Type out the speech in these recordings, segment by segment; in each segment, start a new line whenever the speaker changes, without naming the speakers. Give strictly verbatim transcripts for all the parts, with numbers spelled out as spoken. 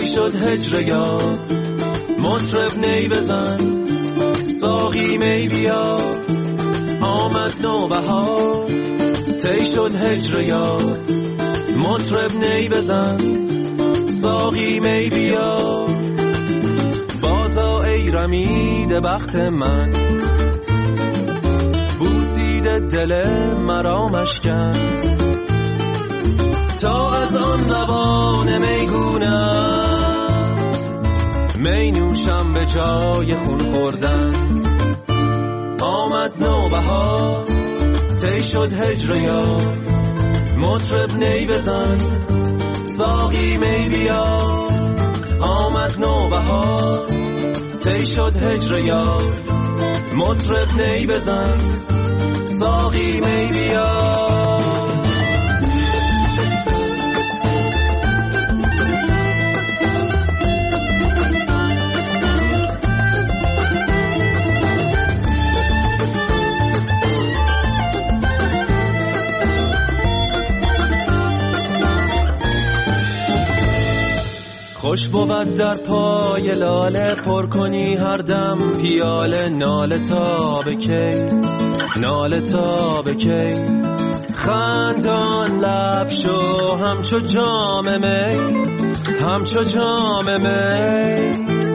شد هجر یار، مطرب نی بزن ساقی می بیا، آمد نوبهار. تی شد هجر یار، مطرب نی بزن ساقی می بیا. بازا ای رمیده بخت من، بوسیده دل مرا مشکن، تا از آن لبان میگونت می نوشم به جای خون خوردن. آمد نوبهار، تی شد هجر یار، مطرب نی بزن ساقی می بیا. آمد نوبهار، تی شد هجر یار، مطرب نی بزن ساقی می بیا. خوش بود در پای لاله پر کنی هر دم پیاله، ناله تا به کی، ناله تا به کی. خندان لب شو همچو جام می، همچو جام می.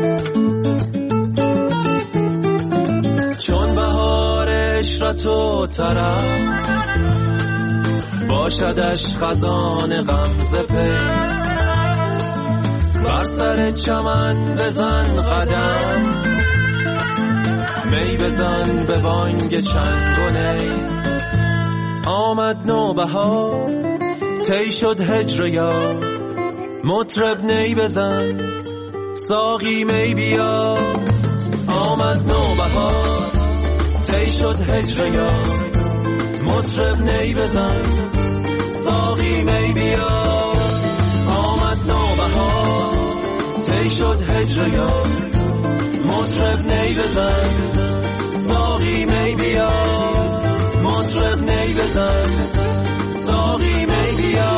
چون بهار عشرت و طرب، باشدش خزان غمزه پی. بر سر چمن بزن قدم، می بزن به بانگ چنگ و نی. آمد نوبهار، تی شد هجر یار، مطرب نی بزن ساقی می بیا. آمد نوبهار، تی شد هجر یار، مطرب نی بزن ساقی می بیا. تی شد هجر یار، مطرب نی بزن ساقی می بیا. مطرب نی بزن ساقی می بیا.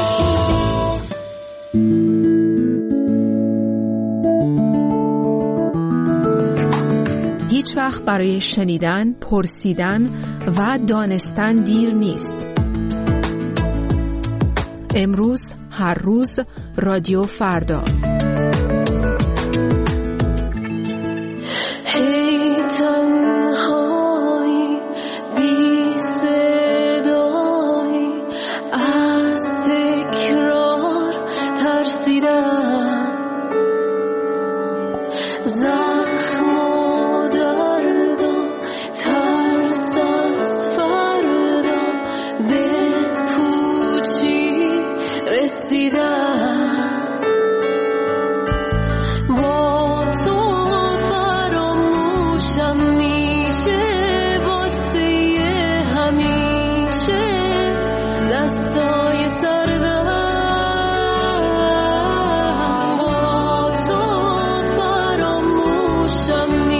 هیچ وقت برای شنیدن، پرسیدن و دانستن دیر نیست. امروز، هر روز، رادیو فردا.
Some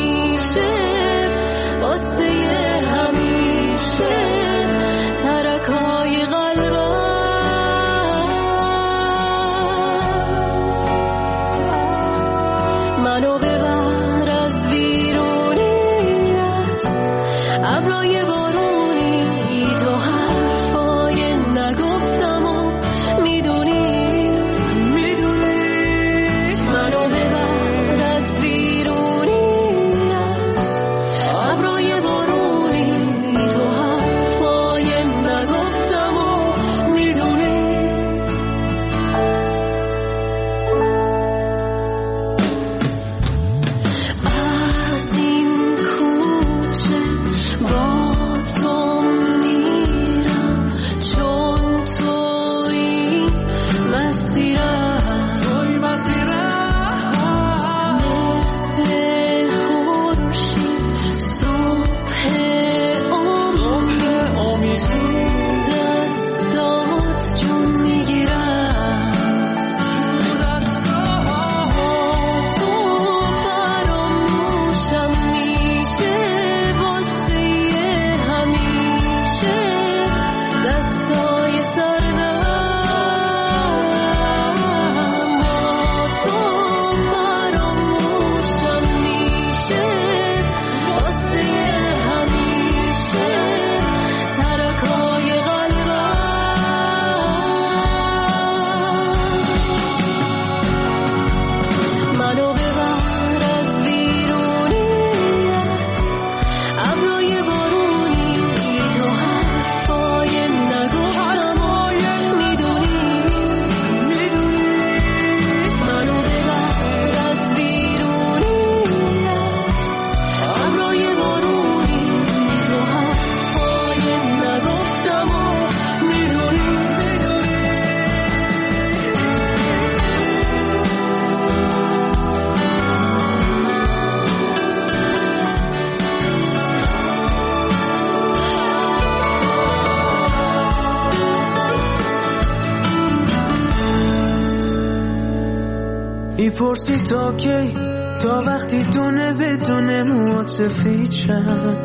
میپرسی تا کی، تا وقتی دونه بدونه موات سفید شن.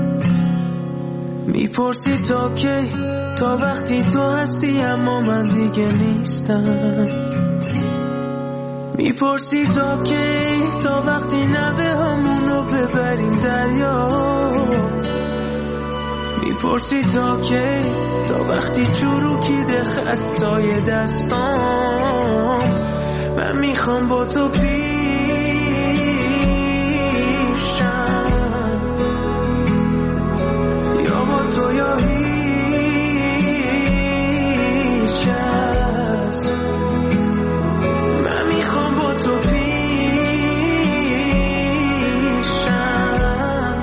میپرسی تا کی، تا وقتی تو هستی اما من دیگه نیستم. میپرسی تا کی، تا وقتی نوه همونو ببریم دریا. میپرسی تا کی، تا وقتی چروکیده خطای دستام. من میخوام با تو پیشم، یا با تو یا هیچ کس. من میخوام با تو پیشم،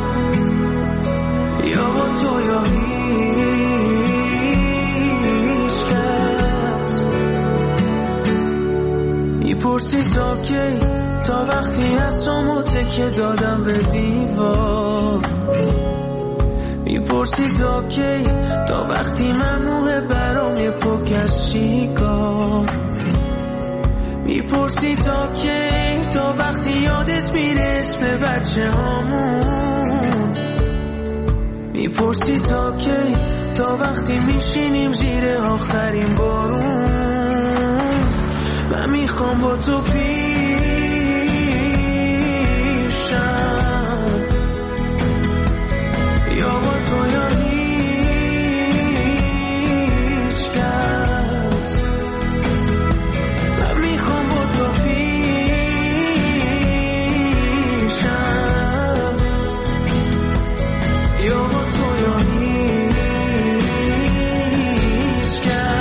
یا با تو یا هیچ کس. میپرسی تا کی، تا وقتی هستم تکیه دادم به دیوار. میپرسی تا کی، تا وقتی ممنوعه برام یه پک از شیکار. میپرسی تا کی، تا وقتی یادت میره اسم بچه هامون. میپرسی تا کی، تا وقتی میشینیم زیر آخرین بارون. من میخوام با تو پیشم، یا با تو یا هیچ کس. من میخوام با تو پیشم، یا با تو یا هیچ کس.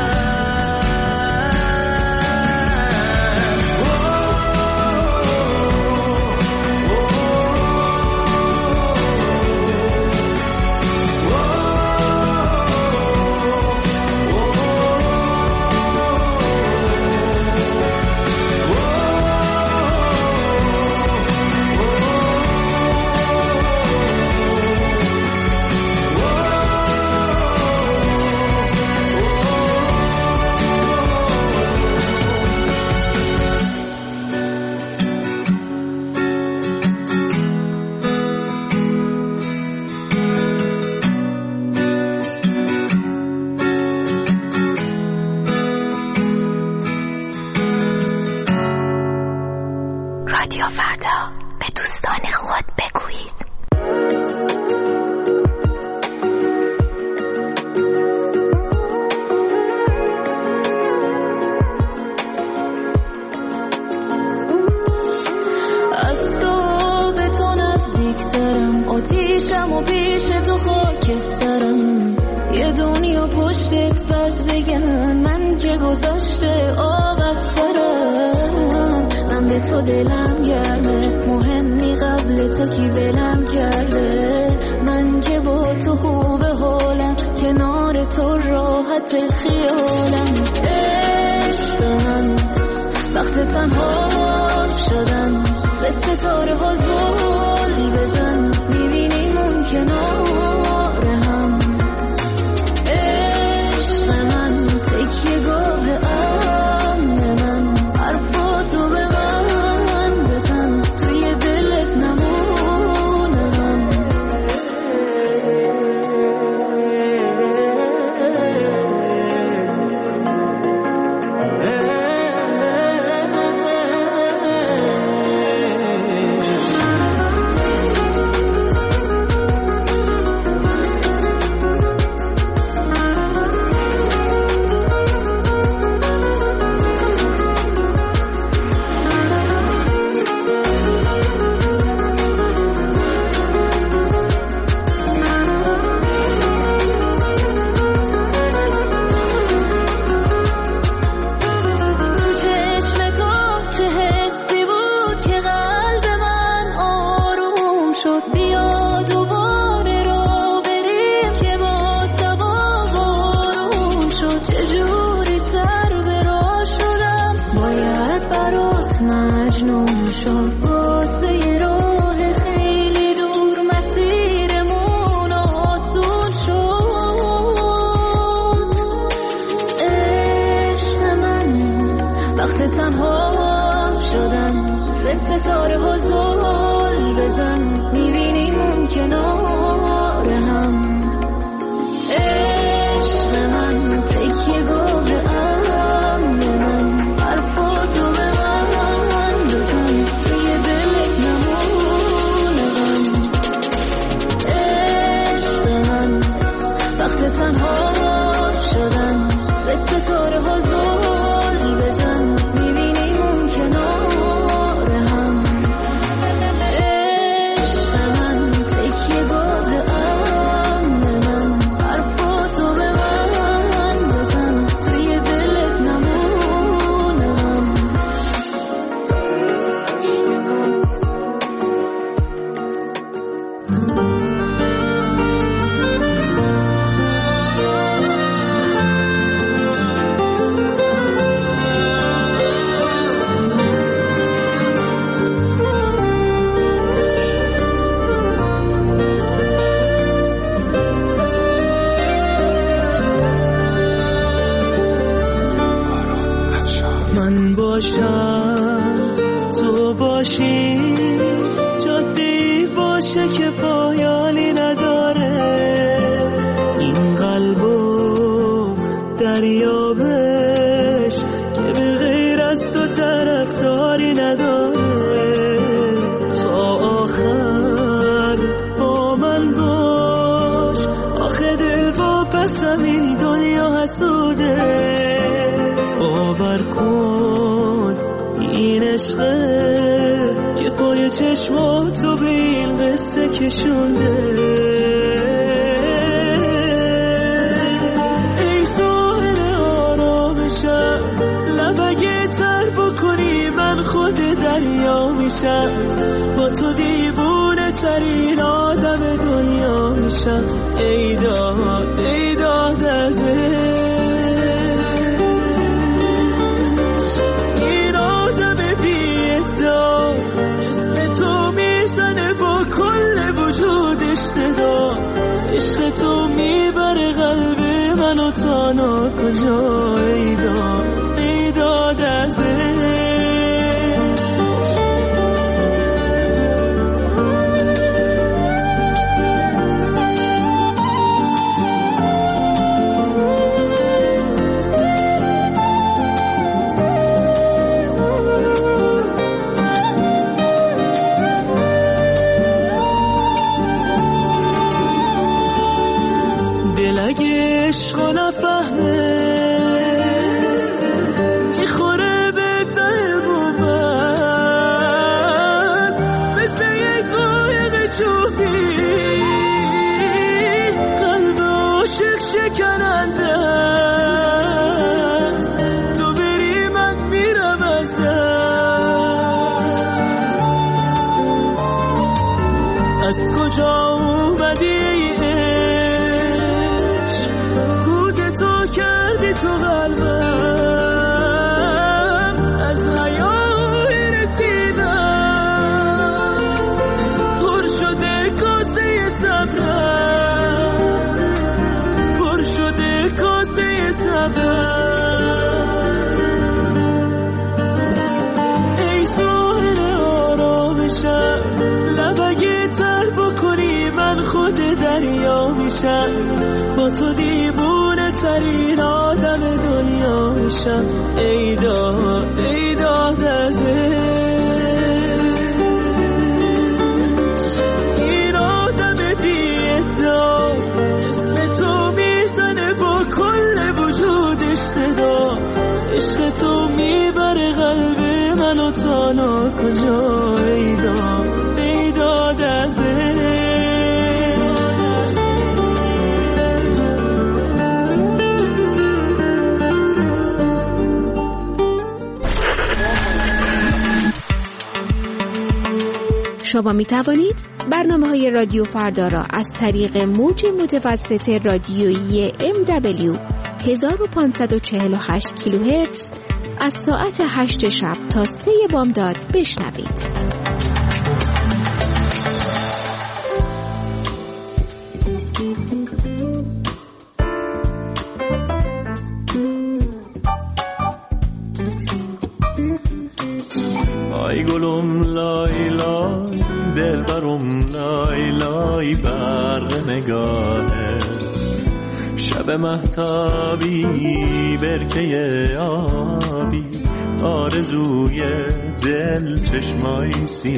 رادیو فردا، به دوستان خود بگویید.
از تو به تو نزدیکترم، آتیشم و پیش تو خاکسترم. یه دنیا پشتت بد بگن، من که گذاشته آب از سرم. من به تو دلم گرمه، مهمی قبل تو کی ولم کرده. من که با تو خوب حالم، کنار تو راحت خیالم. عشق من وقت تنها شدن، به ستاره ها زل بزن، میبینیم اون کنار هم. عشق من تکیه گاه امن من، حرفاتو به من بزن، توی دلت نمونم. ستاره ها زل بزن، میبینیم اون کنار هم. عشق من تکیه گاه امن من، حرفاتو به من بزن توی دلت نمونم. عشق من وقت تنها شدن به ستاره ها زل بزن، میبینیم اون کنار هم. عشق من تکیه گاه امن من، حرفاتو به من بزن توی دلت نمونم.
من باشم تو باشی، جاده‌ای باشه که پایانی نداره. این قلبو دریابش که به غیر از تو طرفداری نداره. تا آخر با من باش، آخه دل واپسم این دنیا حسوده. باور کن این عشقه که پای چشماتو به این قصه کشونده. ای ساحل آرامشم، لبگه تر بکنی من خود دریا میشم. با تو دیوونه ترین آدم دنیا میشم. ای داد ای داد از عشق تو میبره قلب منو تا ناکجا. ای داد ای داد از اگه عشق نفهمه میخوره به ته بوبست، مثل یک قایق چوبی قلب عاشق شکننده است. تو بری من میرم از دست. از کجا اومدی تو قلبم، از حیای رسیدم پر شده کاسه صبرم، پر شده کاسه صبرم. ای ساحل آرامشم، لبگه تر بکنی من خود دریا میشم. با تو دیوونه ترین آدم دنیا میشم. ای داد ای داد از این آدم بی ادعا، اسم تو میزنه با کل وجودش صدا. عشق تو میبره قلب منو تا ناکجا. ای داد ای داد از
شما می توانید برنامه های رادیو فردا را از طریق موج متوسط رادیویی ام دبلیو هزار و پانصد و چهل و هشت کیلوهرتز از ساعت هشت شب تا سه بامداد بشنوید.
ای گلم لای دل برم لای لای برق نگاهت شب مهتابی برکه آبی آرزوی دل چشمای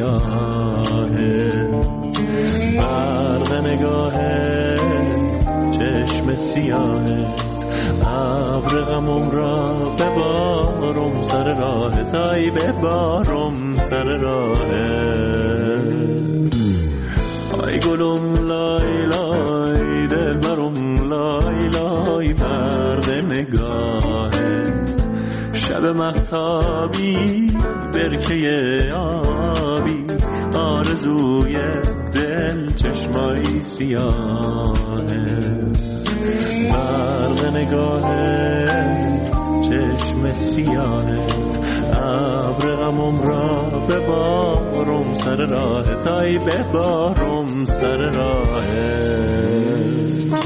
سیاهت برق نگاهت چشم سیاهت ابر غمم را ببارم سر راهت ای ببارم سر راهت ای گلم لای لای دل برم لای لای برق نگاهت شب مهتابی برکه آبی آرزوی دل چشمای سیاهت برق نگاهت چشم سیاهت ابر غمم را ببارم سر راهت ای ببارم سر راهت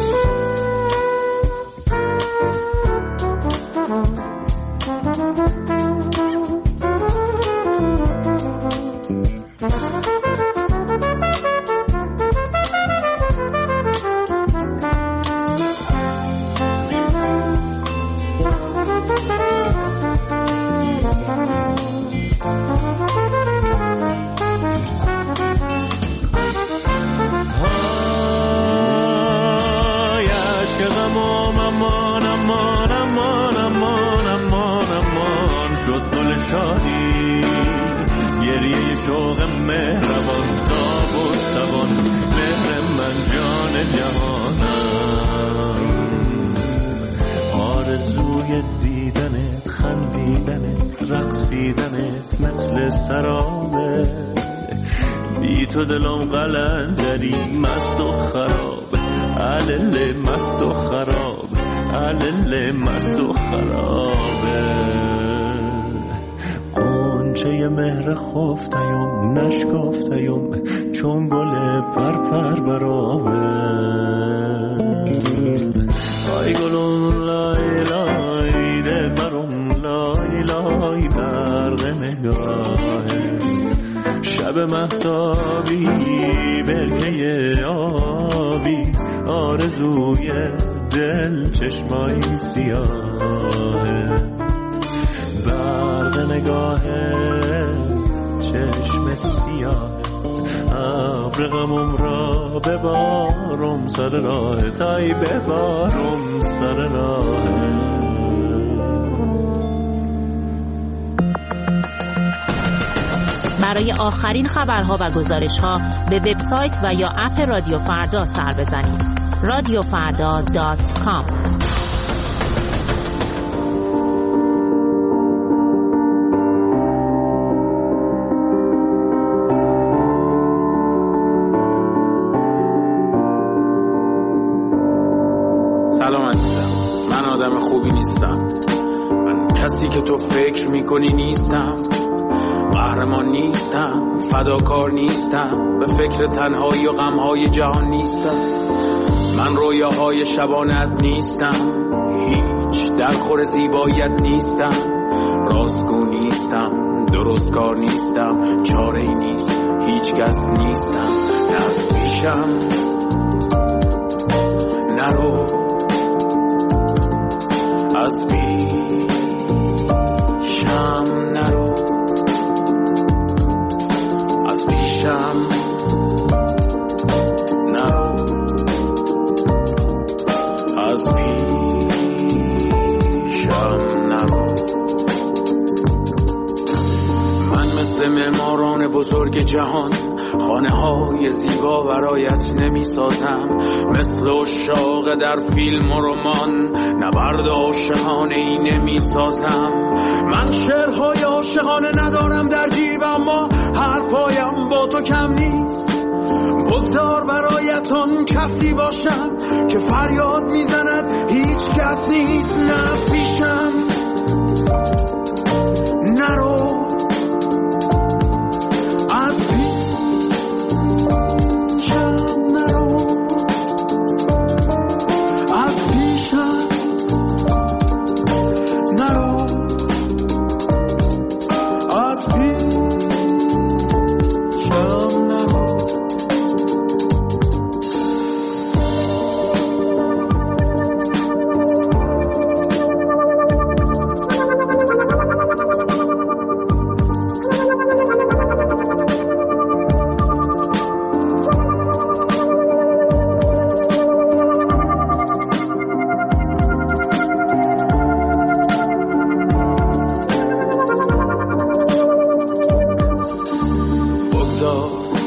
گریه شوق مهربان تاب و توان مهر من جان جهانم آرزوی دیدنت خندیدنت رقصیدنت مثل سرابه بی تو دلم قلندری مست و خراب علل مست و خراب علل مست و خرابه چه مهر خفتیم نشکفتیم چون گل پرپر برابه آی گلون لای لای دل برم لای لای برق نگاهت شب مهتابی برکه آبی آرزوی دل چشمای سیاهت برق نگاهت چشم سیاهت ابر غمم را ببارم سر راهت ای ببارم سر راهت
برای آخرین خبرها و گزارش‌ها به وبسایت و یا اپ رادیو فردا سر بزنید رادیو فردا دات کام.
سلام عزیزم، من آدم خوبی نیستم، من کسی که تو فکر میکنی نیستم، قهرمان نیستم، فداکار نیستم، به فکر تنهایی و غمهای جهان نیستم، من رویاهای شبانت نیستم، هیچ درخور زیباییت نیستم، راستگو نیستم، درستکار نیستم، چاره‌ای نیست، هیچ کس نیستم، دست پیشم نرو، از پیشم نرو، از پیشم نرو، از پیشم نرو. من مثل معماران بزرگ جهان خانه های زیبا برایت نمی سازم، مثل عشاق در فیلم و رمان نبرد عاشقانه ای نمی سازم. من شعرهای عاشقانه ندارم در جیب، اما حرفایم با تو کم نیست. بگذار برایتون کسی باشم که فریاد میزند هیچ کس نیست. نه از پیشم نرو، از پیشم نرو، از پیشم نرو، از پیشم نرو.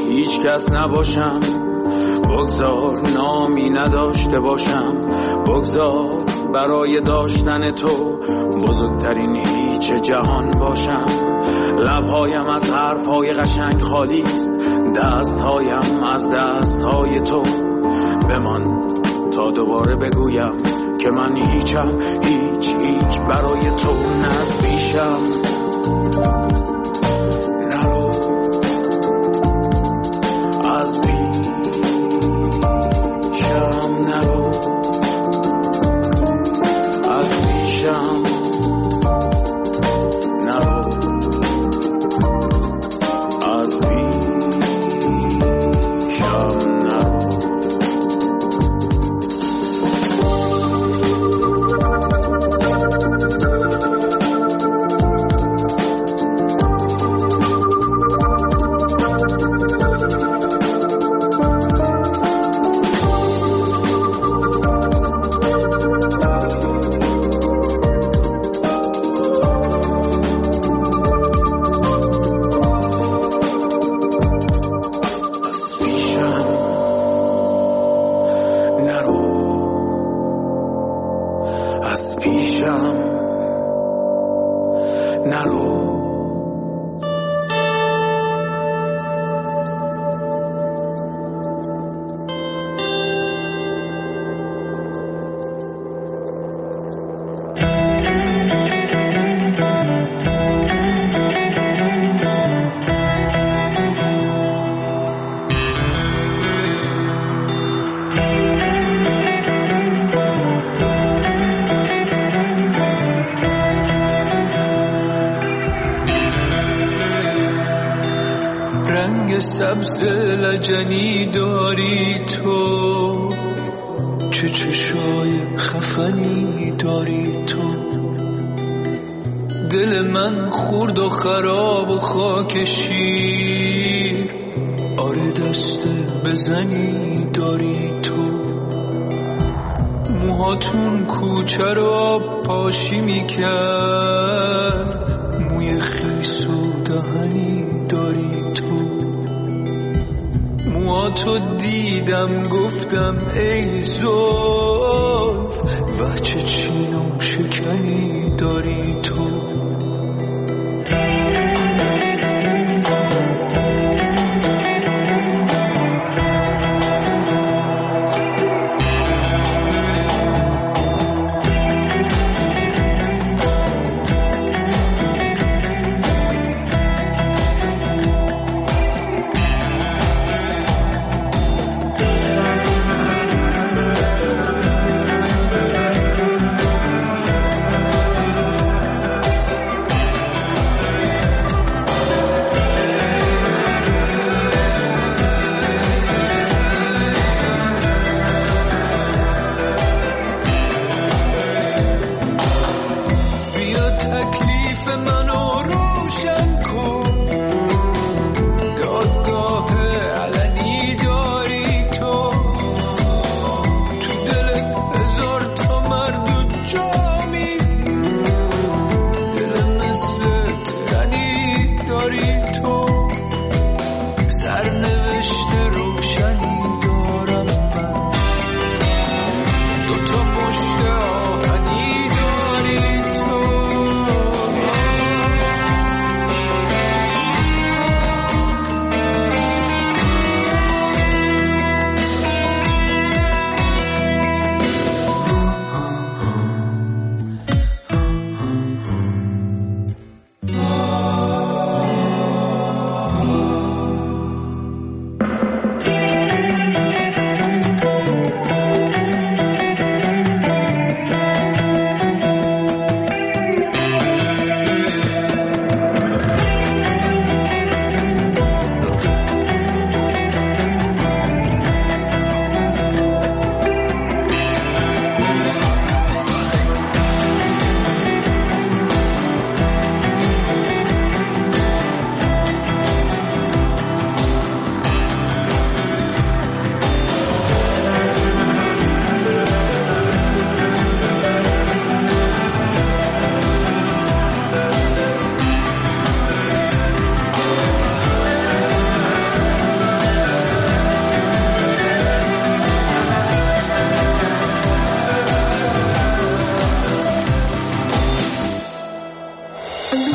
هیچ کس نباشم، بگذار نامی نداشته باشم، بگذار برای داشتن تو بزرگترین هیچ جهان باشم. لبهایم از حرفهای قشنگ خالی است، دستهایم از دستهای تو. بمان تا دوباره بگویم که من هیچم، هیچ هیچ برای تو نزدیشم. نرو از پیشم، نرو از پیشم، نرو از پیشم، نرو.
سبز لجنی داری تو، چه چشای خفنی داری تو. دل من خورد و خراب و خاک شیر، آره دست بزنی داری تو. موهاتون کوچه رو پاشی میکرد، موی خیس و دهنی داری تو. موهاتو دیدم گفتم ای زلف، بچه چین و شکنی داری تو.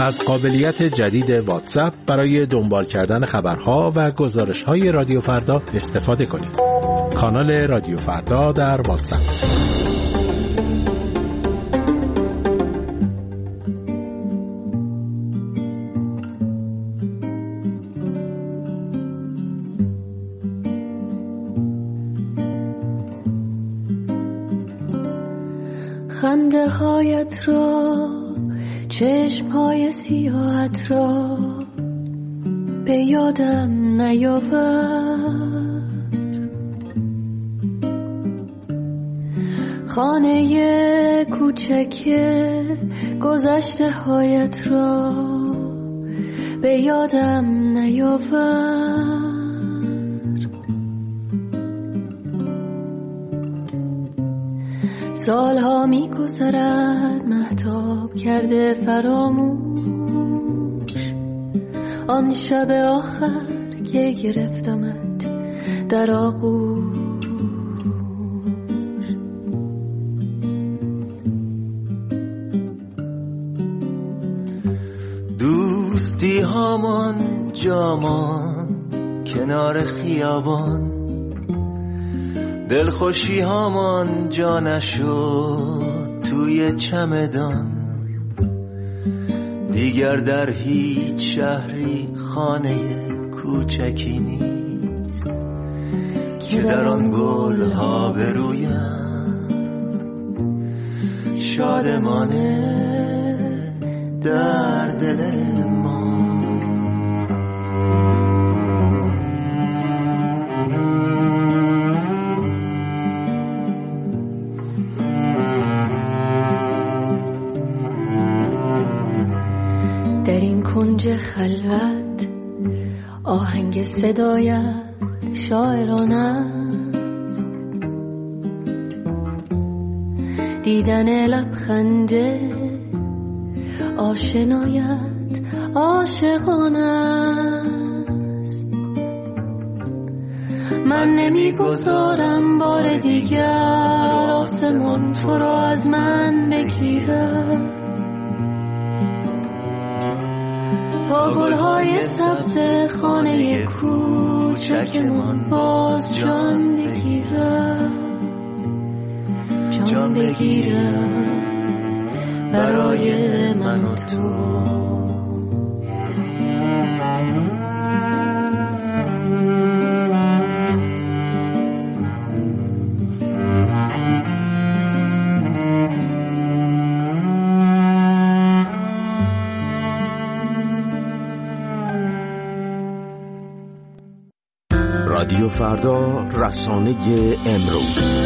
از قابلیت جدید واتساپ برای دنبال کردن خبرها و گزارش‌های رادیو فردا استفاده کنید. کانال رادیو فردا در واتساپ.
خنده هایت را، چشم های سیاهت را به یادم نیاور. خانه کوچک گذشته هایت را به یادم نیاور. سالها می گذرد مهتاب کرده فراموش آن شب آخر که گرفتمت در آغوش.
دوستی هامان جامان کنار خیابان، دلخوشی هامان جا نشد توی چمدان. دیگر در هیچ شهری خانه کوچکی نیست که در آن گل ها برویم شادمانه در دل ما.
در این کنج خلوت آهنگ صدایت شاعرانه است، دیدن لبخنده آشنایت عاشقانه است. من نمیگذارم بار دیگر آسمان تو را از من بگیرد، تا گلهای سبز خانه کوچکمان باز جان بگیرد، جان بگیرد برای من و تو.
رادیو فردا، رسانه امروز.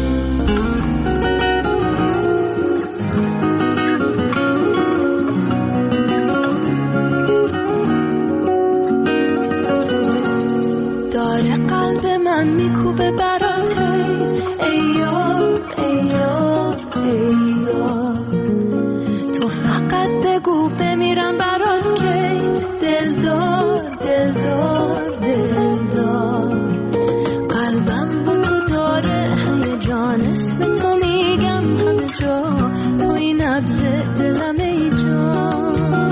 داره قلب من میکوبه برات، ای یار ای یار ای یار، تو فقط بگو بمیرم برات که دلدار دلدار دلدار. قلبم با تو داره هیجان، اسم تو میگم همه جا، تو این نبض دلم ای جان.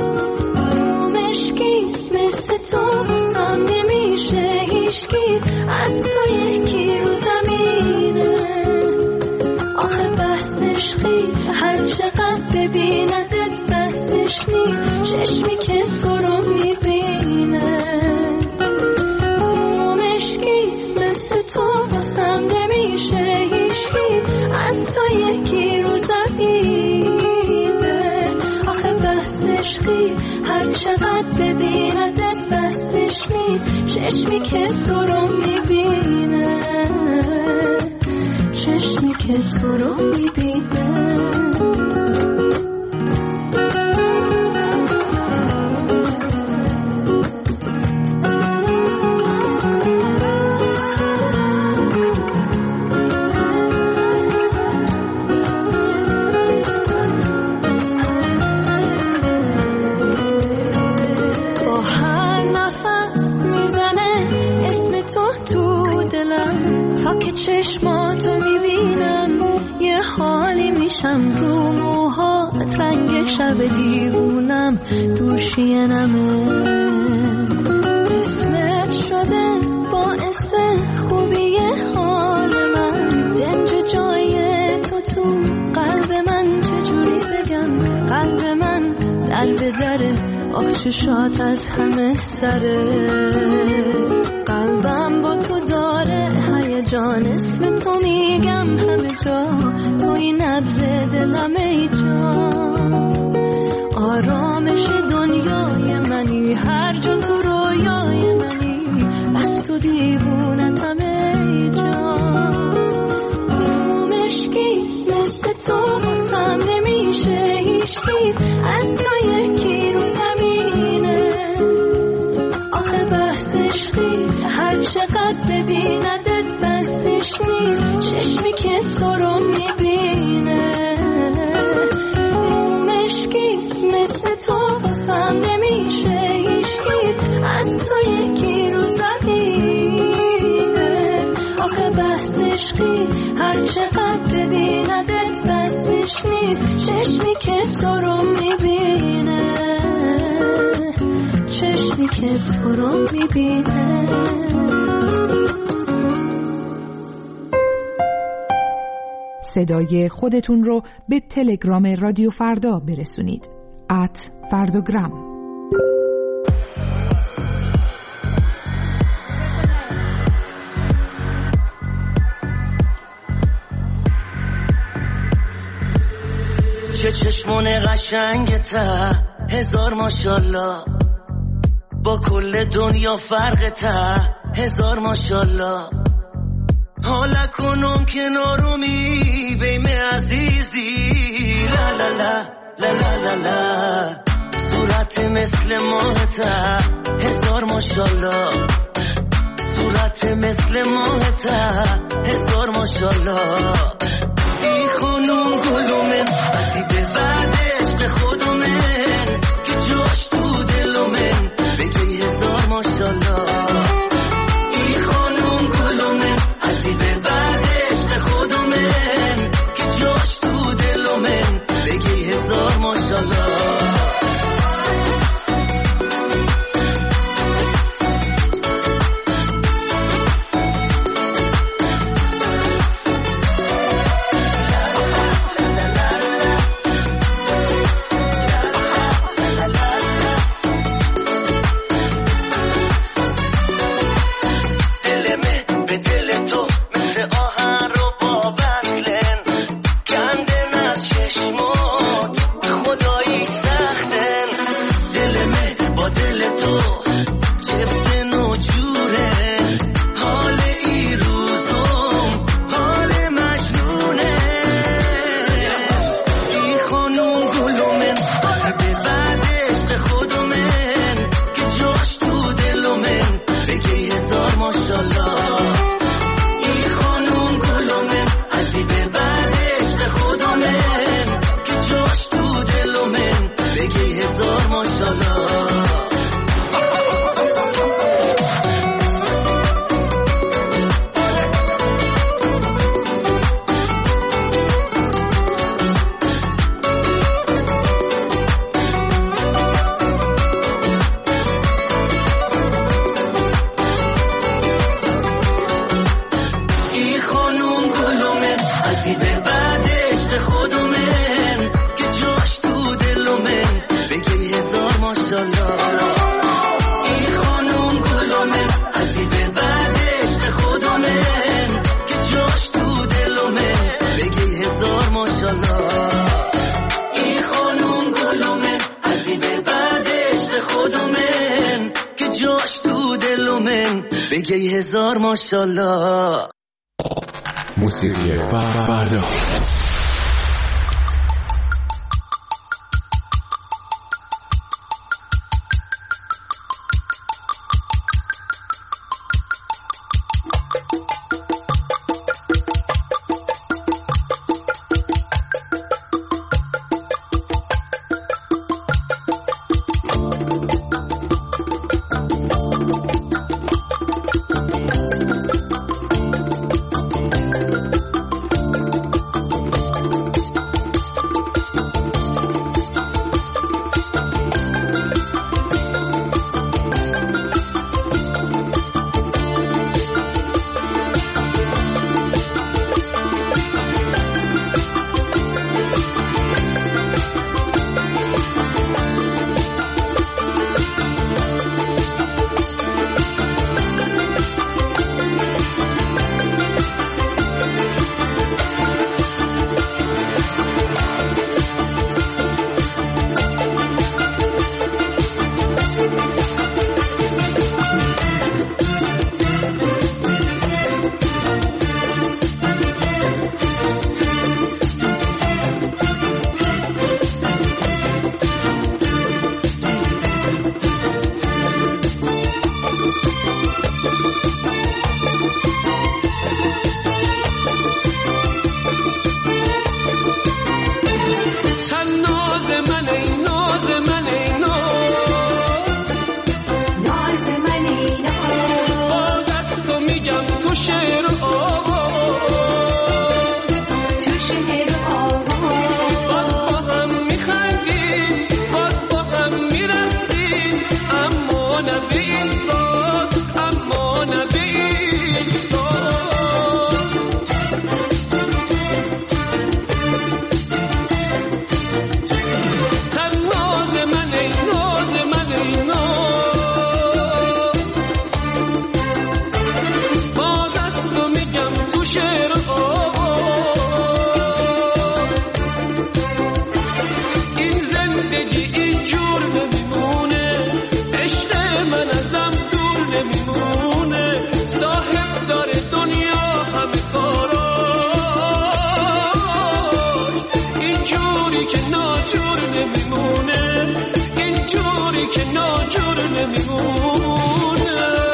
مشکی مثل تو بسام نمیشه هیچکی، از تو یکی رو زمینه. آخه بحث عشقی هر چقدر ببیندت بسش نیست، چشمی که تو رو میبینه. مشکی مثل تو بسام نمیشه هیچکی، از تو یکی رو زمینه. آخه بحث عشقی هر چقدر ببیندت بسش نیست، چشمی که تو رو میبینه، چشمی که تو رو میبینه. چشماتو میبینم یه حالی میشم، رو موهات رنگ شب دیوونم دوشینمه، اسمت شده باعث خوبی حال من، دنج جای تو تو قلب من، چجوری بگم قلب من در به دره، آخ چشات از همه سره، قلبم با تو داره هیجان، اسم تو میگم همه جا، توی نبض دلم ای جان، آرامش دنیای منی، هر جا تو رویای منی، بس تو دیوونتم ای جان، مشکی مثل تو واسم نمیشه هیچکی، از تو یکی رو زمینه، آخه بحث عشقی هر چقدر ببیندت بسش نیست، چشمی که تو رو میبینه، مشکی مثل تو واسم نمیشه هیچکی، از تو یکی رو زمینه، آخه بحث عشقی هر چقدر ببیندت بسش نیست، چشمی که تو رو میبینه، چشمی که تو رو میبینه.
صدای خودتون رو به تلگرام رادیو فردا برسونید. ات فرداگرام.
چه چشمون قشنگته، هزار ماشالله، با کل دنیا فرقته، هزار ماشالله، حالا کنم کنارومی بیم عزیزی، لا لا لا لا لا لا لا، صورت مثل ماهته، هزار ماشالله، صورت مثل ماهته، هزار ماشالله، ای خانوم گلومن بسی به بعد عشق خودمن، که جاش تو دلومن بگی هزار ماشالله، ای خانوم گلومن بسی به بعد عشق خودمن، که جاش تو دلومن بگی هزار ماشالله. بگی هزار ماشالله.
موسیقی فردا.
شعر آوا تو شعر آوا باز با هم میخندیم باز با هم میرسیم اما نه به این ساز اما نه به این ساز تن ناز من ای ناز من ای ناز باز است و میگم تو شعر این زندگی اینجور نمیمونه عشق من ازم دور نمیمونه صاحب داره دنیا همه کاراش اینجوری که ناجور نمیمونه اینجوری که ناجور نمیمونه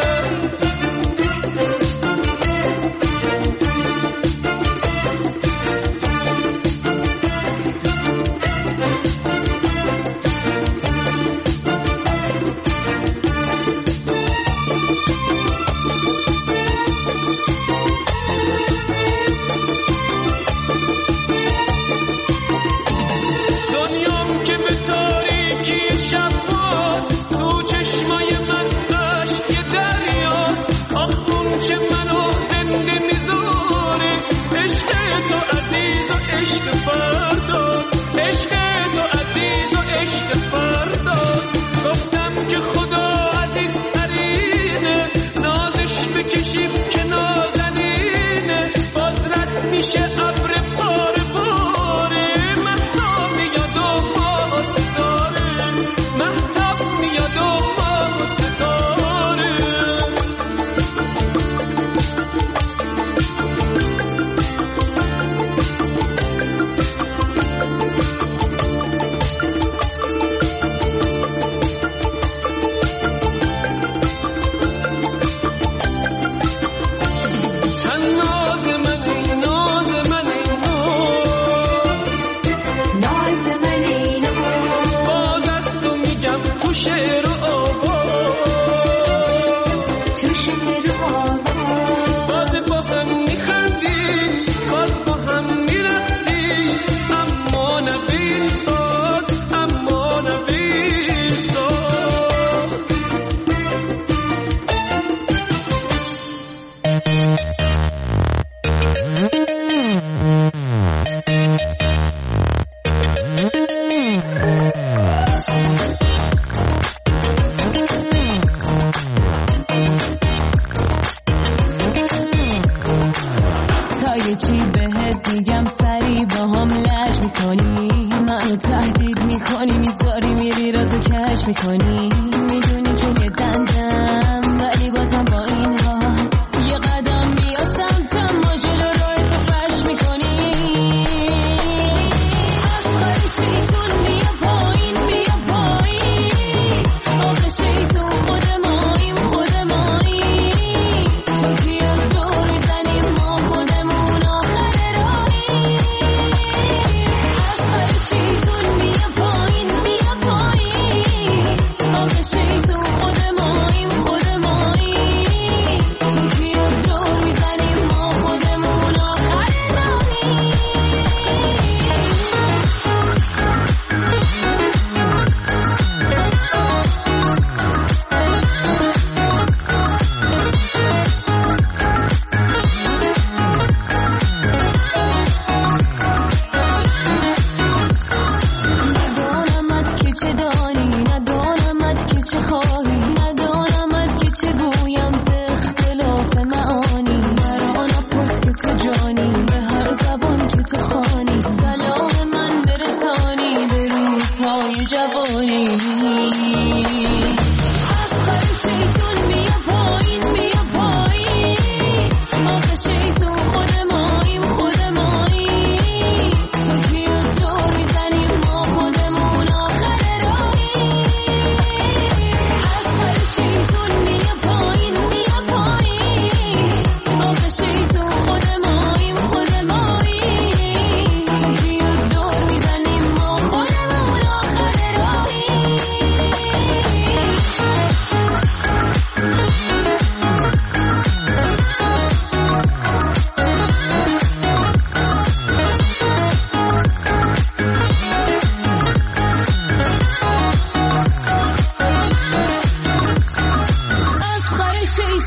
دنیام که به تاریکی شب بود تو چشمای من عشق یه دریا آخ اون چه منو زنده میذاره عشق تو عزیز و عشق فردا عشق تو عزیز و عشق فردا گفتم که خدا عزیز ترینه نازش بکشیم که نازنینه باز رد میشه ابر پاره پاره مهتاب میاد و ما ستاره مهتاب میاد و ما ستاره تن ناز من ای ناز من ای ناز
ناز من ای ناز
باز است و میگم تو شعر آوا
تو شعر آوا
باز با هم میخندیم باز با هم میرقصیم اما نه به این ساز اما نه به این ساز
تا یه چی بهت میگم سری با هم لج میکنی منو تهدید میکنی میذاری میری رازو کش میکنی میدونی که یه دندم ولی بازم با این حال یه قدم بیا سمتم ما جلو راه تو فش میکنی آخه شیطون بیا پایین بیا پایین آخه شیطون خود ماییم خود ماییم تو کیا دور زنیم ما خودمون آخر راهیم آخه شیطون بیا پایین بیا پایین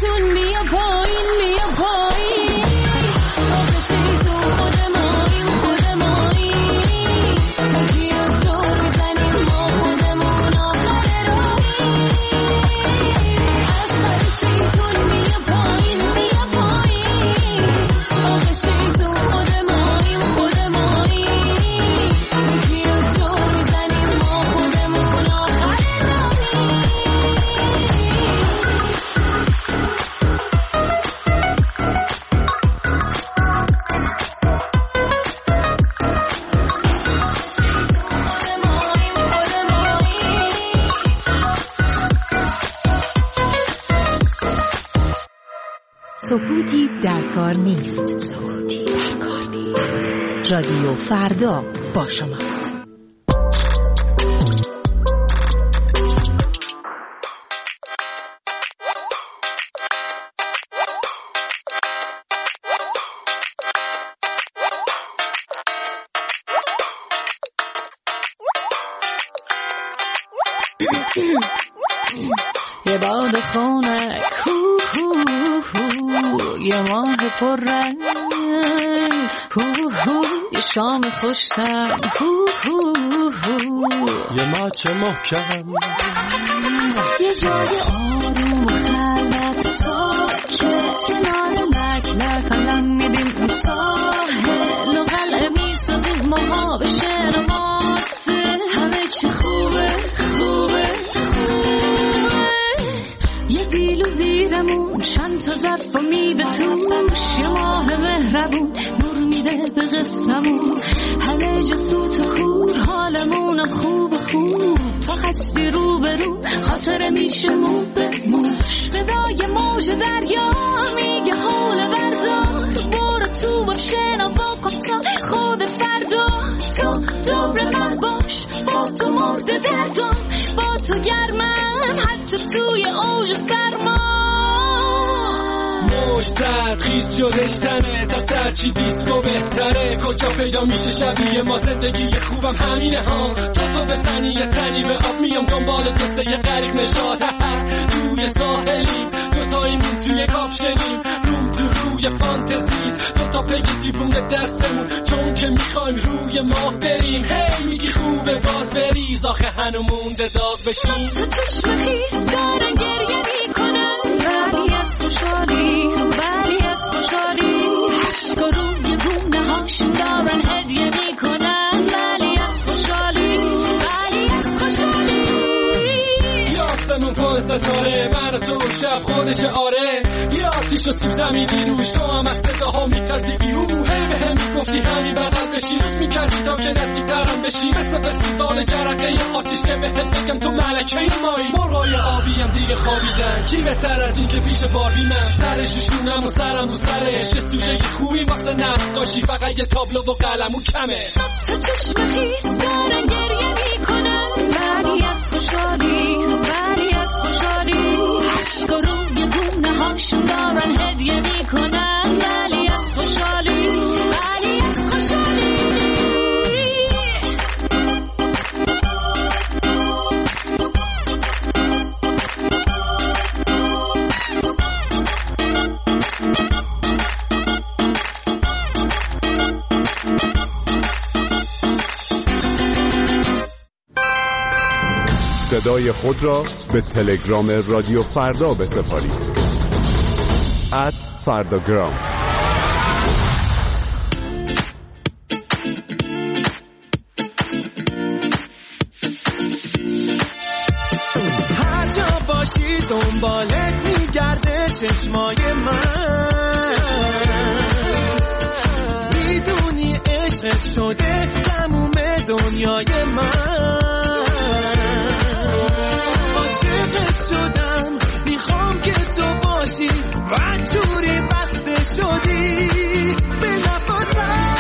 شیطون بیا پایین بیا پایین آخه شیطون خود ماییم خود ماییم توی دور میزنیم ما خودمون آخر راهیم آخه شیطون بیا پایین بیا پایین آخه شیطون خود ماییم خود ماییم توی دور میزنیم ما خودمون آخر
سکوتی در کار نیست. سکوتی در کار نیست. رادیو فردا با شماست.
یه باد خونه هو هو هو یه ماه پر رنگ هو هو یه شام خوشتم هو هو هو
یه ماچ محکم
یه جای آروم و خلوت ساکت کنار لک لک آدم میبین اون ساحل و قلعه میسازیم ما به شعر و ماسه همه چی خوبه خوبه یه دیلو زیرمون چند تا ظرف و میوه توش یه ماه مهربون نور میده به قصه‌مون همه جا سوت و کور حالمونم خوب خوب تا هستی رو به رو خاطره میشه مو به موش صدای موج دریا میگه حول بردار برو تو با شنوا کن تا خود فردا تو دور من باش با تو مرد دردم با تو گرمم حتی توی اوج سرما
موج زد خیز شدش تنه تا سرچی دیسکو بهتره کجا پیدا میشه شبیه ما زندگی خوبم همینه ها تا تو بزنی یه تنی به آب میام دنبال قصه یه غریق نشاد توی ساحلی دوتاییمون توی کاپشنیم رو تو روی فانتزی دوتا پگی دیوونه دستمون چون که میخوایم روی ماه بریم هی میگی خوبه باز بریز آخه هنو مونده داغ بشیم
تو چشم خیز دارن گریه میکنن ولی از خوشحالی ولی از خوشحالی عشق و روی گونه هاشون دارن هدیه میکنن ولی از خوشحالی ولی از خوشحالی
یافتمون پای ستاره من و تو شب خودش آره یه آتیش و سیب زمینی روش تو هم از صداها میتازی بیرو هی به هم میگفتی همین بغل بشی روز میکردی تا که نزدیک ترم بشی مثل فستیوال جرقه یه آتیش که بهت بگم تو ملکه مایی مرغای آبیم دیگه خوابیدن کی بهتر از این که پیش باربینم سر ششونم و سرم رو سرش سوژه خوبی واسه نقاشی فقط یه تابلو و قلمو کمه
تو چشم خیز دارن گریه میکنن ولی از خوشحالی ولی از خوشحالی عشق و روی گونه هاشون دارن هدیه میکنن ولی از خوشحالی ولی از خوشحالی
صدای خود را به تلگرام رادیو فردا بسپارید ات فرداگرام.
هر جا باشی دنبالت میگرده چشمای من میدونی عشقت شده تموم دنیای من شدم میخوام که تو باشی و جوری بسته شدی به نفسم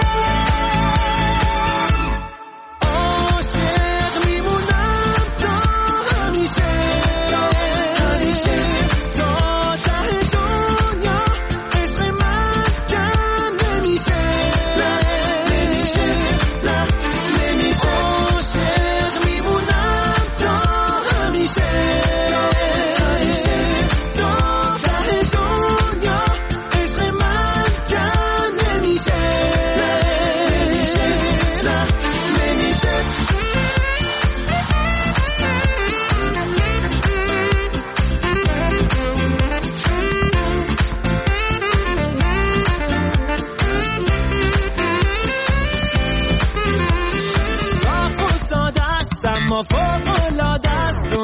عاشق میمونم تا همیشه همیشه تا ته دنیا عشق من کم نمیشه نمیشه نمیشه عاشق میمونم تا همیشه تا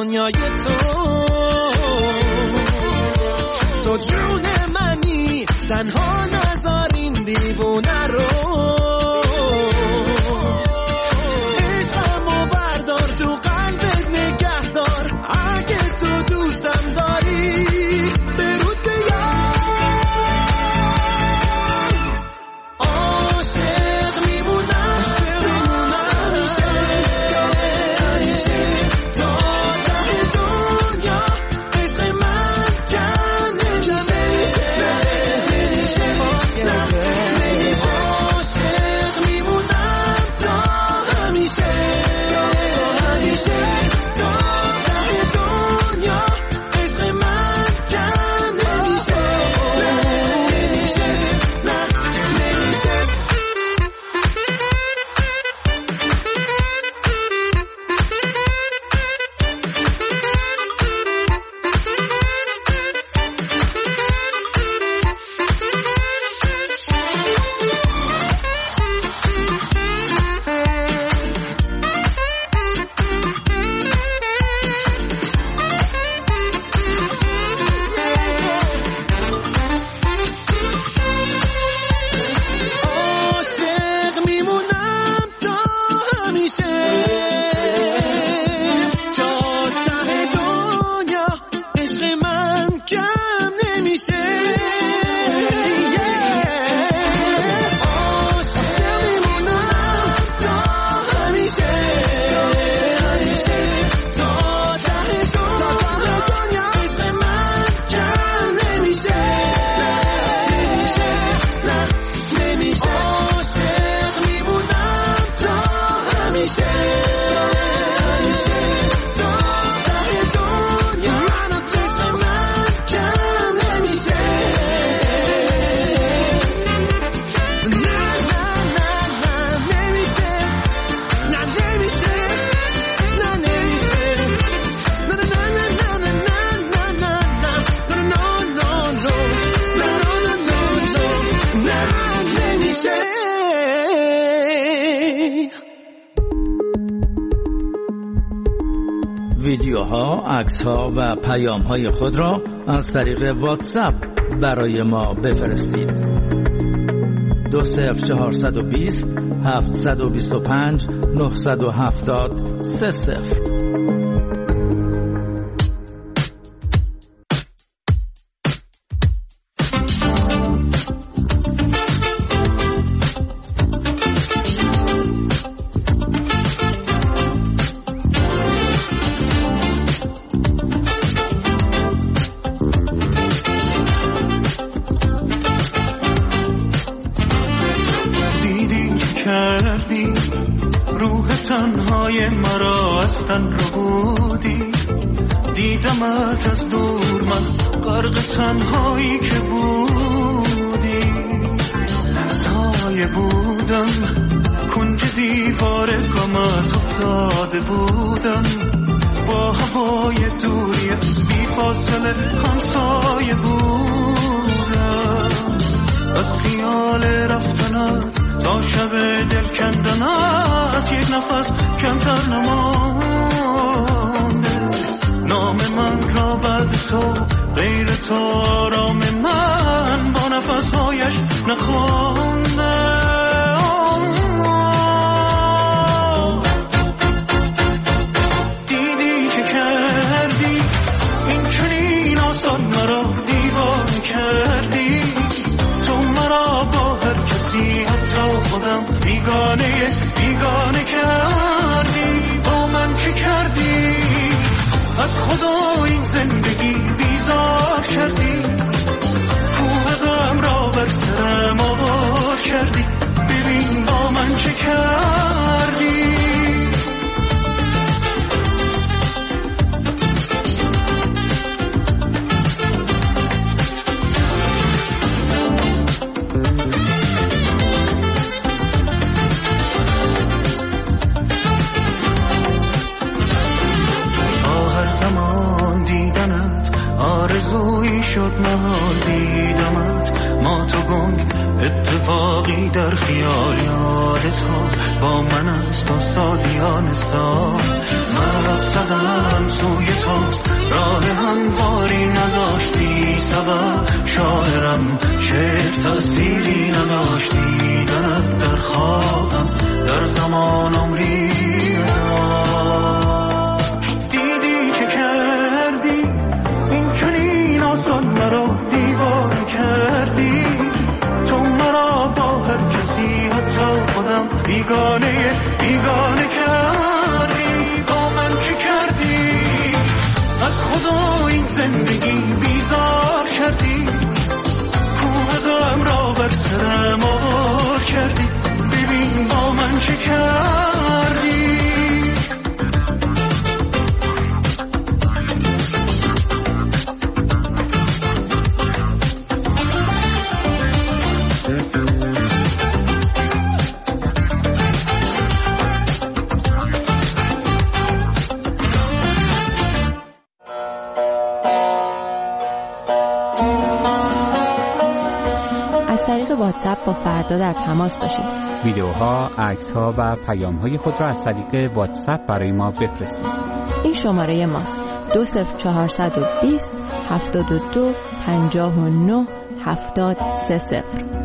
دنیای تو تو جون منی تنها نذار این دیوونه رو عشقمو بردار تو قلبت نگه دار اگه تو دوستم داری برود بیار عاشق میمونم میمونم همیشه تا ته دنیا عشق من کم نمیشه عاشق میمونم تا همیشه همیشه تا ته دنیا عشق من کم نمیشه نمیشه نه نمیشه عاشق میمونم تا همیشه تا ته دنیا عشق من کم نمیشه عاشق میمونم تا همیشه همیشه تا ته دنیا عشق من کم نمیشه نمیشه نه نمیشه عاشق میمونم تا همیشه همیشه تا ته دنیا منو عشق من کم نمیشه نه نه نه نه نمیشه نه نمیشه نه نمیشه نه نه نه نه نه نه نه نه نه نه نه نمیشه
ویدیوها، عکس‌ها و پیام‌های خود را از طریق واتساپ برای ما بفرستید. دو صفر چهارصد و بیست هفتصد و بیست و پنج نهصد و هفتاد سه صفر.
دیدی چه کردی روح تنهای مرا از تن رو بودی دیدمت از دور من غرق تنهایی که بودی سایه بودم کنج دیوار غمت افتاده بودم با هوای دوری از بی فاصله همسایه بودم از خیال رفتنت تا شب دل کندنت یک نفس کمتر نمانده نام من را بعد تو غیر تو آرام من با نفسهایش نخوانده دیدی چه کردی این چنین آسان مرا دیوانه کردی تو مرا با هر کسی حتی خودم بیگانه بیگانه کردی با من چه کردی از خدا این زندگی بیزار کردی کوه غم را بر سرم آوار کردی ببین با من چه کردی آرزویی شد نهال دیدمت ما تو گنگ اتفاقی در خیال یاد تو با من است و سالیان سال من رفتم سوی تو راه همواری نداشتی سبب شاعرم شعر تأثیری نداشتی دنت در خوابم در زمان عمری نداشت دیدی چه کردی این چنین آسان مرا دیوار کردی تو مرا با هر کسی حتی خودم بیگانه بیگانه کردی با من چه کردی از خدا این زندگی بیزار کردی کوه غم را بر سرم آوار کردی ببین با من چه کردی
واتساپ با فردا در تماس باشید.
ویدیوها، عکس‌ها و پیام‌های خود را از طریق واتساپ برای ما بفرستید.
این شماره ماست: دو صفر چهارصد و بیست هفتاد و دو پنجاه و نه هفتاد سه صفر.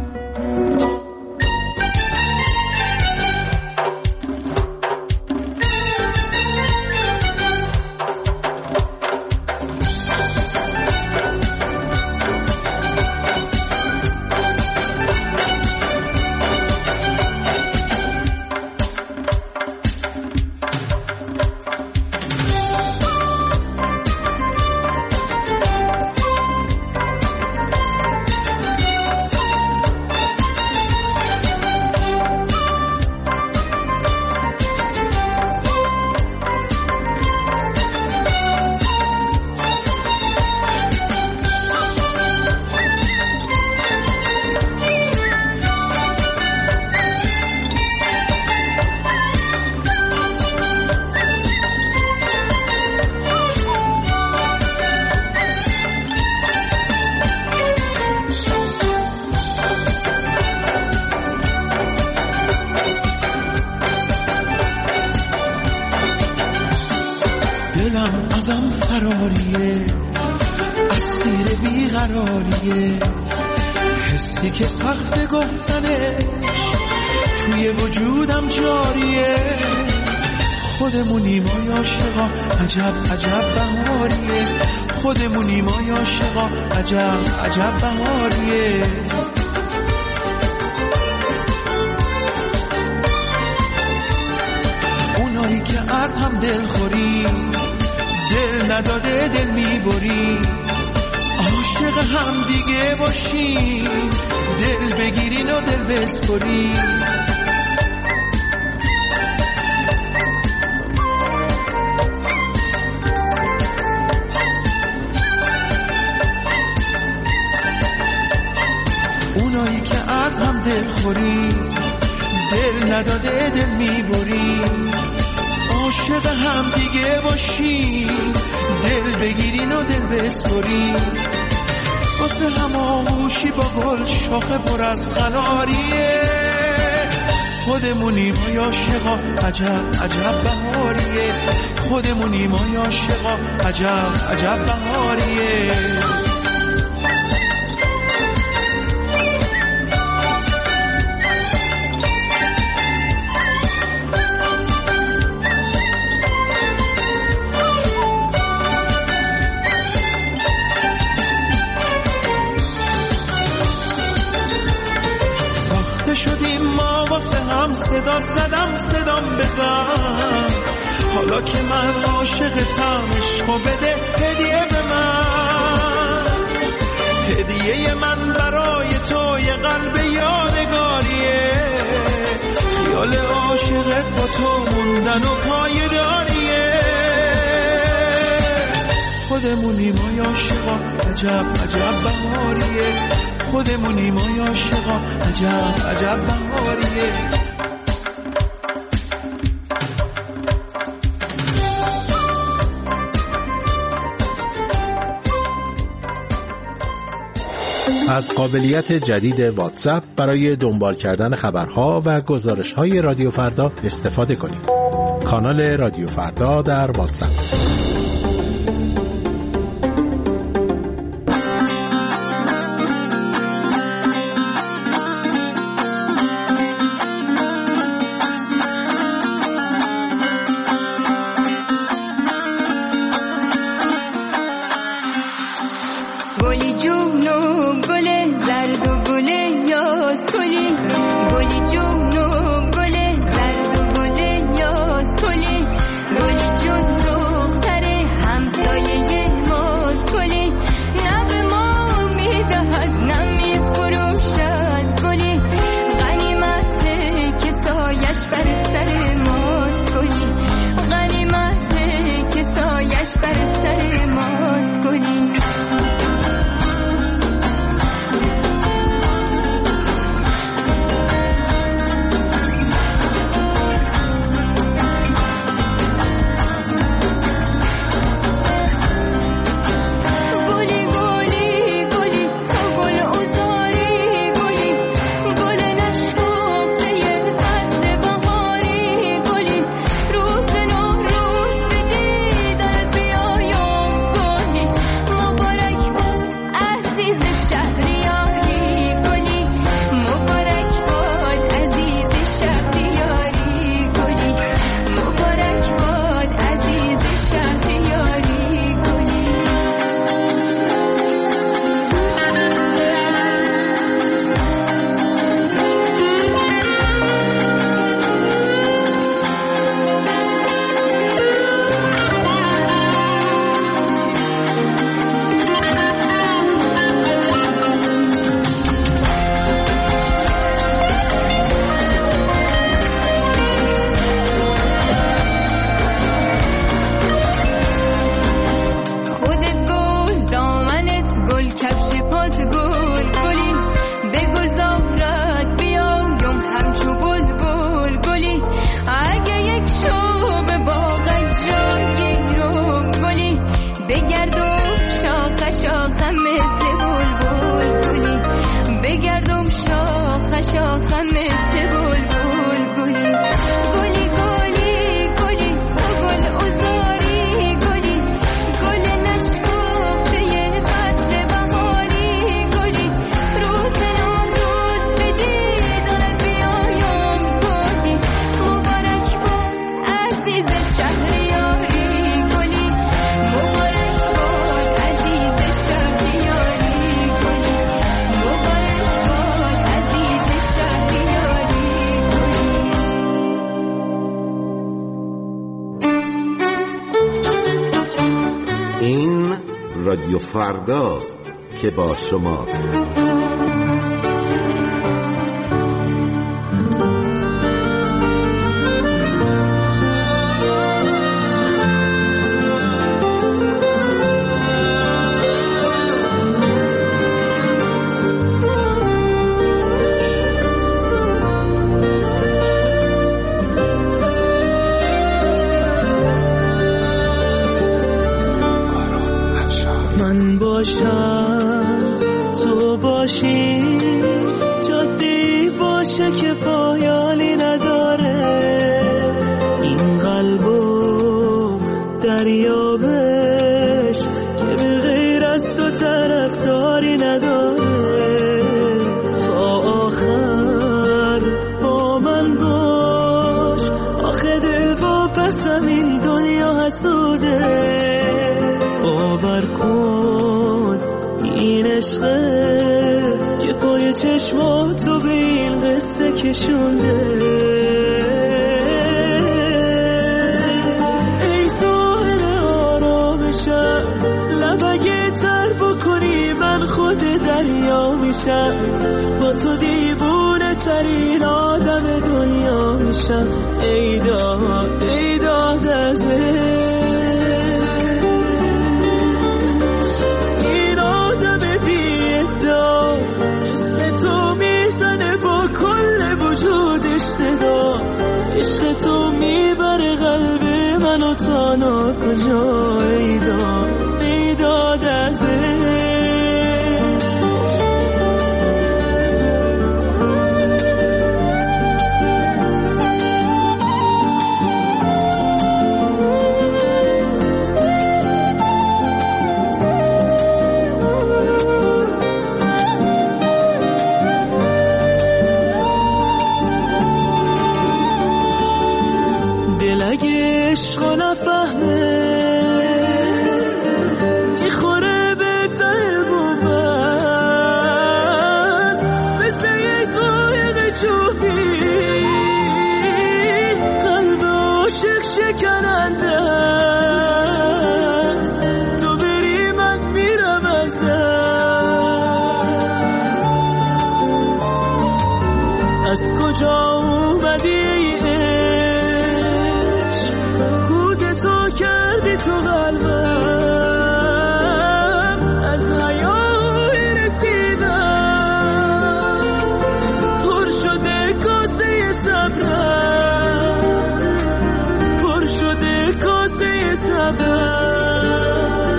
دلم ازم فراریه اسیر بیقراریه حسی که سخت گفتنش توی وجودم جاریه خودمونیم آی عاشقا عجب عجب بهاریه خودمونیم آی عاشقا عجب عجب بهاریه اونایی که از هم دل خوری دل نداده دل میبری عاشق هم دیگه باشی دل بگیرین و دل بسپری اونایی که از هم دل خوری دل نداده دل میبری عاشق هم دیگه باشی دل بگیرین و دل بسپری واسه هم آغوشی با گل شاخه پر از قناریه خودمونیم آی عاشقا عجب عجب بهاریه خودمونیم آی عاشقا عجب عجب بهاریه شدیم ما واسه هم صدات زدم صدام بزن حالا که من عاشقتم عشقو بده هدیه به من هدیه من برای تو یه قلب یادگاریه خیال عاشقت با تو موندن و پایداریه خودمونیم آی عاشقا عجب عجب بهاریه خودمونیم آی عاشقا عجب عجب بهاریه
از قابلیت جدید واتساپ برای دنبال کردن خبرها و گزارش‌های رادیو فردا استفاده کنید. کانال رادیو فردا در واتساپ.
گلی جونم گل زرد و گل یاس گلی گلی جونم گل زرد و گل یاس گلی گلی جون دختر همسایه ماست گلی نه به ما میدهد نه میفروشد گلی غنیمته که سایش بر سر ماست گلی غنیمته که سایش بر سر ماست گلی
رادیو فرداست که با شماست.
من باشم تو باشی جادی باشه که پایانی نداره این قلبو دریابش که به غیر از تو طرفداری نداره تا آخر با من باش آخه دل با پسم این دنیا حسوده باور کن این عشقه که پای چشماتو به این قصه کشونده ای ساحل آرامشم لبگه تر بکنی من خود دریا میشم با تو دیوونه ترین آدم دنیا میشم ای داد ای داد از عشق تو میبره قلب منو تا ناکجا ای داد ای داد از عشق و نفهمه میخوره به تلب و بس مثل یک قایق چوبی قلب عاشق شکننده است تو بری من میرم از دست از کجا اومدی ای عشق کودتا کردی تو قلبم از حیای رسیدم پر شده کاسه صبرم پر شده کاسه صبرم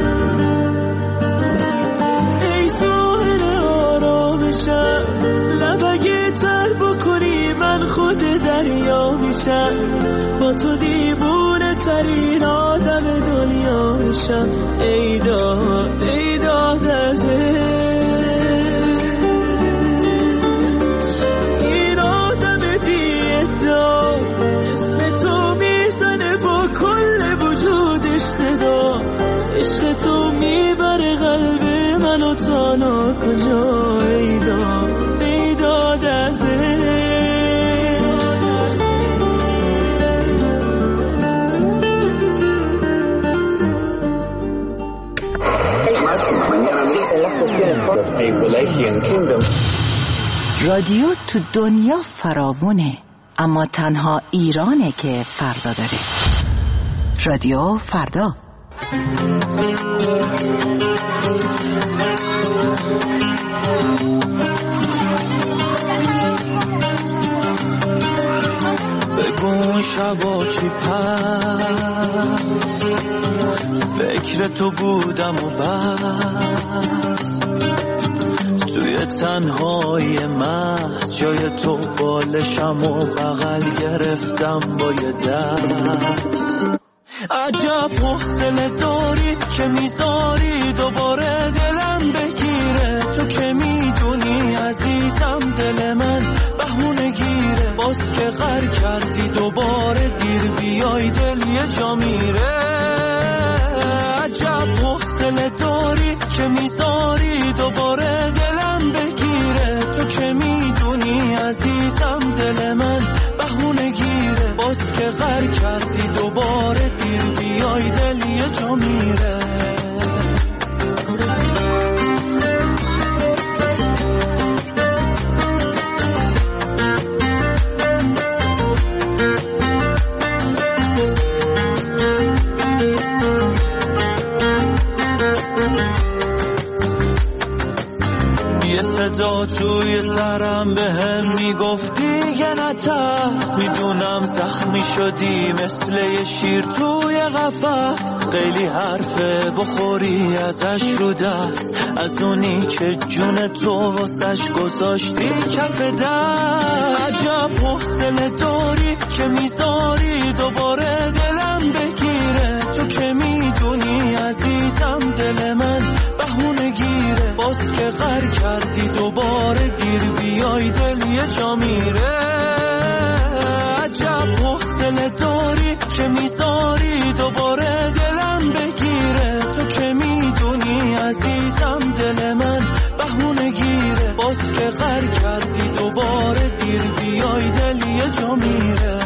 ای ساحل آرامشم لبگه تر بکنی من خود دریا میشم با تو دیوونه ترین آدم دنیا میشم ای داد ای داد از این آدم بی ادعا اسم تو میزنه با کل وجودش صدا عشق تو میبره قلب منو تا ناکجا ای داد ای داد از
رادیو تو دنیا فراوونه اما تنها ایرانه که فردا داره. رادیو فردا.
بگو شبا چی پس فکر تو بودم و بس توی تنهای محض جای تو بالشم و بغل گرفتم با یه دست عجب حوصله داری که میذاری دوباره دلم بگیره تو که میدونی عزیزم دل من بهونه گیره باز که غر کردی دوباره دیر بیای دل یه جا میره عجب حوصله داری که میذاری دوباره دلم بگیره تو که میدونی عزیزم دل من بهونه گیره باز که غر کردی دوباره دیر بیای دل یه جا میره صدا توی سرم به هم میگفتی یه نترس میدونم زخمی شدی مثل یه شیر توی قفس خیلی حرفه بخوری ازش رو دست از اونی که جون تو واسش گذاشتی کف دست عجب حوصله داری که میذاری دوباره دلم بگیره تو که میدونی عزیزم دل من بهونه گیره باز که غر کردی دوباره دیر بیای دل یه جا میره عجب حوصله داری که میذاری دوباره دلم بگیره تو که میدونی عزیزم دل من بهونه گیره باز که غر کردی دوباره دیر بیای دل یه جا میره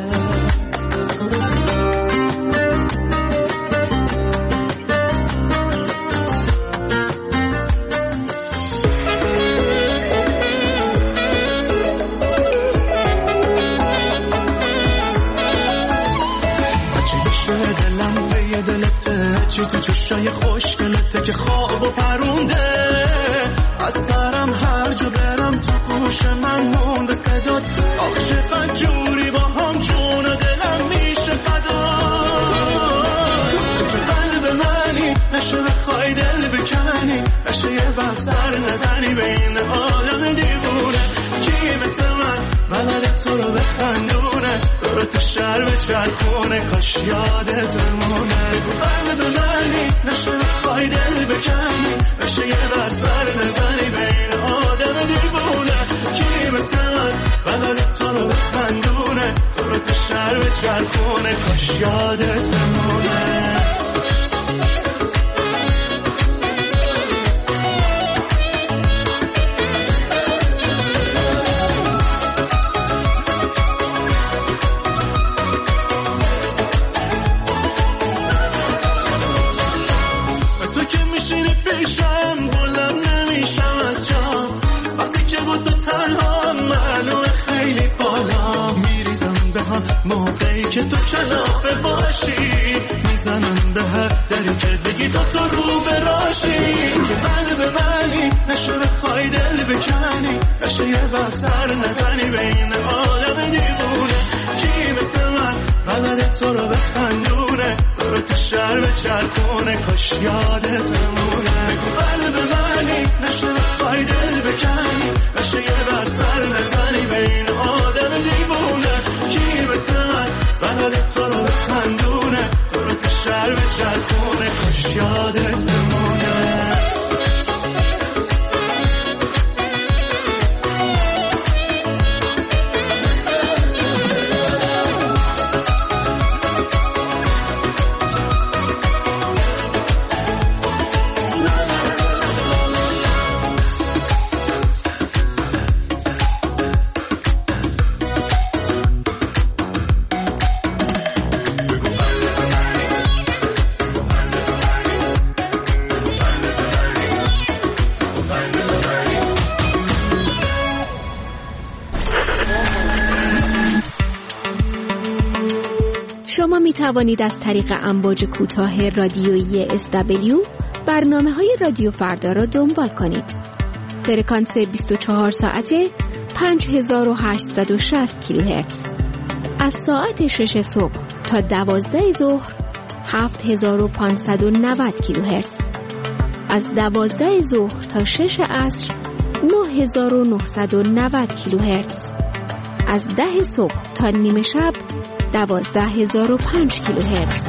چی تو چشای خوشگلته که خواب و پرونده از سرم هر جا برم تو گوش من مونده صدات آخ چقدر جوری با هم جون و دلم میشه فدا تو قلب منی نشه بخوای دل بکنی نشه یه وقت سر نزنی به این عالم دیوونه کی مثل من بلد تو رو بخندونه تو رو تو شهر بچرخونه کاش یادت بمونه تو قلب منی نشه بخوای دل بکنی نشه یه بر سر نزنی به این آدم دیوونه کی مثل من بلد تو رو بخندونه تو رو تو شهر بچرخونه کاش یادت بمونه. موقعی که تو کلافه باشی میزنم به هر دری که بگی تو تو رو براشی. که قلب منی نشه بخوای دل بکنی، نشه یه وقت سر نزنی بین عالم دیوونه. کی مثل من بلد تو رو بخندونه، تو رو تو شهر بچرخونه، کاش یادت بمونه. قلب منی نشه بخوای دل بکنی، نشه یه وقت سر نزنی بین آدم دیوونه. کی مثل من بلد تو رو بخندونه، تو رو تو شهر بچرخونه، کاش یادت بمونه.
شما می توانید از طریق امواج کوتاه رادیویی اس دبلیو برنامه‌های رادیو فردا را دنبال کنید. فرکانس بیست و چهار ساعته پنج هزار و هشتصد و شصت کیلوهرتز. از ساعت شش صبح تا دوازده ظهر هفت هزار و پانصد و نود کیلوهرتز. از دوازده ظهر تا شش عصر نه هزار و نهصد و نود کیلوهرتز. از ده صبح تا نیمه شب دوازده هزار و پنج کیلوهرتز.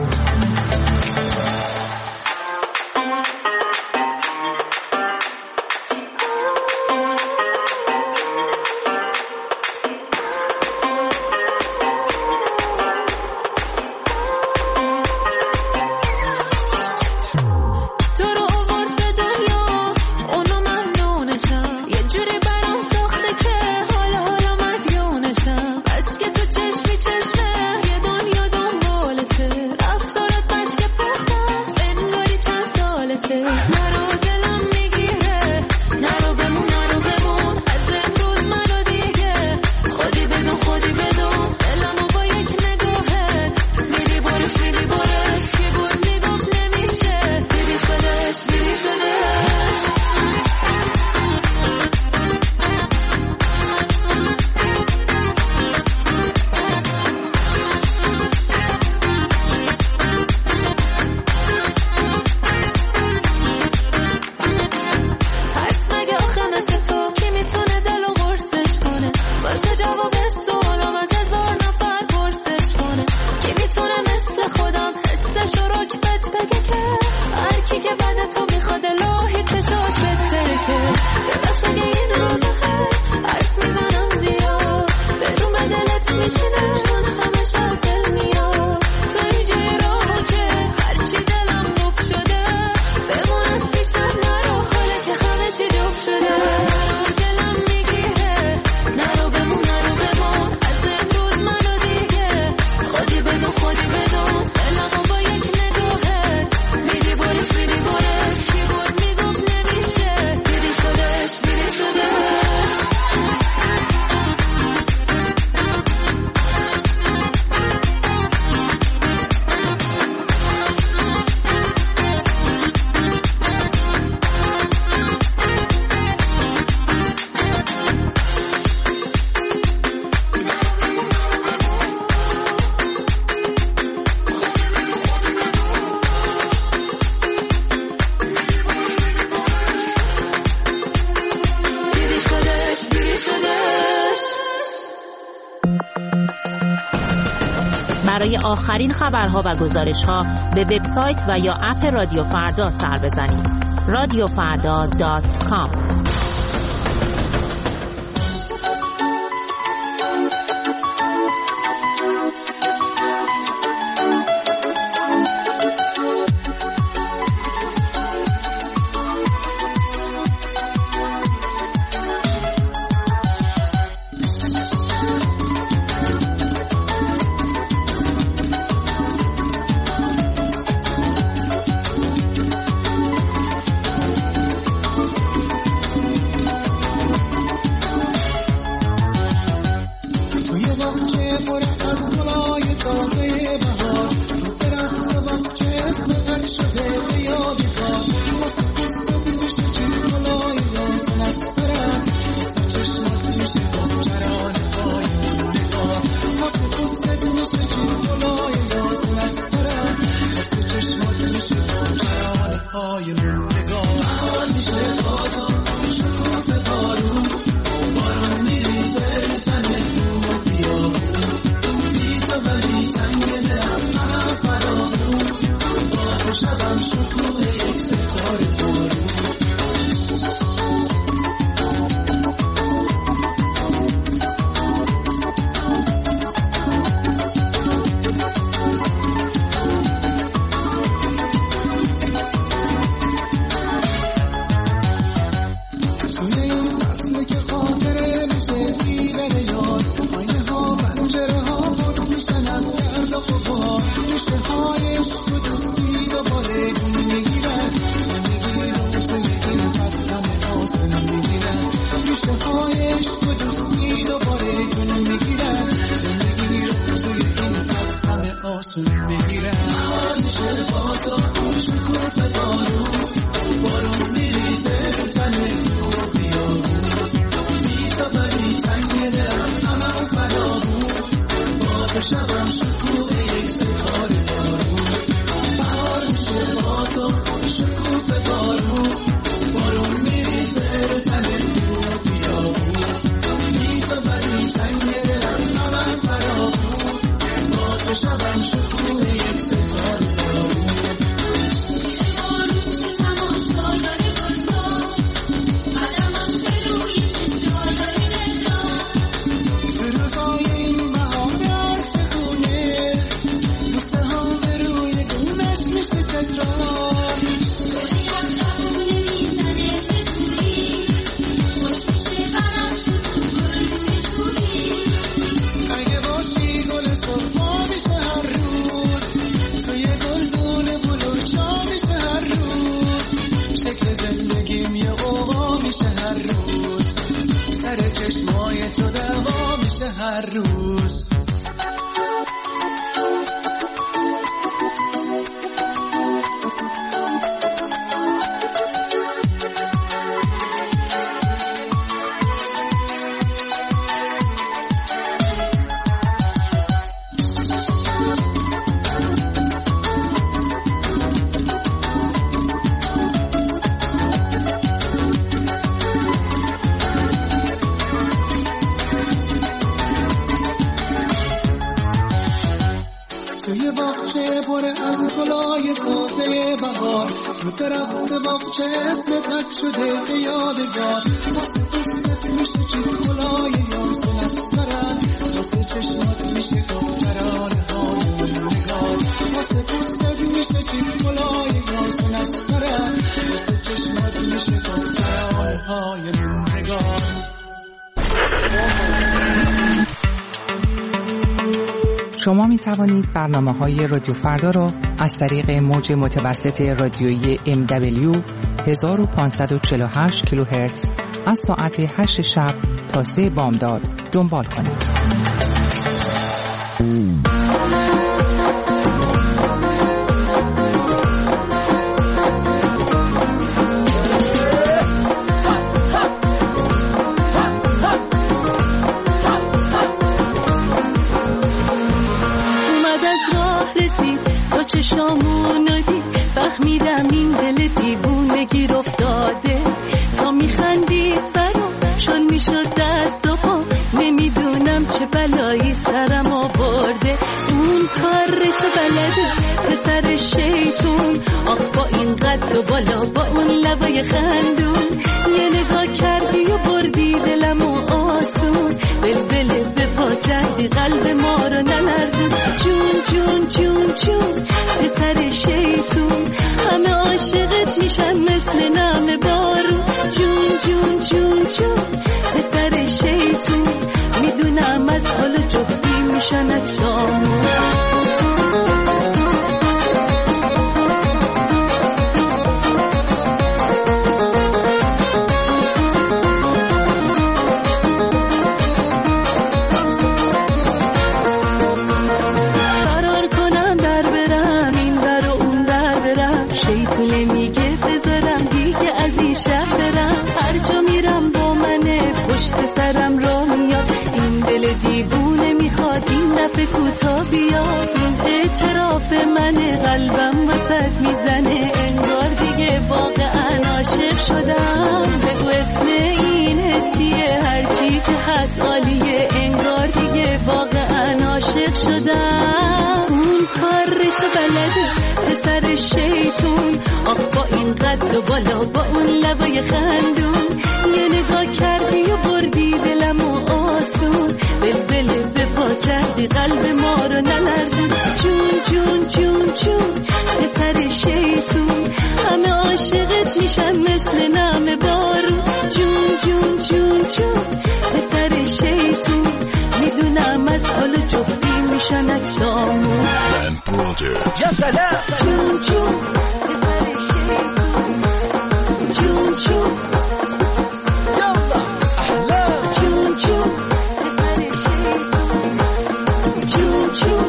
برای آخرین خبرها و گزارش‌ها به وبسایت و یا اپ رادیو فردا سر بزنید. رادیو فردا دات کام.
شما می توانید برنامه‌های رادیو فردا را از طریق موج متوسط رادیویی ام دبلیو هزار و پانصد و چهل و هشت کیلوهرتز از ساعت هشت شب تا سه بامداد دنبال کنید.
چشامون ندی فهمیدم این دل دیوونه گیر افتاده تا میخندی برام شان میشد دست و پا نمیدونم چه بلایی سرم آورده اون کارش بلده پسر شیطون آخ با این قد و بالا با اون لبای خندون یه نگاه کردی و بردی دلم و آسون بلبل به پا کردی قلب ما رو نلرزون جون جون جون جون پسر شیطون همه عاشقت میشن مثل نم بارون جون جون جون جون پسر شیطون میدونم از حال جفتی میشن اجسامون کوتا بیا این اعتراف من قلبم وسط میزنه انگار دیگه واقعا عاشق شدم بگو اسم این حسیه هرچی که هست عالیه انگار دیگه واقعا عاشق شدم اون کارش بلده پسر شیطون آخ با این قد و بالا با اون لبای خندون یه نگاه کردی و بردی دلم و آسون بلبل به پا کردی قلب ما رو نلرزون جون جون جون جون پسر شیطون همه عاشقت میشن مثل نم بارون جون جون
جون جون جون پسر شیطون میدونم از حال جفتی میشن اکسامون یا سلام جون جون پسر شیطون جون جون یالا احلا جون جون پسر شیطون جون جون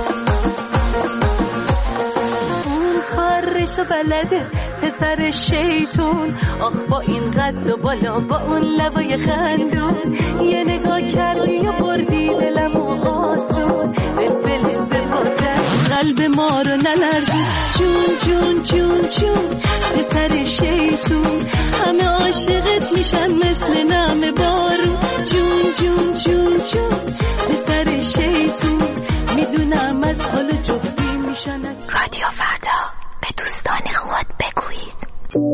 اون کارشو بلده پسر شیطون آخ با این قد و بالا با اون لبای خندون یه نگاه کردی و بردی دلم و آسون بلبل بپردن قلب ما رو نلرزون جون جون جون جون پسر شیطون همه عاشقت میشن مثل نم بارون جون جون جون جون پسر شیطون میدونم از حال جفتی میشن
رادیو فردا به دوستان خود بگویید.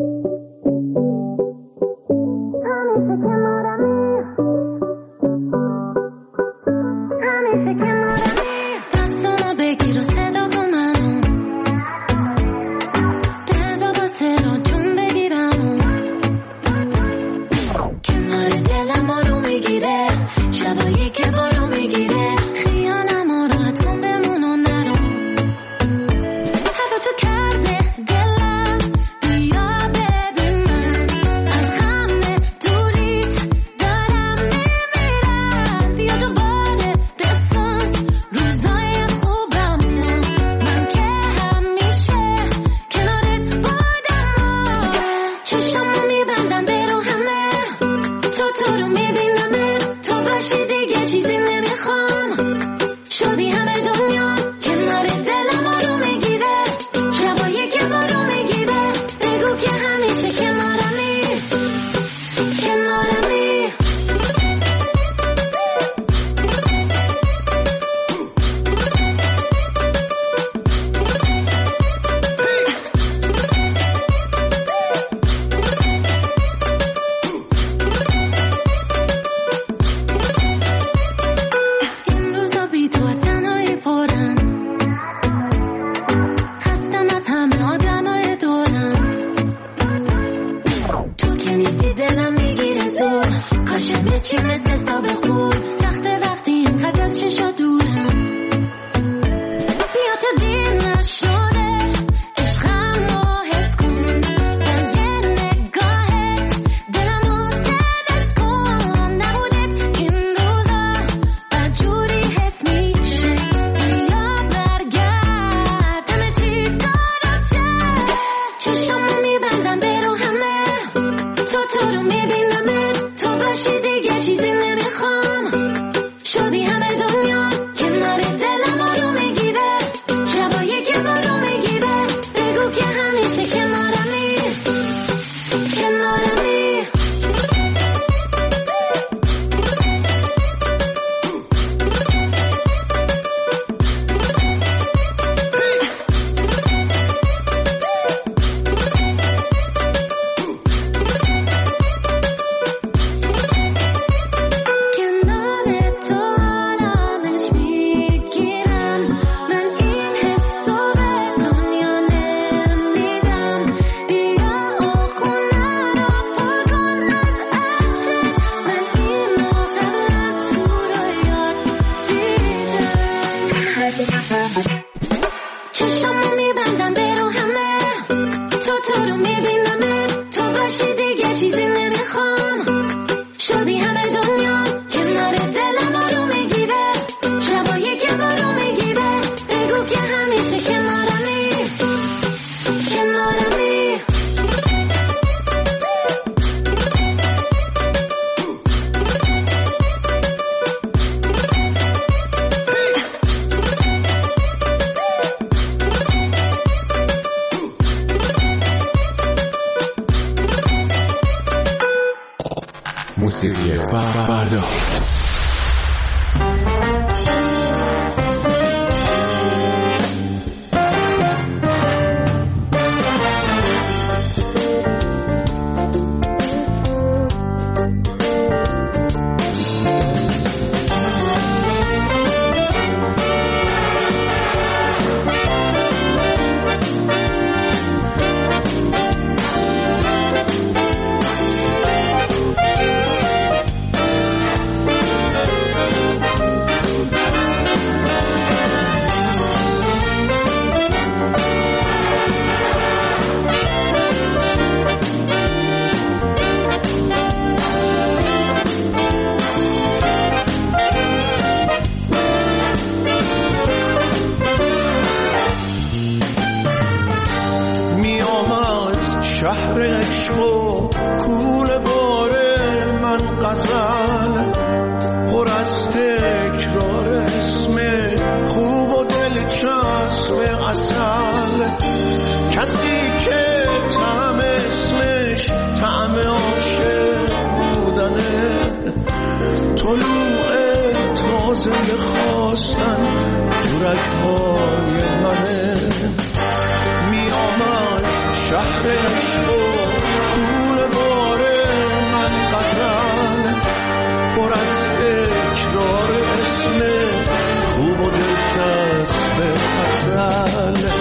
موسیقی فردا.
طلوع تازه خواستن تو رگ‌های منه. میام از شهر عشق و طول بار من غزل، پر از تکرار اسم خوب و دلچسب غزل.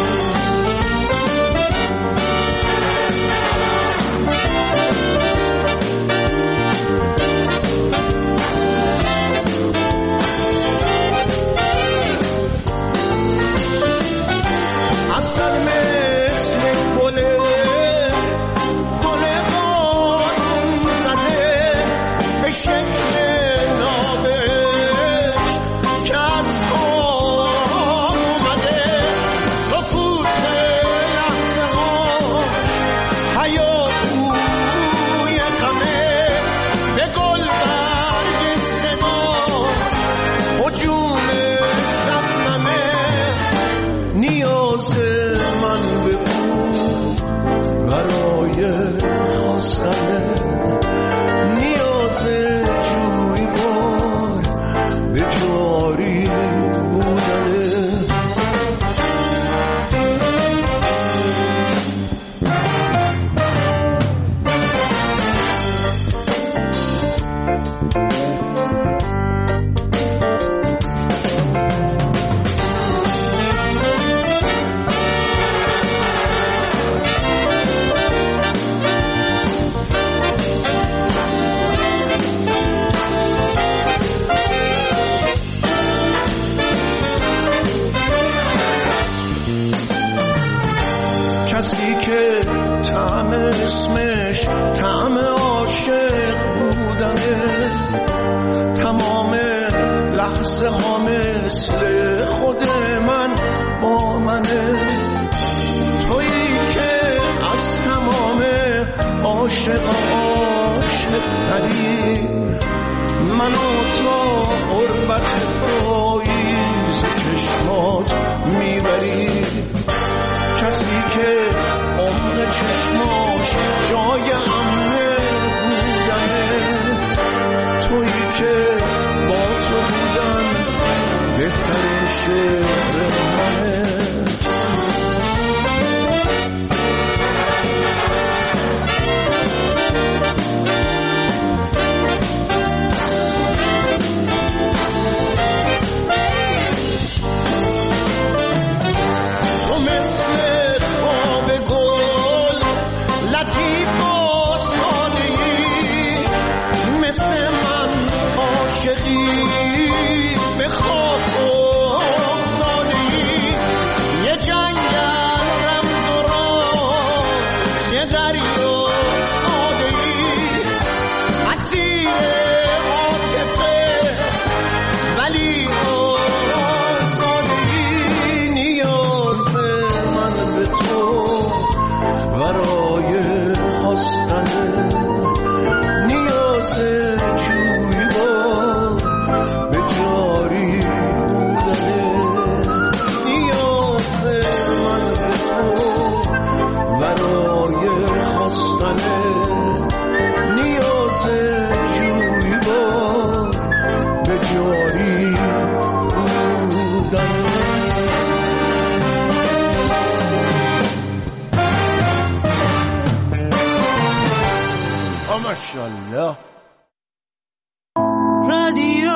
رادیو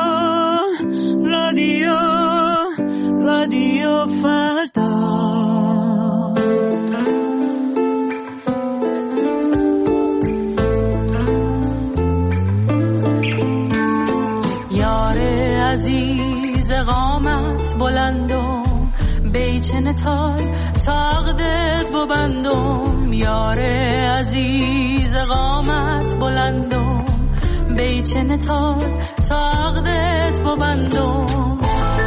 رادیو رادیو فردا. یار عزیز قامت بلندم بیچن تای تاقدت ببندم. یار عزیز قامت بلندم بیچن تای تاقدت ببندم.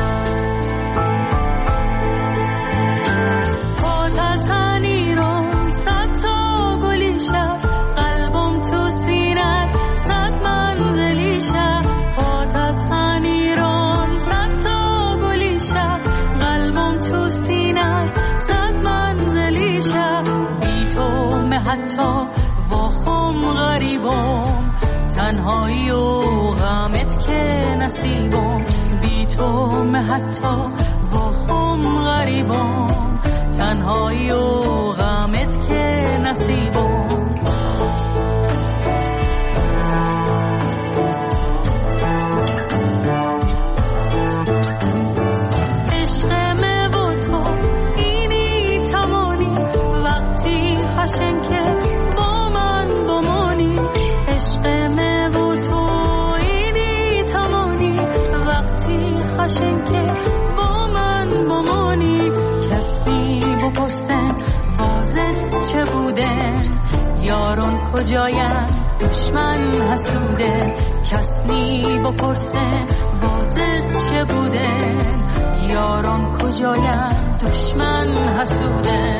آتشان ایران صد تا گلی شد قلبم تو سینه صد منزلی شد. آتشان ایران صد تا گلی شد قلبم تو سینه صد منزلی شد. بی تو مه حتی با خم غریبم تنهایی و
همه حتی واخم غریبم، تنهایی و غمت که نصیبم. عشق من و تو اینی تمانی، وقتی خشن که با من بمانی. عشق من و تو اینی تمانی، وقتی خشن که با من بمانی. کسی بپرسن بازت چه بوده، یارون کجایم دشمن حسوده. کسی بپرسن بازت چه بوده، یارون کجایم دشمن حسوده.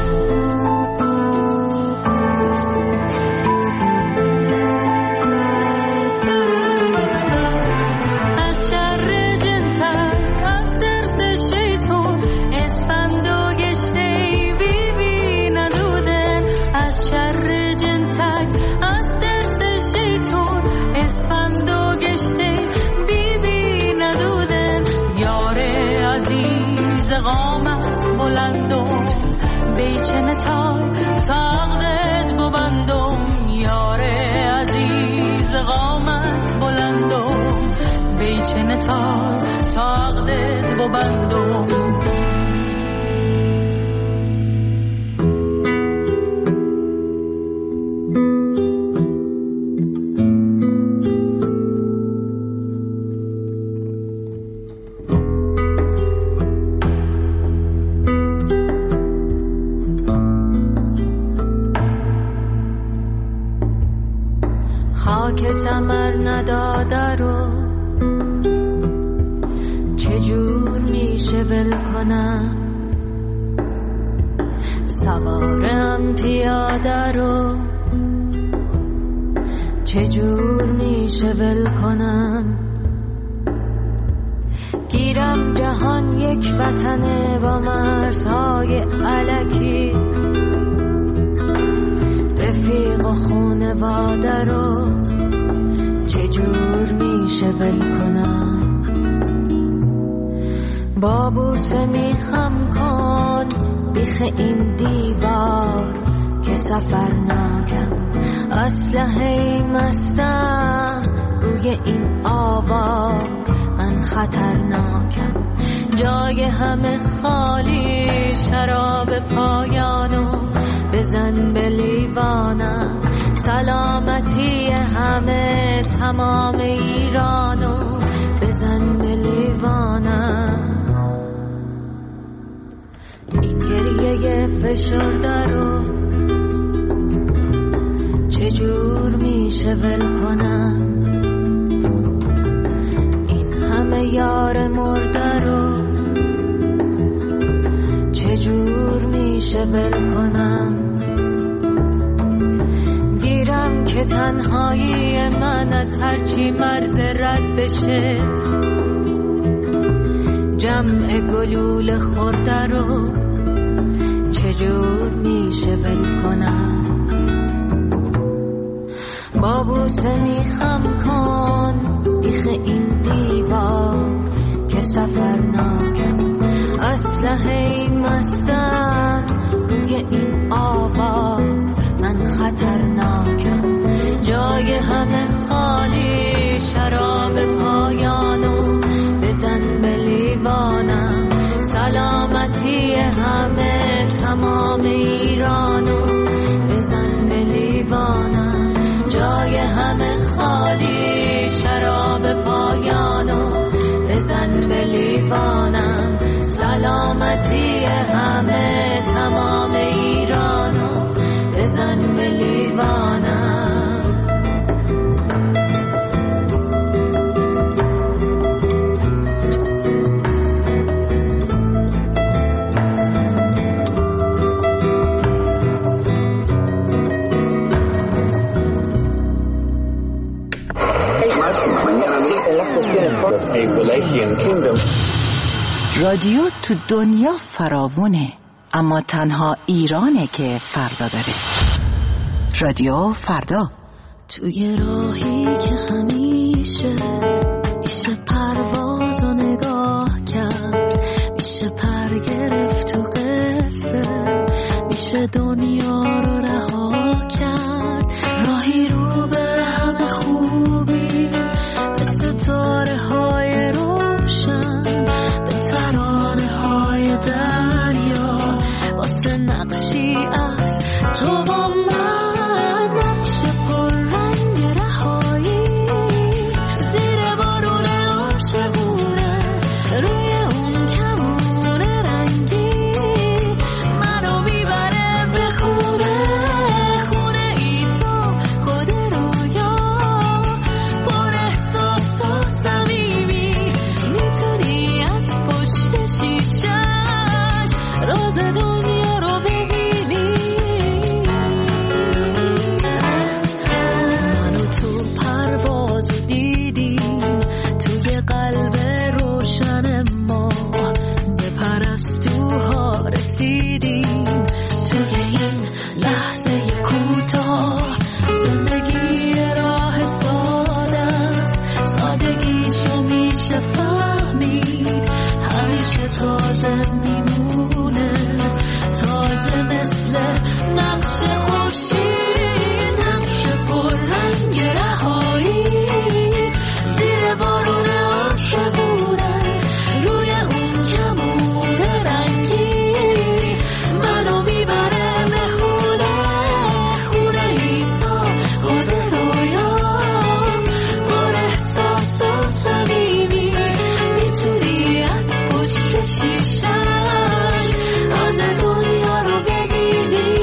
قامت بلندم بیچنه تا تقدت ببندم. یار عزیز قامت بلندم بیچنه تا تقدت ببندم.
خاک ثمر نداده رو چجور میشه ول کنم، سوارم پیاده رو چجور میشه ول کنم. گیرم جهان یک وطنه با مرزهای الکی، رفیق و خونواده رو چجور میشه ول کنم. با بوسه میخم کن بیخ این دیوار که سفر ناکم، اسلحه مستم روی این آوار من خطرناکم. جای همه خالی شراب پایانو بزن به لیوانم. سلامتی همه تمام ایرانو بزن به لیوانم. این گریه فشرده رو چجور میشه ول کنم. این همه یار مرده رو چجور میشه ول کنم. گیرم که تنهایی من از هرچی مرز رد بشه، جمع گلول خورده رو چجور میشه ول کنم. با بوسه میخم کن بیخ این دیوار که سفر ناکم، اسلحه مستم روی این آوار من خطرناکم. جای همه خالی شراب پایانو بزن به لیوانم. سلامتی همه تمام ایرانو بزن به لیوانم. جای همه خالی شراب پایانو بزن به لیوانم. سلامتی همه تمام ایرانو بزن به لیوانم.
رادیو تو دنیا فراوونه، اما تنها ایرانه که فردا داره. رادیو فردا.
توی راهی که همیشه ایشه پرواز و نگاه دنیا رو رها کرد، راهی رو به همه خوبی، به ستاره های روشن، به ترانه های دریا، واسه نقشی از تو با من، نقش پر رنگ رهایی، زیر بارون عاشقونه، روی اون کمون رنگی، منو میبره به خونه، خونه ای تو خود رویا، پر احساس و صمیمی، میتونی از پشت شیشش راز دنیا رو ببینی. منو تو پرواز دیدیم، توی قلب روشن ما به پرستوها رسیدیم، توی این لحظه کوتاه زندگی راه ساده است، سادگیشو میشه فهمید، همیشه تازه میمونه، تازه مثل نقش خورشید، نقش پر رنگ رهایی، زیر بارون عاشقونه، روی اون کمون رنگی، منو میبره به خونه، خونه ای تا خود رویا، پر احساس و صمیمی، میتونی از پشت شیشش راز دنیا رو ببینی.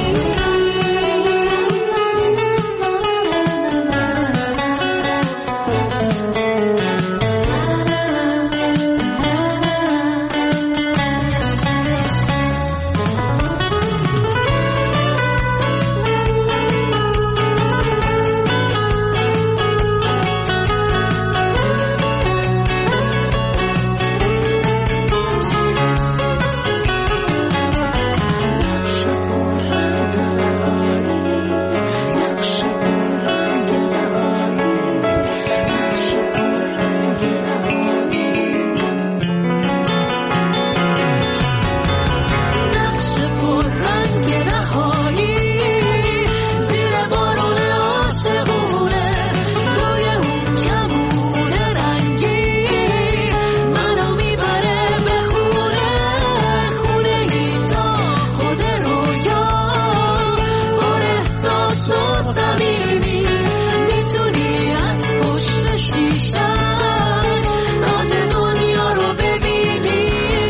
نقش پر رنگ رهایی، زیر بارون عاشقونه، روی اون کمون رنگی، منو میبره به خونه، خونه ای تا خود رویا، پر احساس و صمیمی، میتونی از پشت شیشش راز دنیا رو ببینی.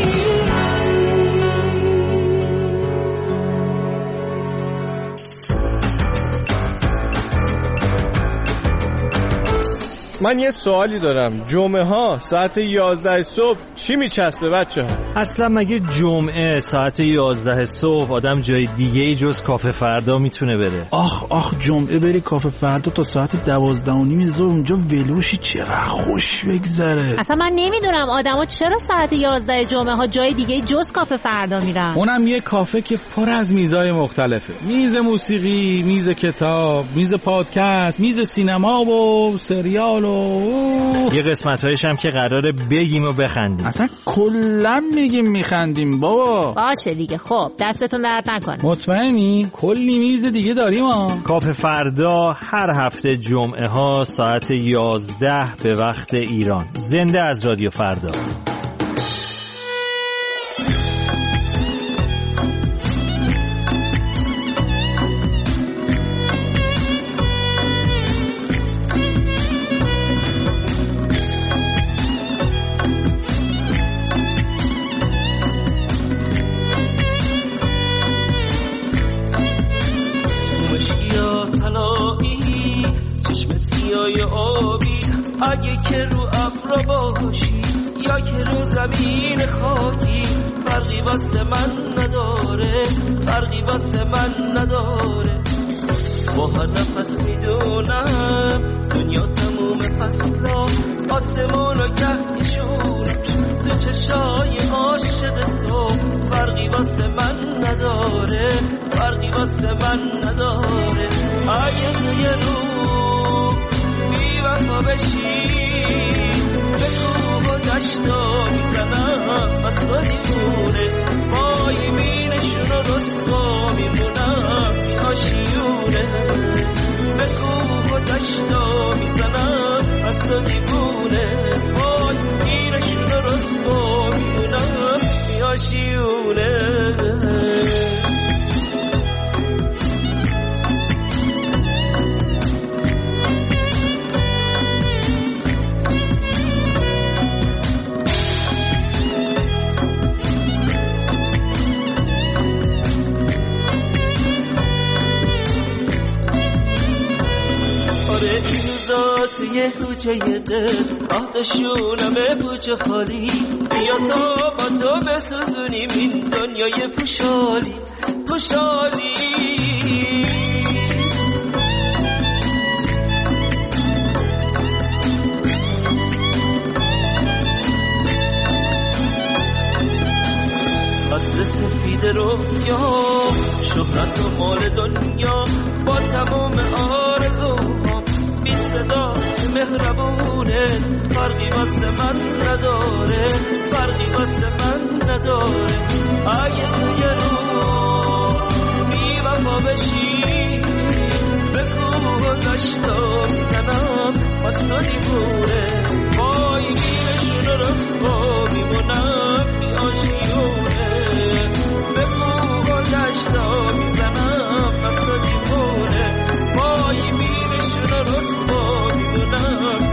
من یه سوالی دارم، جمعه ها ساعت یازده صبح چی میچسبه بچه ها؟
اصلا مگه جمعه ساعت یازده صبح آدم جای دیگه ای جز کافه فردا میتونه بره؟
آخ آخ جمعه بری کافه فردا تا ساعت دوازده و نیم ظهر اونجا ولوشی، چقدر خوش بگذره.
اصلا من نمیدونم آدما چرا ساعت یازده جمعه ها جای دیگه جز کافه فردا میرن.
اونم یه کافه که پر از میزای مختلفه، میز موسیقی، میز کتاب، میز پادکست، میز سینما و سریال و
یه قسمت‌هایش هم که قراره بگیم و بخندیم.
اصلا کلا میگیم میخندیم بابا.
باشه دیگه، خب دستتون درد نکنه.
مطمئنی؟ کلی میز دیگه داریم ها.
کافه فردا هر هفته جمعه ها ساعت یازده به وقت ایران، زنده از رادیو فردا.
اگه که رو ابر باشی یا که رو زمین خاکی، فرقی واسه من نداره، فرقی واسه من نداره. با هر نفس میدونم دنیا تموم فصلا، آسمون و گهیشون تو چشای عاشق تو، فرقی واسه من نداره، فرقی واسه من نداره. اگه تو یه رو بی وفا بشی به کوه و دشتا میزنم از تو دیوونه، مایی مینشون و رسوا میرم و دیوونه وای گیرشون رو رسوا میمونم بیاشیونه یه کوچه دل آتشونم بوچه خالی بیا تا با تو بسوزونیم این دنیای پوشالی پوشالی عطر سفید رویا شهرت و مال دنیا با تمام آرزوها بی صدا مهربونه فرقی واسه من نداره فرقی واسه من نداره اگه توی رو بی وفا بشی بگو گذشتا میزنم واسه تو دیوونه وای گیرشون رو رسوا میمونم بی آشیونه بگو گذشتا میزنم واسه تو دیوونه وای گیرشون رو رسوا میمونم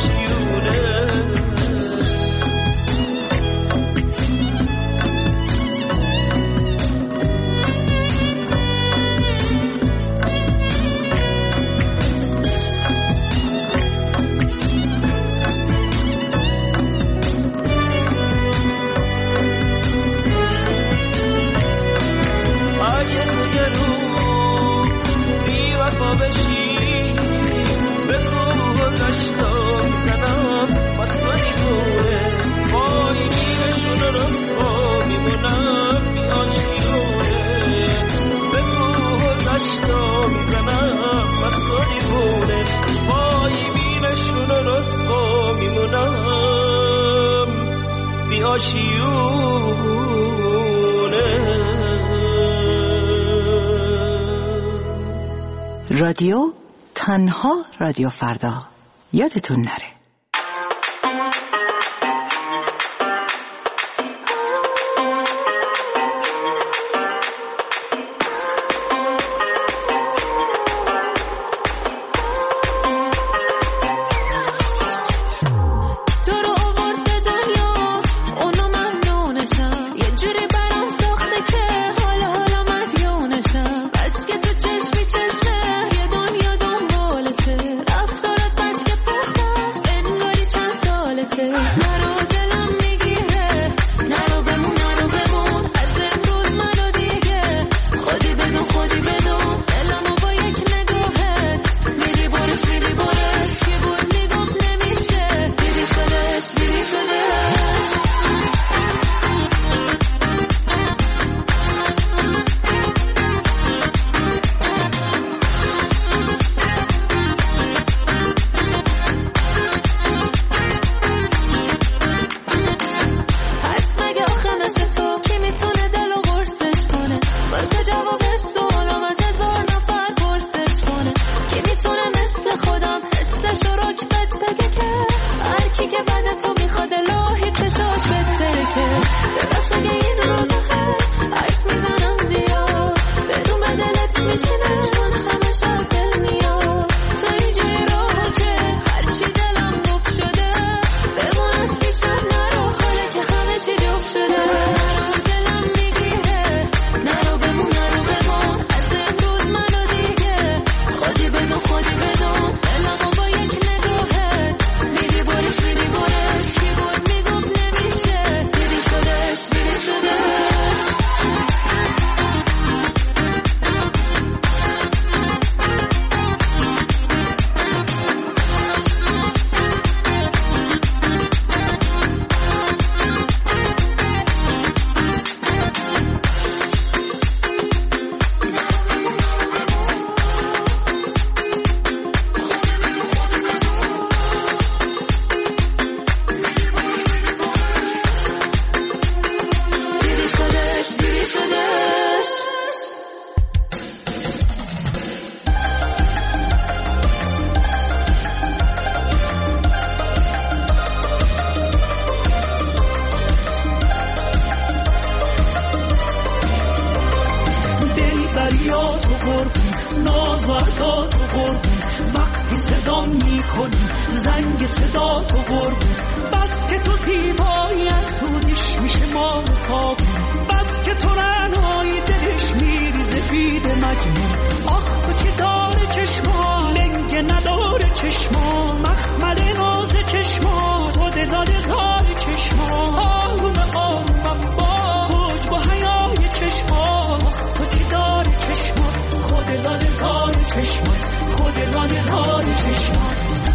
رادیو تنها رادیو فردا یادتون نره.
شده
قربون، ناز و عطا تو قربون، وقتی صدا میکنی زنگ صدا تو قربون، بس که تو زیبایی از سودش میشه ما خوابون، بس که تو رنایی دلش میریزه بید مجنون. آخ تو چی داره چشما لنگه نداره چشما، مخمل ناز چشما خود داده زار چشما، آروم آرومم با خوج با حیای چشما. آخ تو چی داره چشما خود داده زار چشما، خود داده زار چشما.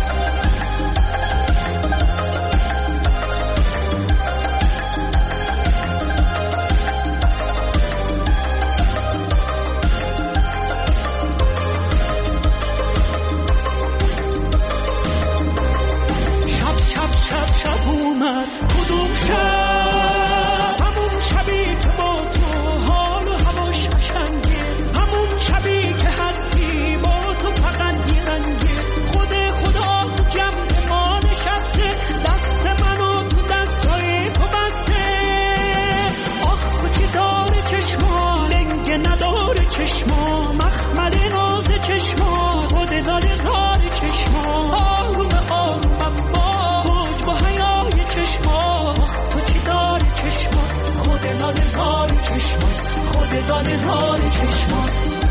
کدوم شب همون شبی که با تو حال و هواش قشنگه، همون شبی که هستی با تو فقط یه رنگه، خود خدا تو جمع ما نشسته، دست منو تو دستای تو بسته. آخ تو چی داره چشما لنگه نداره چشما، مخمل ناز چشما خود داره زار چشما، آروم آرومم با خوج با حیای چشما. تو چی داری چشما خود داده زار چشما، خود داده زار چشما.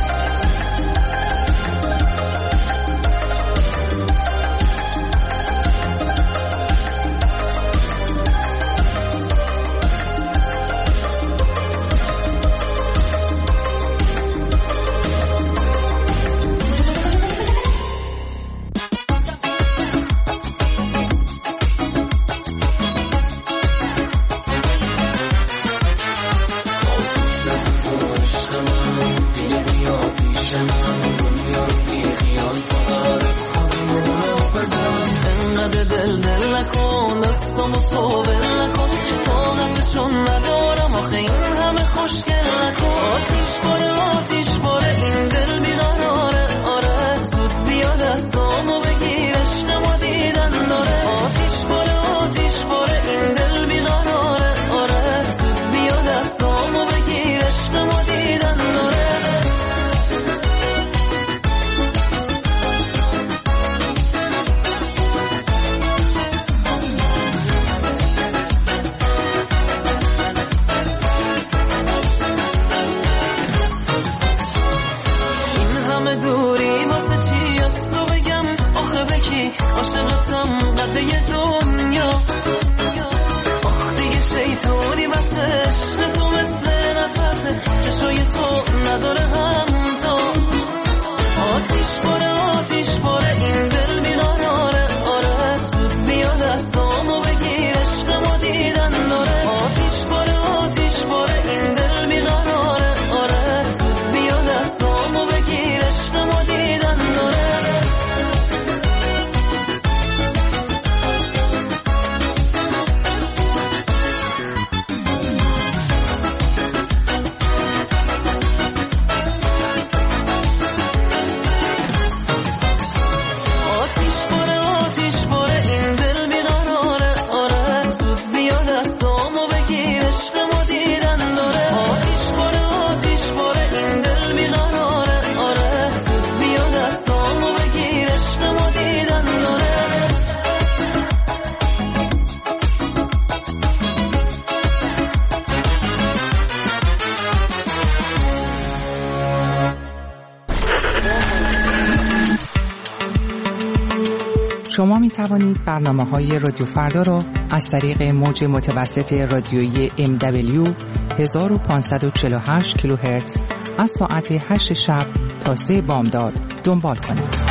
شما می توانید برنامه‌های رادیو فردا را از طریق موج متوسط رادیویی ام دبلیو هزار و پانصد و چهل و هشت کیلوهرتز از ساعت هشت شب تا سه بامداد دنبال کنید.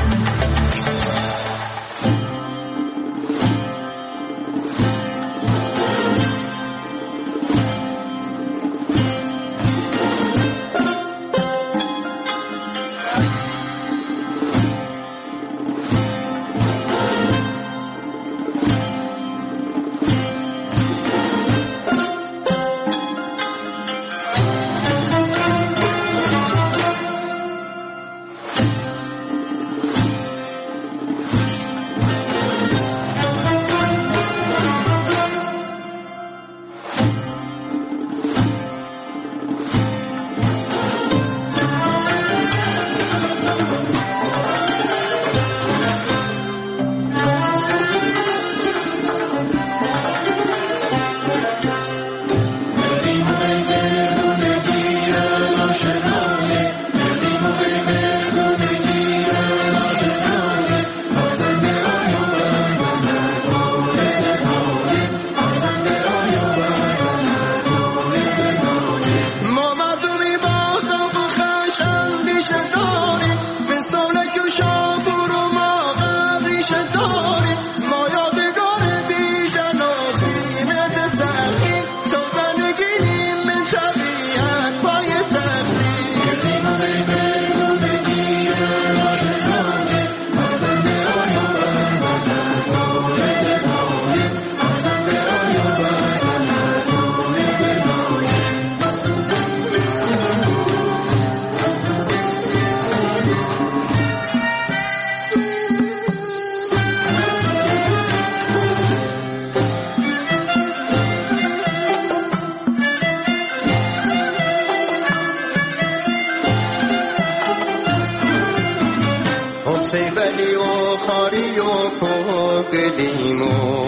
سیفلی و خاری و کوگلیم و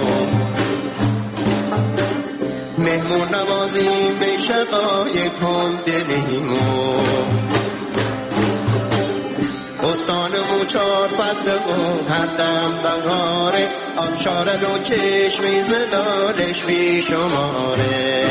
مهمون نوازیم به شقای کن دلیم و بستانمون چار فصل و هر دم بهاره آبشاره و چشمی زلالش بی شماره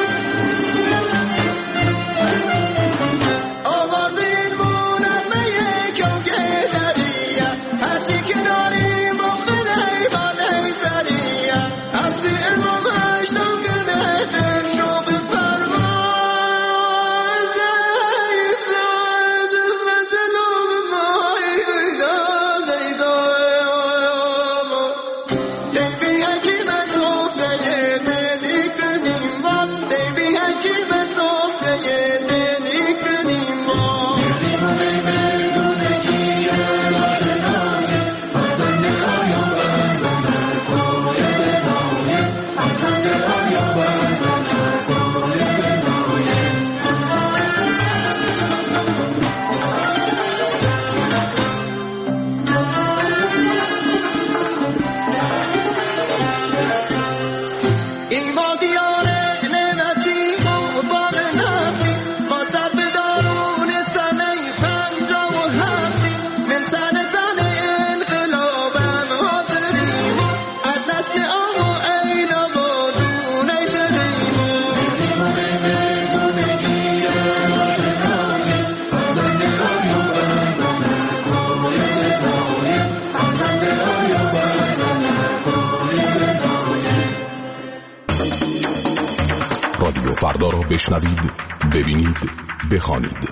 رادیو فردا را بشنوید، ببینید، بخوانید.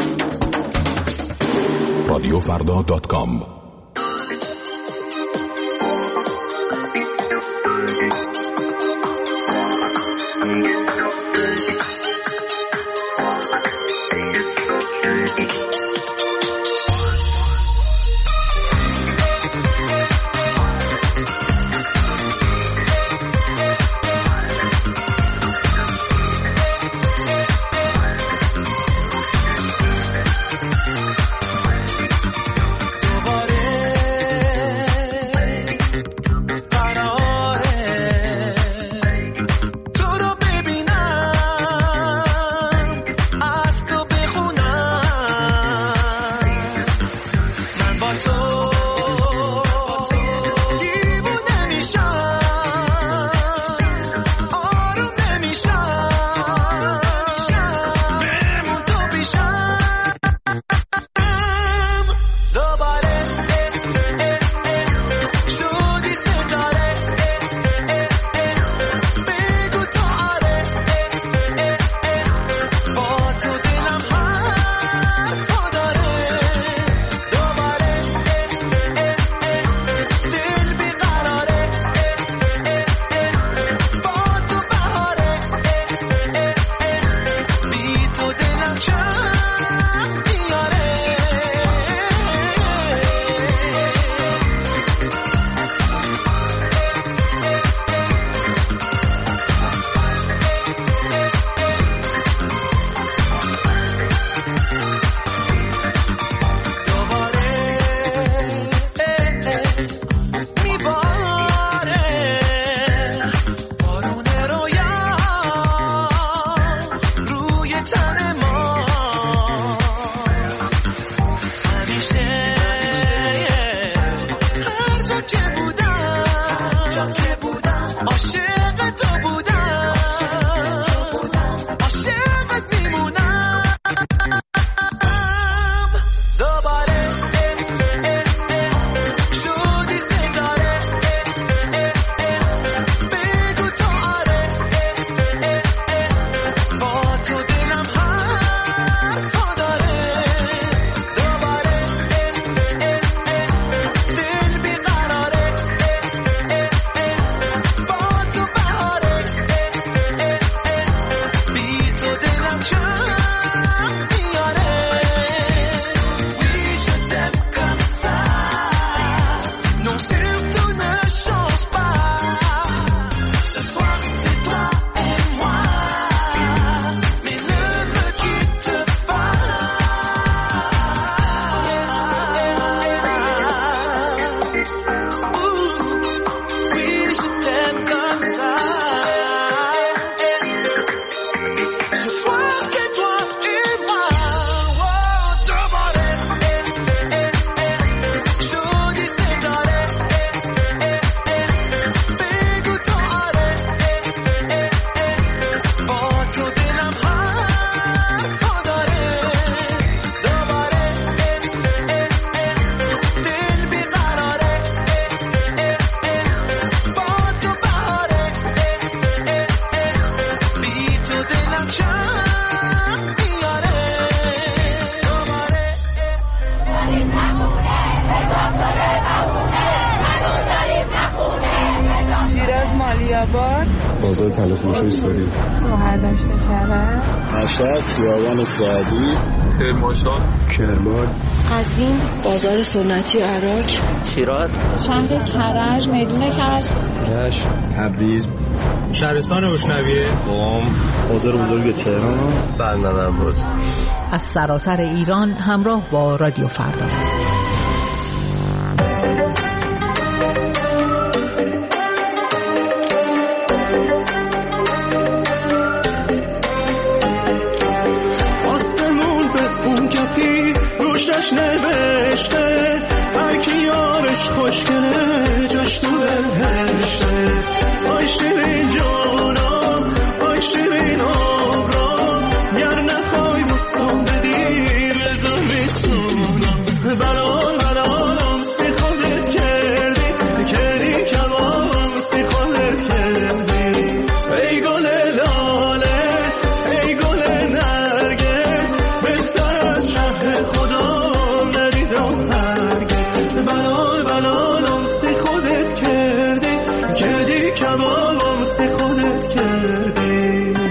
رادیو فردا دات کام.
دوباره
عالی‌آباد،
بازار طلایه‌فروشی ساری،
شهرداشت کرد،
مشهد، خیابان سعدی، کرمانشاه، کرمان،
قزوین، بازار سنتی عراق،
شیراز،
شهر کرج، میدون کرج،
رشت، تبریز،
شهرستان روشنویه،
قم، بازار بزرگ تهران، بندرعباس.
از سراسر ایران همراه با رادیو فردا.
آسمون به اون کفی روشش نوشته هر کی یارش خوشگله جاش تو بهشته. آی شیرین جانم آی شیرین آبرام گر نخوای بستان بدی رزا میسونم. بلال بلالم سی خودت کردی کردی کبابم سی خودت کردی. ای گل لاله ای گل نرگس بهتر از شهر خدا ندیدم هرگز. بلال بلالم سی خودت کردی کردی کبابم سی خودت کردی.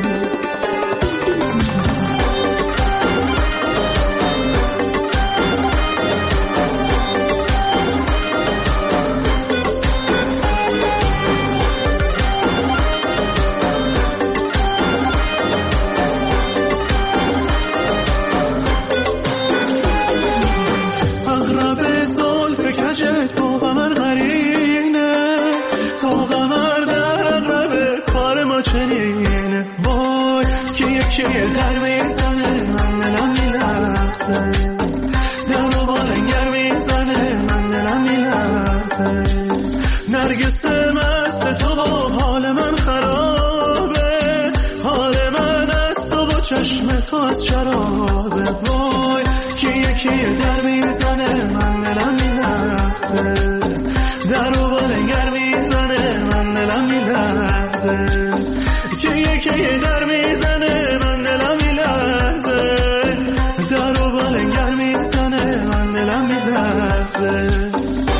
اغرب زلف کجت با قمر قرینه تا قمر در اغرب کار ما چنینه. وای که یکی در میزنه من دلم میلرزه در و بالنگر میزنه من دلم میلرزه. نرگس مست تو با حال من خرابه حال من از تو با چشم تو از شرابه. وای که یکی در میزنه من دلم میلرزه در و بالنگر میزنه من دلم میلرزه. که یکی در میزنه من دلم میلرزه در و بالنگر میزنه من دلم میلرزه.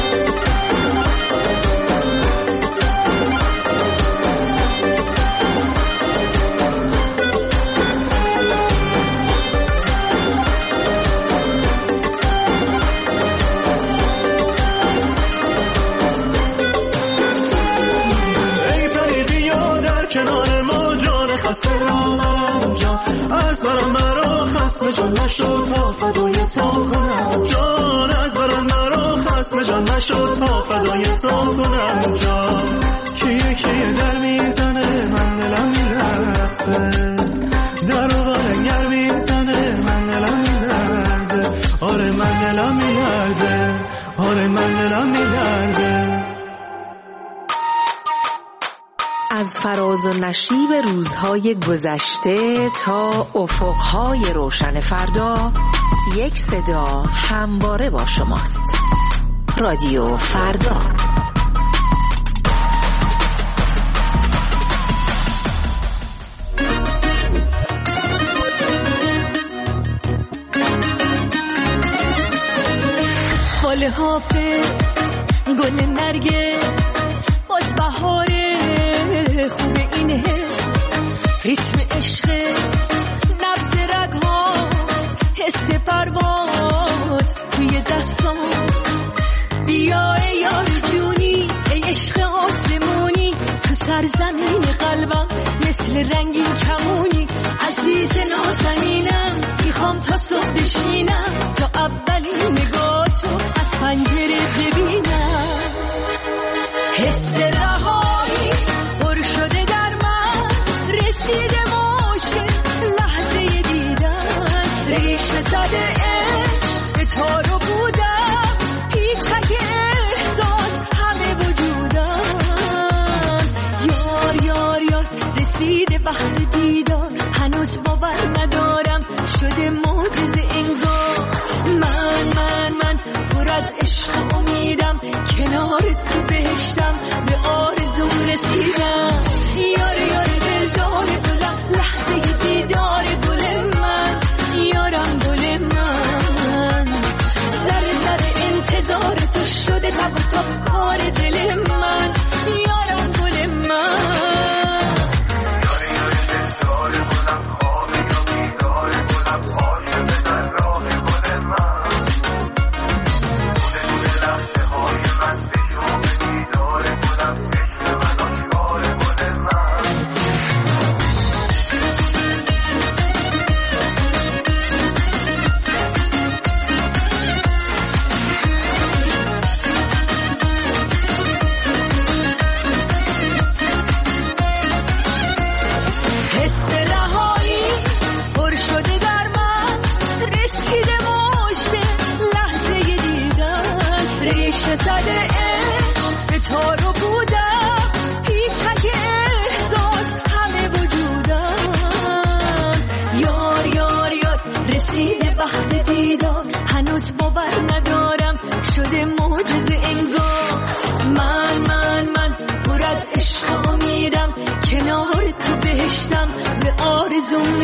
ای پری بیا در کنار ما جان خسته را من جان از برم مرا خسته جان نشد تا فدای تو کنم جان از برم مرا خسته جان نشد تا فدای تو کنم جان. که یکی در میزنه من دلم میلرزه در و بالنگر میزنه من دلم میلرزه. آره من دلم میلرزه آره من دلم میلرزه.
از فراز و نشیب روزهای گذشته تا افقهای روشن فردا یک صدا همواره با شماست. رادیو فردا.
حال حافظ گل نرگس باز بهاره خوب این حس ریتم عشق نبض رگها حس پرواز توی دستان. بیا ای یار جونی ای عشق آسمونی تو سرزمین قلبم مثل رنگین کمونی. عزیز نازنینم میخوام تا صبح بشینم تا اولین نگاه تو از پنجره ببینم. حس رهایی پر شده در من رسیده باشه لحظه دیدن ریشه زده عشق به تارو بودم پیچک احساس همه وجودم. یار یار یار رسیده وقت دیدار هنوز باور ندارم شده معجزه انگار. من من من پر از عشق امیدم کنار تو بهشتم به آرزوم رسیدم. یار یار دلدار گلم لحظه دیدار گل من یارم گل من. ذره ذره انتظار تو شده تب و تاب کار دل من یارم گل من.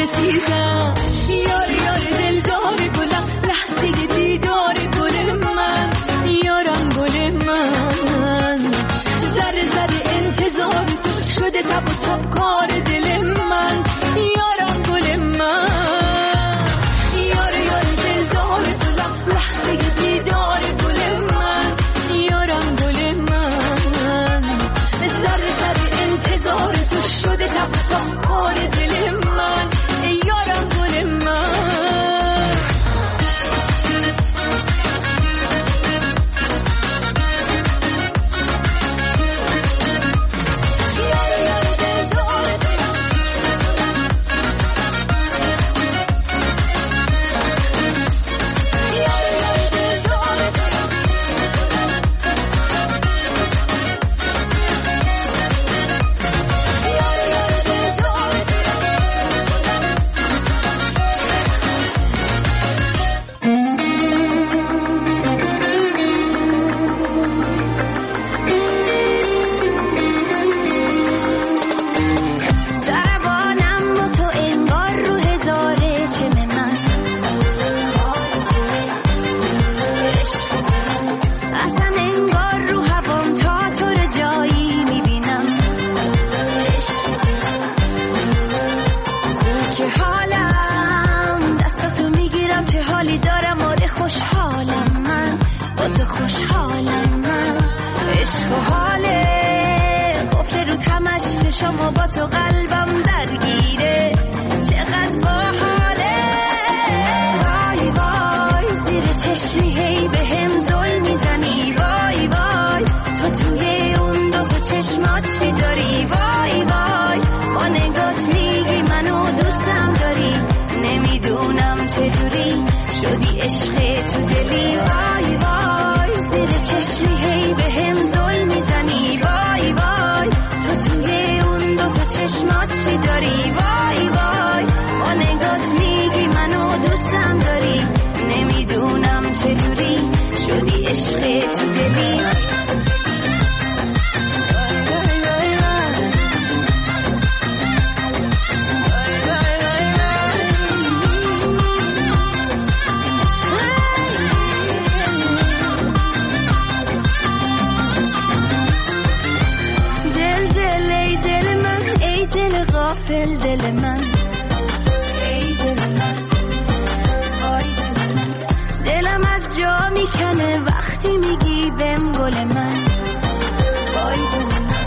رسیدم. یار یار دلدار گلم لحظه دیدار گل من، یارم گل من. ذره ذره انتظار تو شده تب و تاب کار دل من، یارم گل من. یار یار دلدار گلم لحظه دیدار گل من، یارم گل من. ذره ذره انتظار تو شده تب و تاب کار دل من، یارم گل من. شما با تو قلبم درگیره، چقدر باحاله. وای وای زیر چشمی هی به هم زل میزنی، وای وای تو توی اون دو تا چشمات چی داری، وای وای با نگات میگی منو دوستم داری، نمیدونم چجوری شدی عشق تو دلی. وای وای زیر چشمی هی به هم زل میزنی، وای وای تو توی چشمات چی داری، وای وای با نگات میگی منو دوستم داری، نمیدونم چجوری شدی عشق تو دلی. غافل دل من، ای دل من، آی دل من. دلم از جا میکنه وقتی میگی بهم گل من، آی دل من.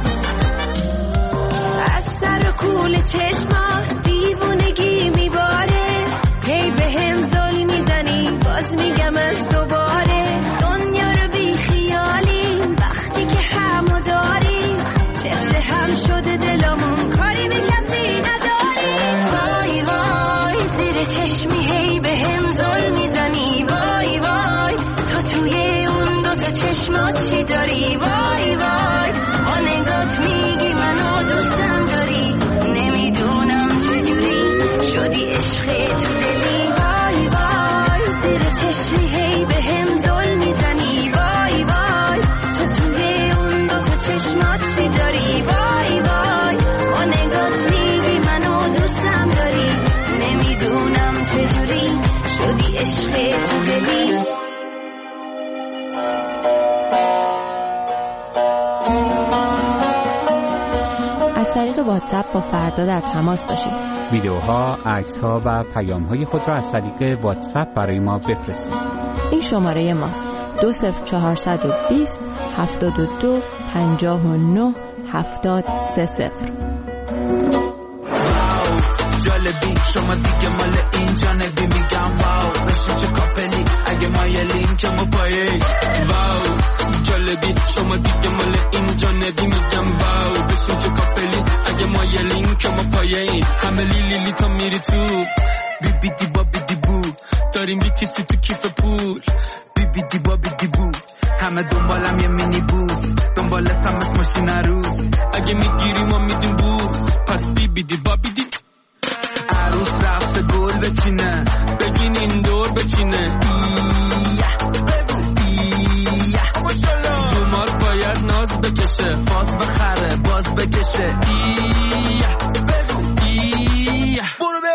از سر و کول چشمات دیوونگی میباره، هی بهم زل میزنی باز میگم از دوباره. دنیا رو بی خیالی وقتی که همو داری، چفته هم شده دلمون کاری به کسی نداری. وای وای زیر چشمی هی به هم زل میزنی، وای وای تو توی اون دو تا چشمات چی داری، وای وای با نگات میگی منو دوستم داری، نمیدونم چجوری شدی عشق تو دلی. وای وای زیر چشمی هی به هم زل میزنی، وای وای تو توی اون دو تا چشمات چی داری، وای وای با نگات میگی منو دوستم داری، نمیدونم چجوری شدی عشق تو دلی.
از طریق واتساپ با فردا در تماس باشید.
ویدیوها، عکس‌ها و پیام‌های خود را از طریق واتساپ برای ما بفرستید.
این شماره ماست: دو صفر چهارصد و بیست هفتاد و دو پنجاه و نه هفتاد سه صفر.
جالبی شما دیگه مال این جانبی، میگم واو بشین چه کاپلی اگه مایلین که ما پایه. واو جالبی شما دیگه مال این جانبی، میگم واو بشین چه کاپلی اگه مایلین که ما پایه. همه لیلی لی تا میری تو بی بی دی با بی دی بو، داریم بی تیسی تو کیف پول. بی بی دی با بی دی بو همه دنبالم یه مینی بوس، دنبالتم از ماشین عروس، اگه میگیری ما میدیم بوس. پس بی بی دی با بی دی عروس رفته گل بچینه، بگین این دور بچینه. دومار باید ناز بکشه، فاز بخره باز بکشه. برو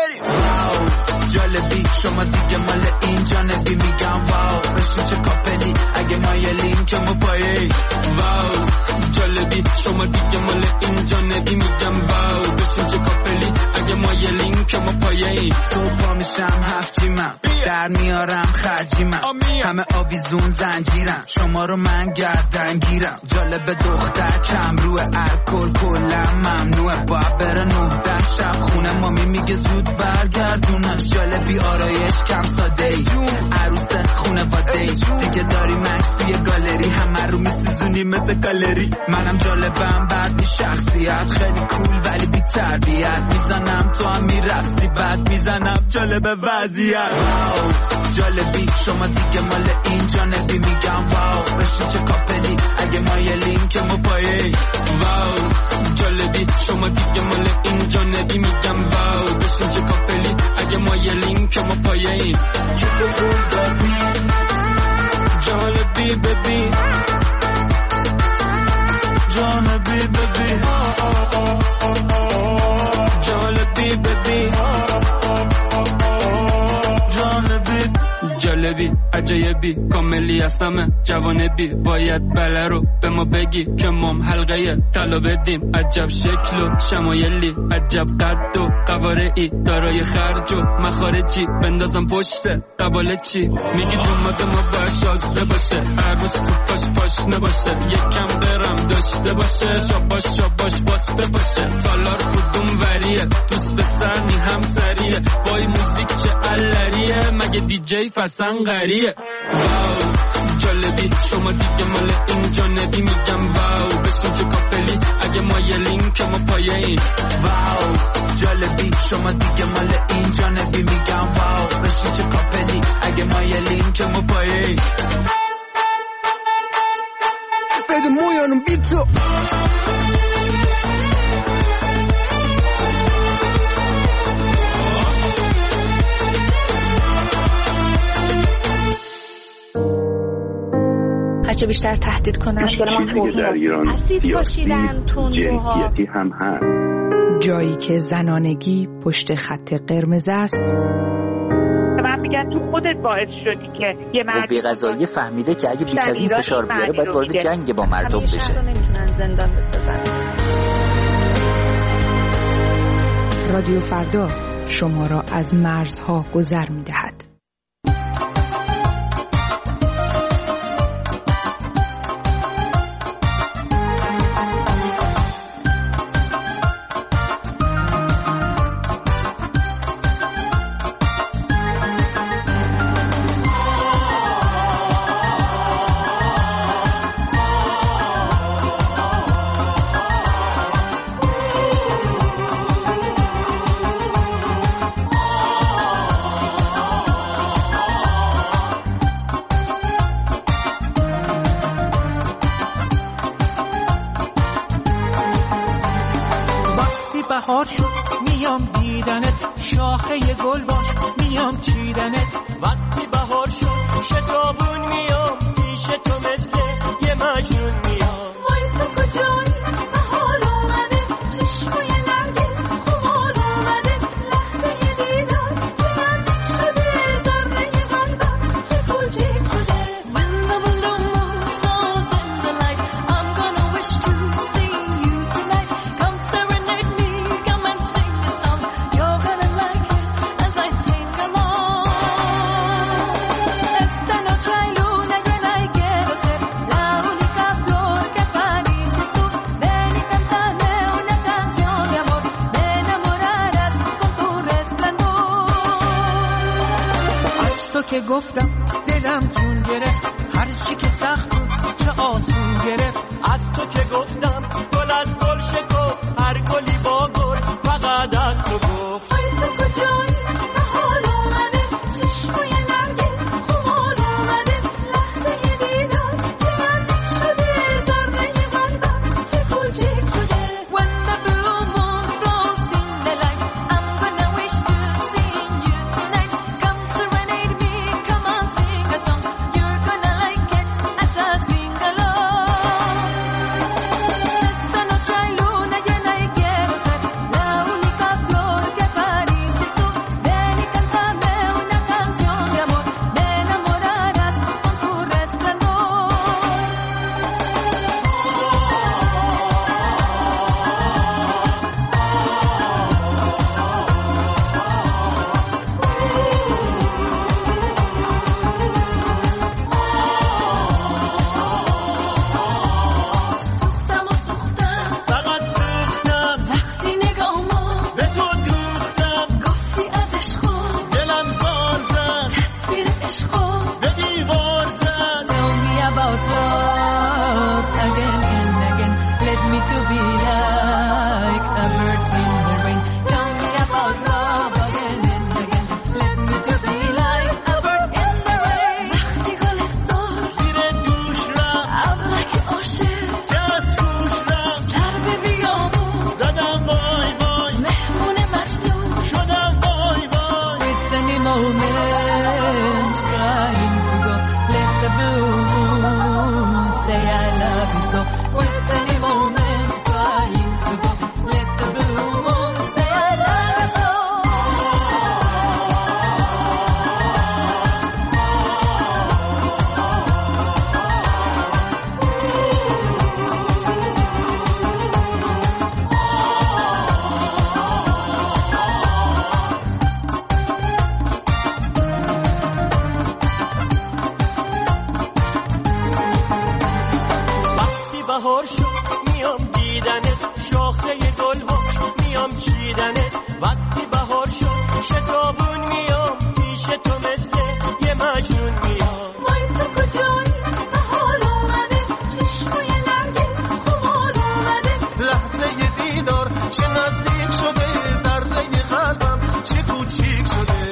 شما دیگه مال اینجا نبی میگم واو بشین چه کاپلی اگه مایلین که ما پایه واو جالبی شما دیگه مال اینجا نبی میگم واو بشین چه کاپلی اگه مایلین که ما پایه صبح میشم هفت جیمم در میارم خرجیمم همه آویزون زنجیرم شما رو من گردن گیرم جالب دختر کم روی الکل کلا ممنوعه باید بره نهده شب خونه مامی میگه زود برگردونش جالبی آرایش کم ساده ای عروس خونه واده ای دیگه داری مکس توی گالری همه رو میسوزونی مثل گالری منم جالبم بعد می شخصیت خیلی کول ولی بی تربیت میزنم تو هم میرقصی بعد میزنم جالب وضعیت جالبی شما دیگه مال اینجا نبی میگم واو بشین چه کاپلی اگه مایلین که ما پایه واو جالبی شما دیگه مال اینجا نبی میگم واو بشین چه کاپلی اگه مایلین که ما پایه جالبی ببی جالبی ببی جالبی ببی جالبی عجایبی کاملی هستمه جوانبی باید بله رو به ما بگی که مام حلقه طلا بدیم عجب شکل و شمایلی عجب قد و قوارعی دارای خرج و مخارجی بندازم پشت قباله چی میگی دومات ما باید شازده باشه هر روز تو پاش پاش نباشه یکم برم داشته باشه شاباش شاباش باسته باشه تالار کدوم وریه دوست به سرنی هم سریه وای موزیک چه علریه مگه دیجی فسن غریه واو جالبی شما دیگه مال اینجا نبی میگم واو بشین چه کاپلی اگه مایلین که ما پایه این واو جالبی شما دیگه مال اینجا نبی میگم واو بشین چه کاپلی اگه مایلین که ما پایه این بده مویانم بیتو
هرچه بیشتر تهدید کنن
مشکل ما در ایران
اسید پاشیدن تندروها
هم هست
جایی که زنانگی پشت خط قرمز است
من میگن تو خودت باعث شدی که یه مردی
قضایی فهمیده که اگه بیش از این فشار بیاره باید وارد جنگ با مردم بشه
همیشه نمیتونن زندان بسازن
رادیو فردا شما را از مرزها گذر میدهد.
بهار شد میام دیدنت شاخه گل باش میام چیدنت وقتی بهار شد شتابون میام پیش تو مثل یه مجنون میام وای تو کجایی بهار اومده چشمای نرگس خمار اومده لحظه دیدار که نزدیک شده ذره قلبم چه کوچیک شده When the window moves falls in the light I'm gonna wish to see you tonight Come serenade me که گفتم دلم جون گرفت هر چی که سخت بود چه آسون گرفت از تو که گفتم گل از گل شکفت هر گلی با گل فقط از تو گفت ای تو کجایی بهار اومده چشمای نرگس خمار اومده لحظه دیدار که نزدیک شده ذره قلبم چه کوچیک شده When the blue moon flows in the light I'm gonna wish to see you tonight Come serenade me Come on, sing a song. You're gonna like it as I sing along. شاخه گل ها میام چیدنت، وقتی بهار شد شتابون میام پیش تو مثل یه مجنون میام.
وای تو کجایی بهار اومده، چشمای نرگس خمار اومده،
لحظه ی دیدار چه نزدیک شده، ذره قلبم چه کوچیک شده.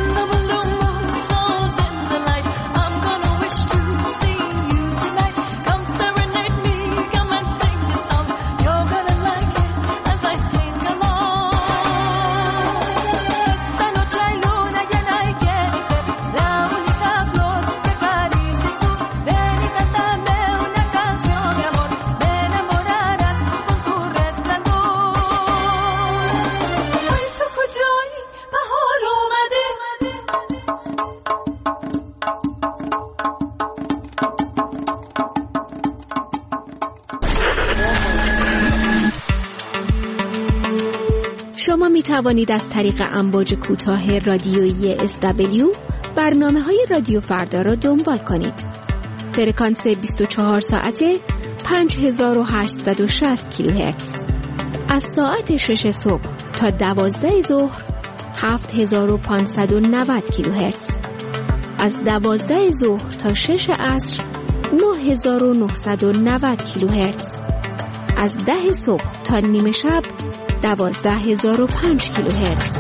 شما می توانید از طریق امواج کوتاه رادیویی اس دبلیو برنامه های رادیو فردا را دنبال کنید. فرکانس بیست و چهار ساعته پنج هزار و هشتصد و شصت کیلوهرتز. از ساعت شش صبح تا دوازده ظهر هفت هزار و پانصد و نود کیلوهرتز. از دوازده ظهر تا شش عصر نه هزار و نهصد و نود کیلوهرتز. از ده صبح تا نیمه شب دوازده هزار و پنج کیلوهرتز.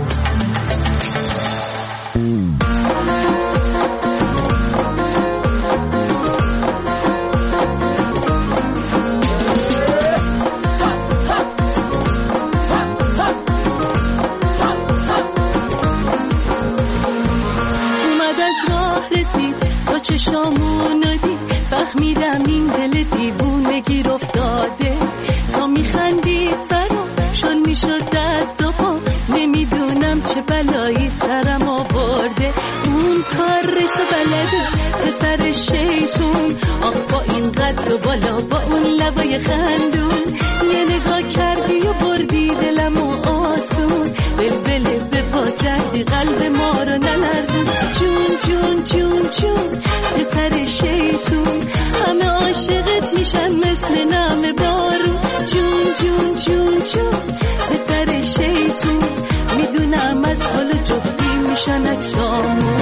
اومد از راه رسید با چشامون دید، فهمیدم این دل دیوونه گیر افتاده، تا میخندید فرامشون میشد دست و پا، نمیدونم چه بلایی سرم آورده. اون کارشو بلده پسر شیطون، آخ با این قد و بالا با اون لبای خندون، یه نگاه کردی و بردی دلم و آسون، بلبل به پا کردی قلب ما رو نلرزون. جون جون جون جون پسر شیطون، همه عاشقت میشن مثل نم بارون. جون جون جون جون پسر شیطون، میدونم از حال جفتی میشن اکسامون.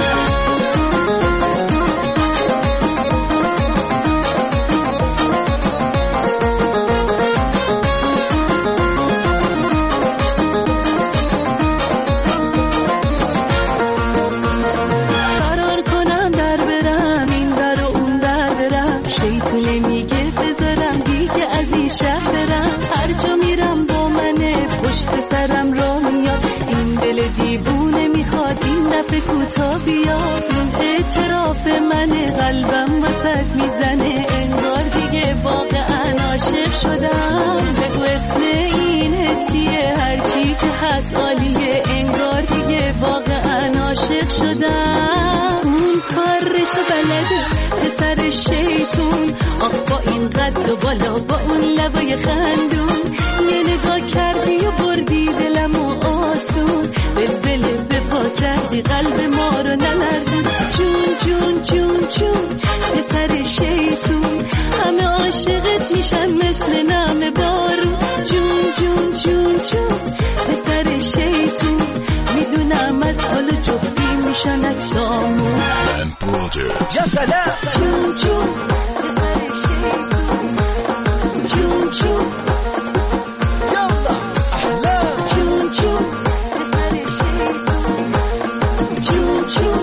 کوتا بیا اعتراف من، قلبم وسط میزنه، انگار دیگه واقعا عاشق شدم. بگو اسم این حسیه، هرچی که هست عالیه، انگار دیگه واقعا عاشق شدم. اون کارشو بلده پسر شیطون، آخ با این قد و بالا با اون لبای خندون، یه نگاه کردی و بردی دلم و آسون، بلبل به پا کردی قلب ما رو نلرزون. جون جون جون جون پسر شیطون، همه عاشقت میشن مثل نم بارون. جون جون جون جون پسر شیطون، میدونم از حال جفتی میشن اکسامون. یا سلام جون جون پسر شیطون، جون جون یالا احلام، جون جون پسر شیطون، جون جون.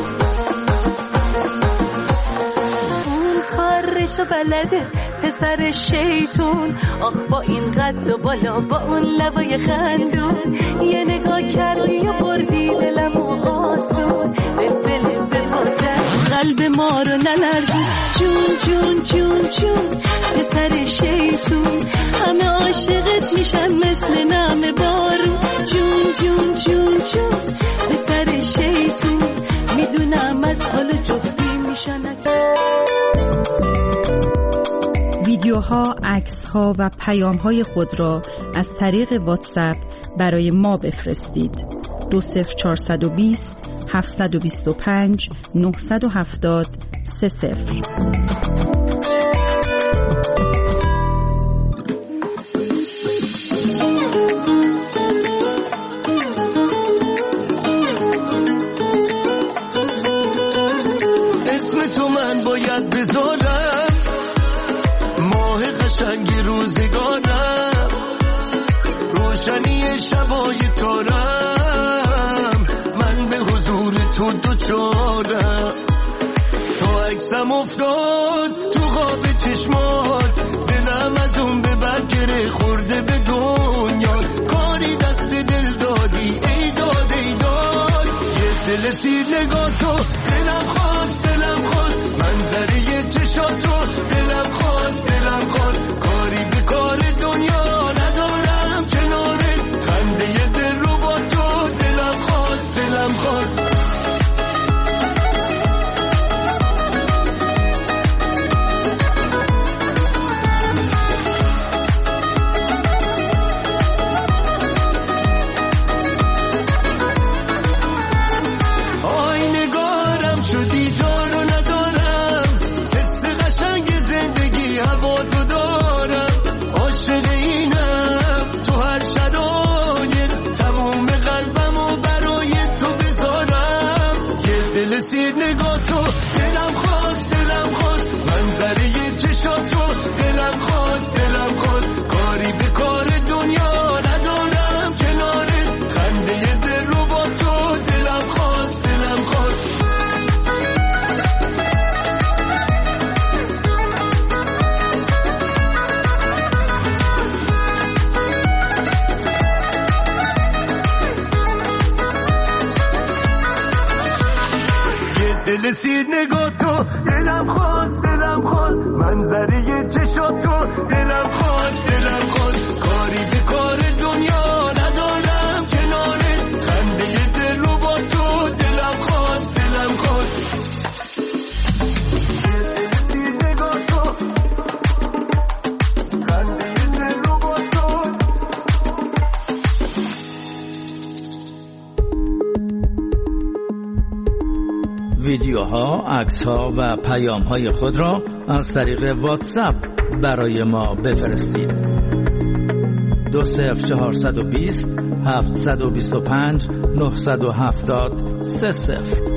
اون کارشو بلده پسر شیطون، آخ با این قد و بالا با اون لبای خندون، یه نگاه کردی و بردی دلم و آسون، بلبل به پاکت قلب ما رو نلرزون. جون جون جون جون پسر شیطون، همه عاشقت میشن مثل نم بارون. جون جون جون جون پسر شیطون، میدونم از حال جفتی میشن اکسامون.
ویدیوها، عکس‌ها و پیام‌های خود را از طریق واتساپ برای ما بفرستید. دو صفر چهارصد و بیست هفتصد و بیست و پنج نهصد و هفتاد سه صفر.
روشنی شبای تارم، من به حضور تو دوچارم. تا عکسم افتاد تو خواب چشمات، دلم از اون به برگره خورده به دنیا. کاری دست دل دادی ای داد ای داد، یه دل سیر نگاه تو دلم خواست دلم خواست، منظره چشاتو دلم خواست دلم خواست. کاری به کار دنیا ندارم کنارت، خنده دل رو با تو دلم خواست دلم خواست. دل سیر نگاه تو دلم خواست دلم خواست، منظره چشات تو دلم خواست دلم خواست. کاری به کار دنیا ندارم کنارت، خنده دل رو با تو دلم خواست دلم خواست. دل سیر نگاه تو خنده دل رو با تو.
ویدیوها، عکس‌ها و پیام‌های خود را از طریق واتساپ برای ما بفرستید. دو صفر چهارصد و بیست هفتصد و بیست و پنج نهصد و هفتاد سه صفر.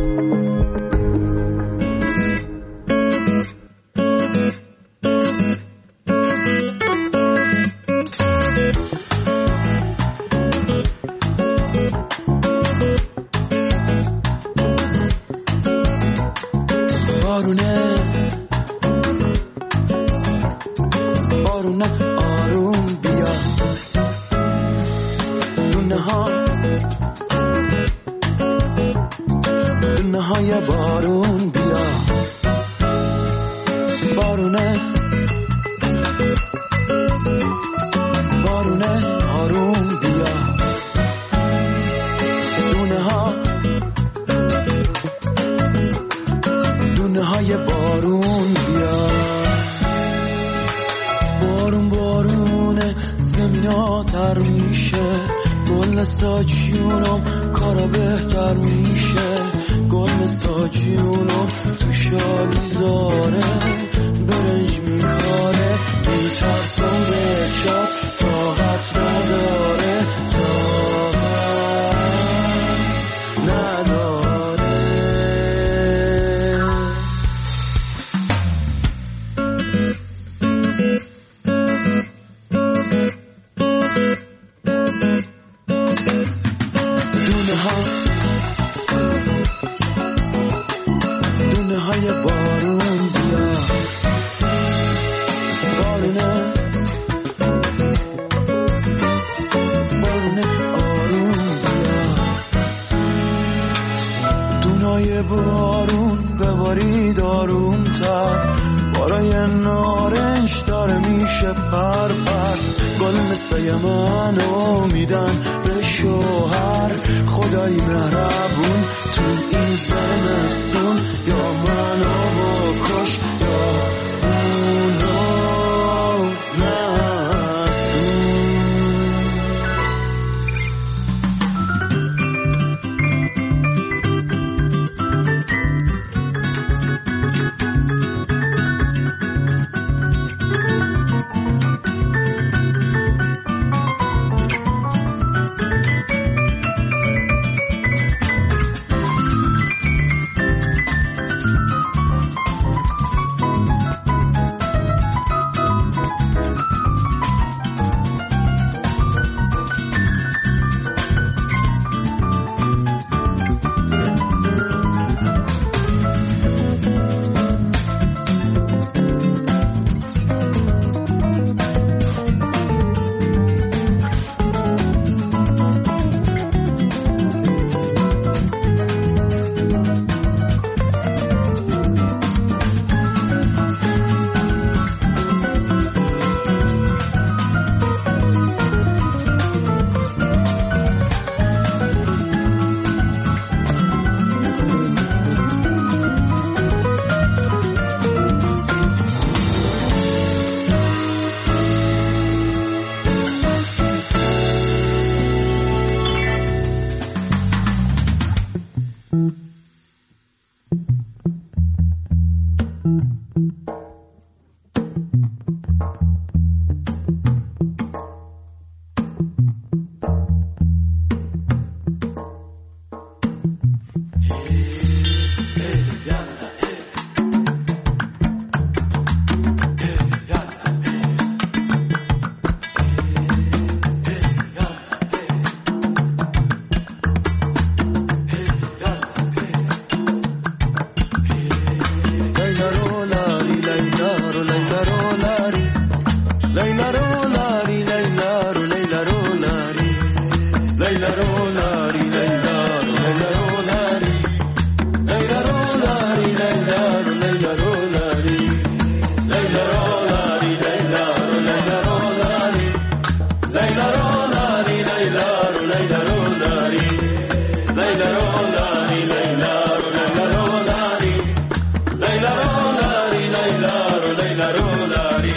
لیلا رو لاری لیلا رو لیلا رو لاری لیلا رو لاری لیلا رو لیلا رو لاری لیلا رو لاری لیلا رو لیلا رو لاری لیلا رو لاری لیلا رو لیلا رو لاری لیلا رو لاری لیلا رو لیلا رو لاری لیلا رو لاری لیلا رو لیلا رو لاری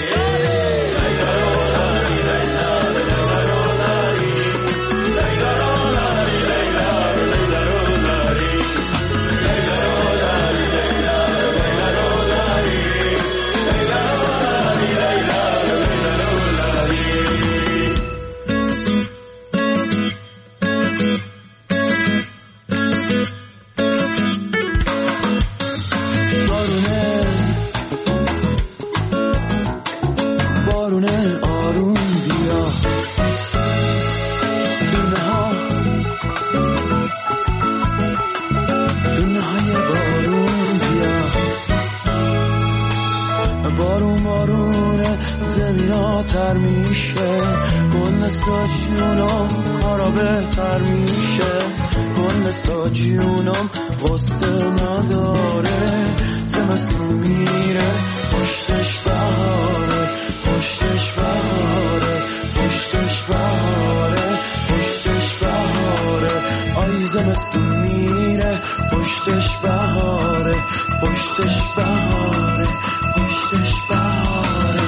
تر میشه گل ساجونم کارا بهتر میشه گل ساجونم قصه نداره زمستون میره پشتش بهاره پشتش بهاره پشتش بهاره پشتش بهاره آی زمستون میره پشتش بهاره پشتش بهاره پشتش بهاره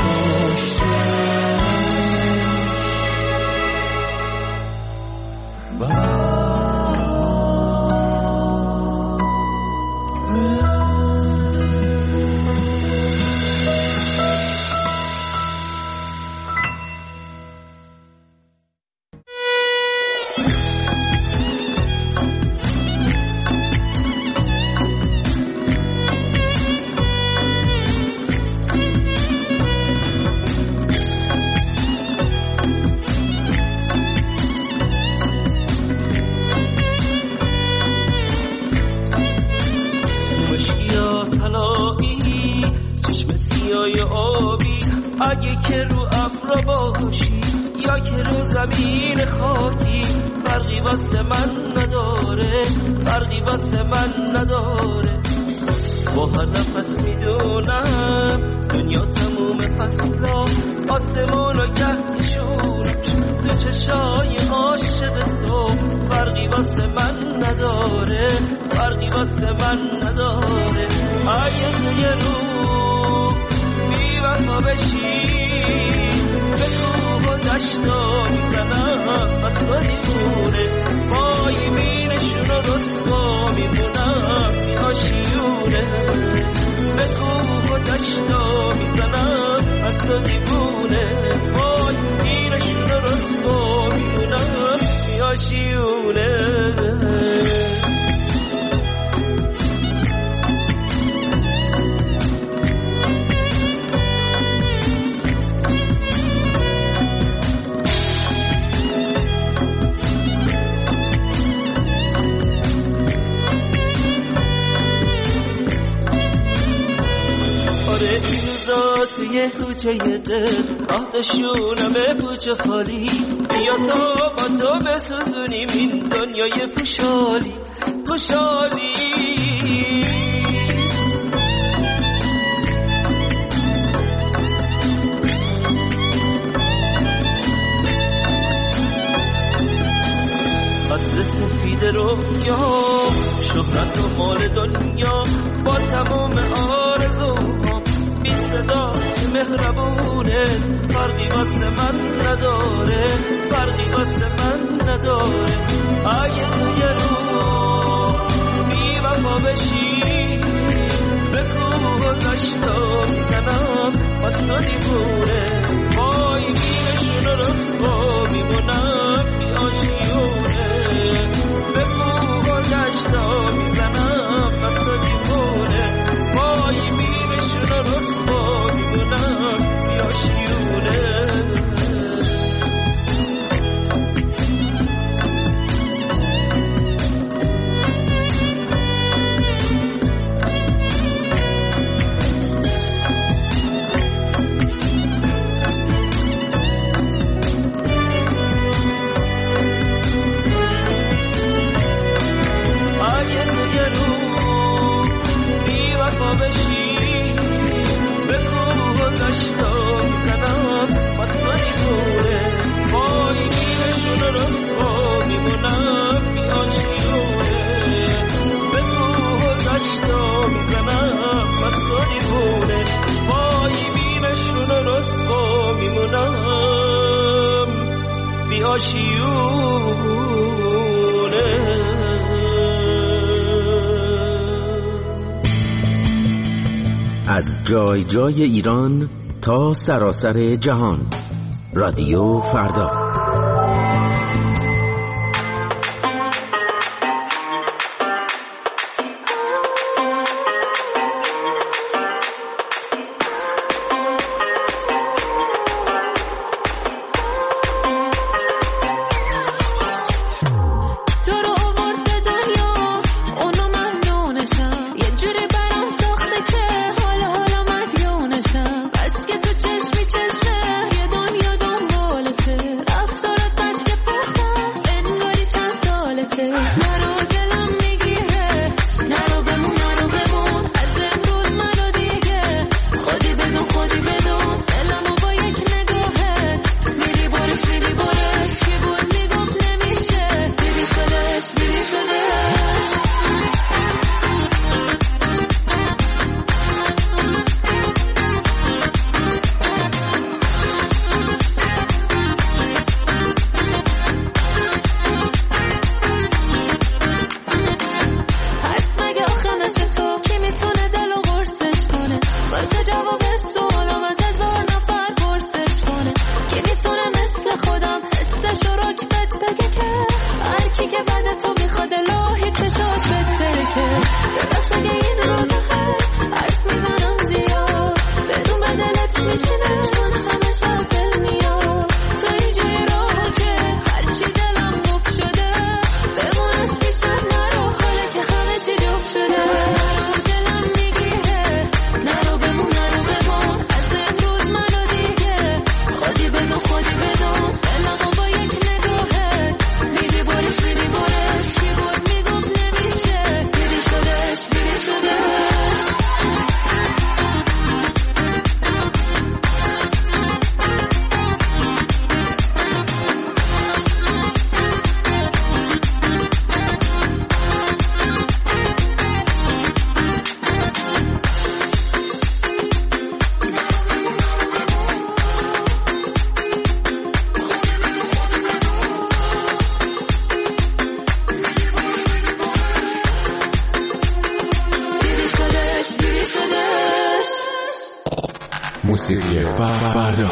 اگه که رو ابر باشی یا که رو زمین خاکی فرقی واسه من نداره فرقی واسه من نداره با هر نفس میدونم دنیا تموم فصلا آسمون و گهشون تو چشای عاشق تو فرقی واسه من نداره فرقی واسه من نداره اگه تو یه رو بی وفا بشی به کوه و دشتا میزنم بس تو دیوونه با یمینشون رو رسوا میمونم میاشیونه به کوه و دشتا میزنم بس تو دیوونه با یمینشون رو رسوا میمونم میاشیونه توی کوچه دل آتشونم به پوچه خالی بیا تا با تو بسوزونیم این دنیای پوشالی پوشالی قصر سفید رویا شهرت و مال دنیا با تمام آرزوها بی صدا مهربونه فرقی واسه من نداره فرقی واسه من نداره اگه تو یه رو بی وفا بشی به کوه و دشتا میزنم بس تو دیوونه وای بینشون رو رسوا میمونم میاشیونه به کوه و دشتا میزنم بس تو دیوونه وای بینشون رو رسوا میمونم میاشیونه آشیونه.
از جای جای ایران تا سراسر جهان، رادیو فردا.
موسیقی فردا.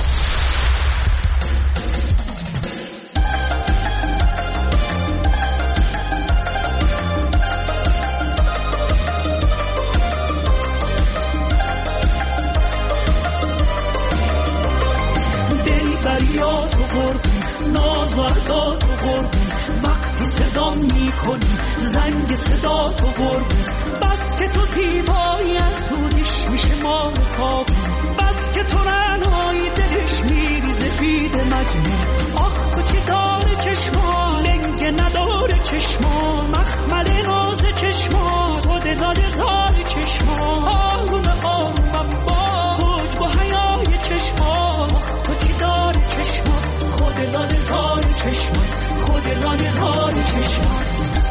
فریاد و قربون، ناز و ادا تو قربون، وقتی صدا میکنی زنگ صدا تو قربون، بس که تو زیبایی از دودش میشه ما رو تابون، بس که تو رنایی دلش میریزه بید مجنون. آخ تو چی داره چشما، لنگه نداره چشما، مخمل ناز چشما، تو دلال زار چشما، آروم آرومم با حجب و حیای چشما. آخ تو چی داره چشما، خود لال زار چشما، خود لال زار چشما.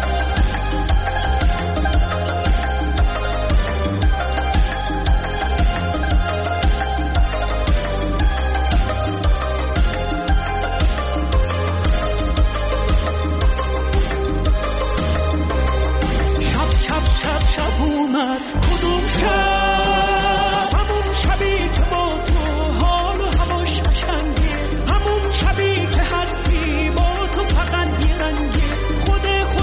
کدوم شب همون شبی که با تو حال و هواش قشنگه، همون شبی که هستی با تو فقط یه رنگه، خود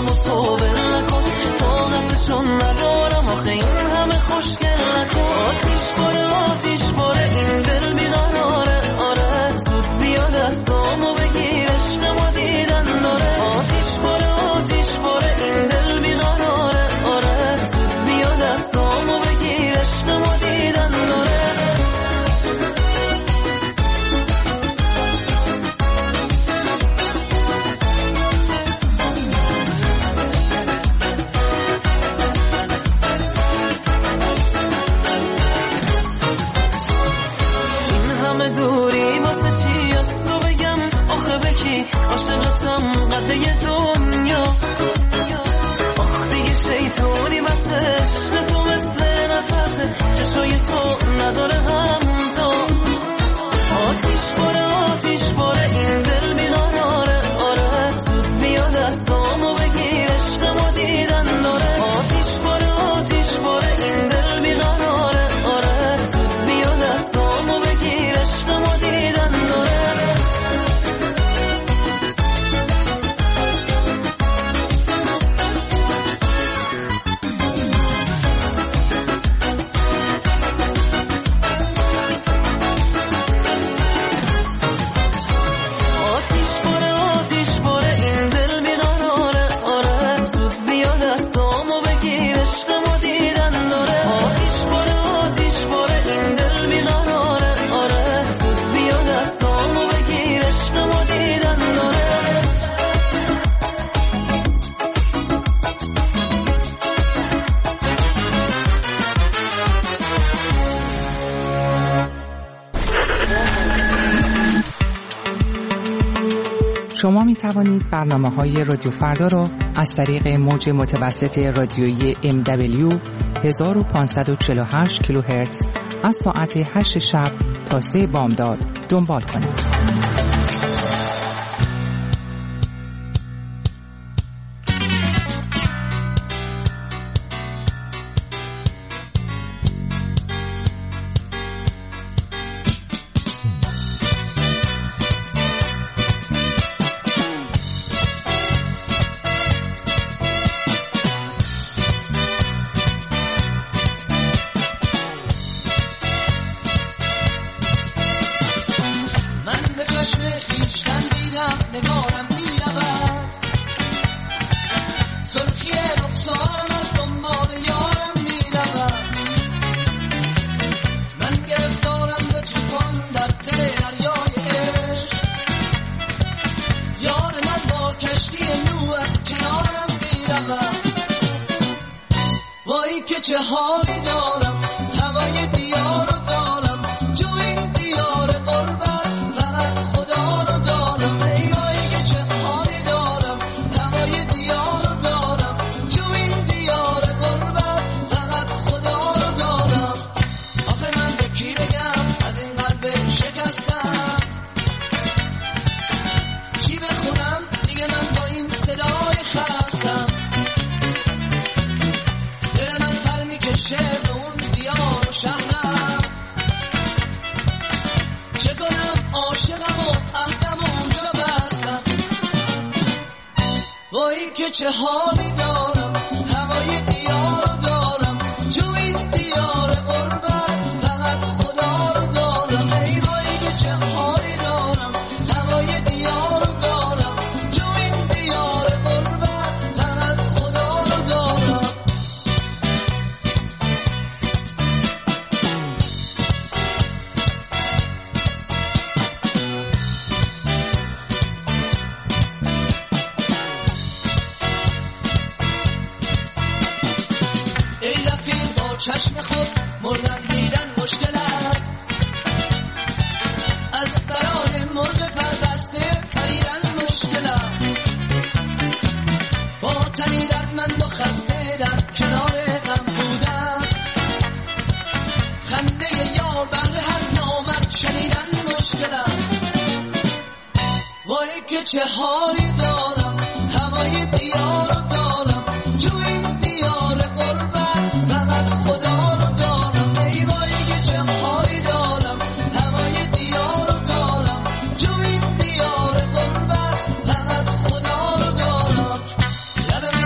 دستامو تو بل نکن طاقتشون ندارم آخه این همه خوشگل نکن آتیش باره آتیش باره این دل بیقراره آره زود بیا دستامو بگیر عشق ما دیدن داره آتیش باره آتیش باره این دل بیقراره آره زود بیا دستامو بگیر عشق ما دیدن داره دوری واسه چی از تو بگم آخه بکی عاشقتم قده دنیا آخ دیگه شیطونی واسه عشق تو مثل نفسه چشای تو نداره همتا آتیش باره آتیش باره این دل بیقراره آره زود بیا دستامو بگیر عشق ما دیدن داره آتیش باره آتیش باره این دل بیقراره آره زود بیا دستامو بگیر عشق ما دیدن داره
شما می توانید برنامه‌های رادیو فردا را از طریق موج متوسط رادیویی ام دبلیو هزار و پانصد و چهل و هشت کیلوهرتز از ساعت هشت شب تا سه بامداد دنبال کنید.
چه حالی دارم هوای دیار رو دارم جو این دیار قربت فقط خدا رو دارم ای وای که چه حالی دارم هوای دیار رو دارم جو این دیار قربت فقط خدا رو دارم آخه من به کی بگم از این قلب شکستم چی بخونم دیگه من با این صدای خستم شهر اون دیار و شهرم چه کنم عاشقم و عهدم و اونجا بستم وای که چه حالی دارم هوای دیار رو دارم جو این دیار قربت فقط خدا رو دارم ای وای که چه حالی دارم هوای دیار رو دارم جو این دیار قربت فقط خدا رو دارم چشم خود مردن دیدن مشکل است از برای مرغ پربسته پریدن مشکل است با تنی دردمند و خسته در کنار غم بودن خنده یار بر هر نامرد شنیدن مشکل است وای که چه حالی دارم هوای دیار رو دارم جو این دیار قربت فقط خدا رو دارم ای وای که چه حالی دارم هوای دیار رو دارم جو این دیار قربت فقط خدا رو دارم لب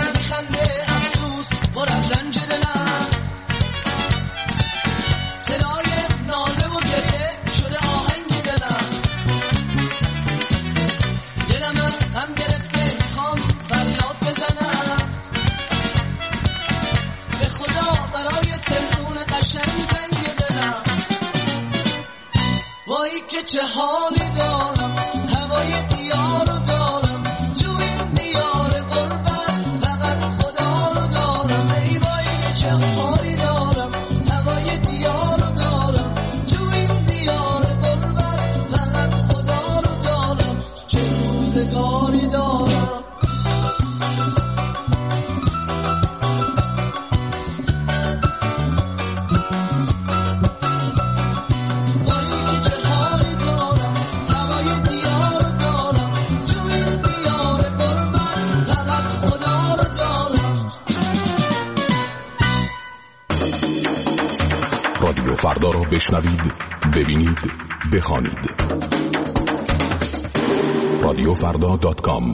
یاری دارم
رادیو فردا را بشنوید، ببینید، بخوانید. رادیو فردا دات کام.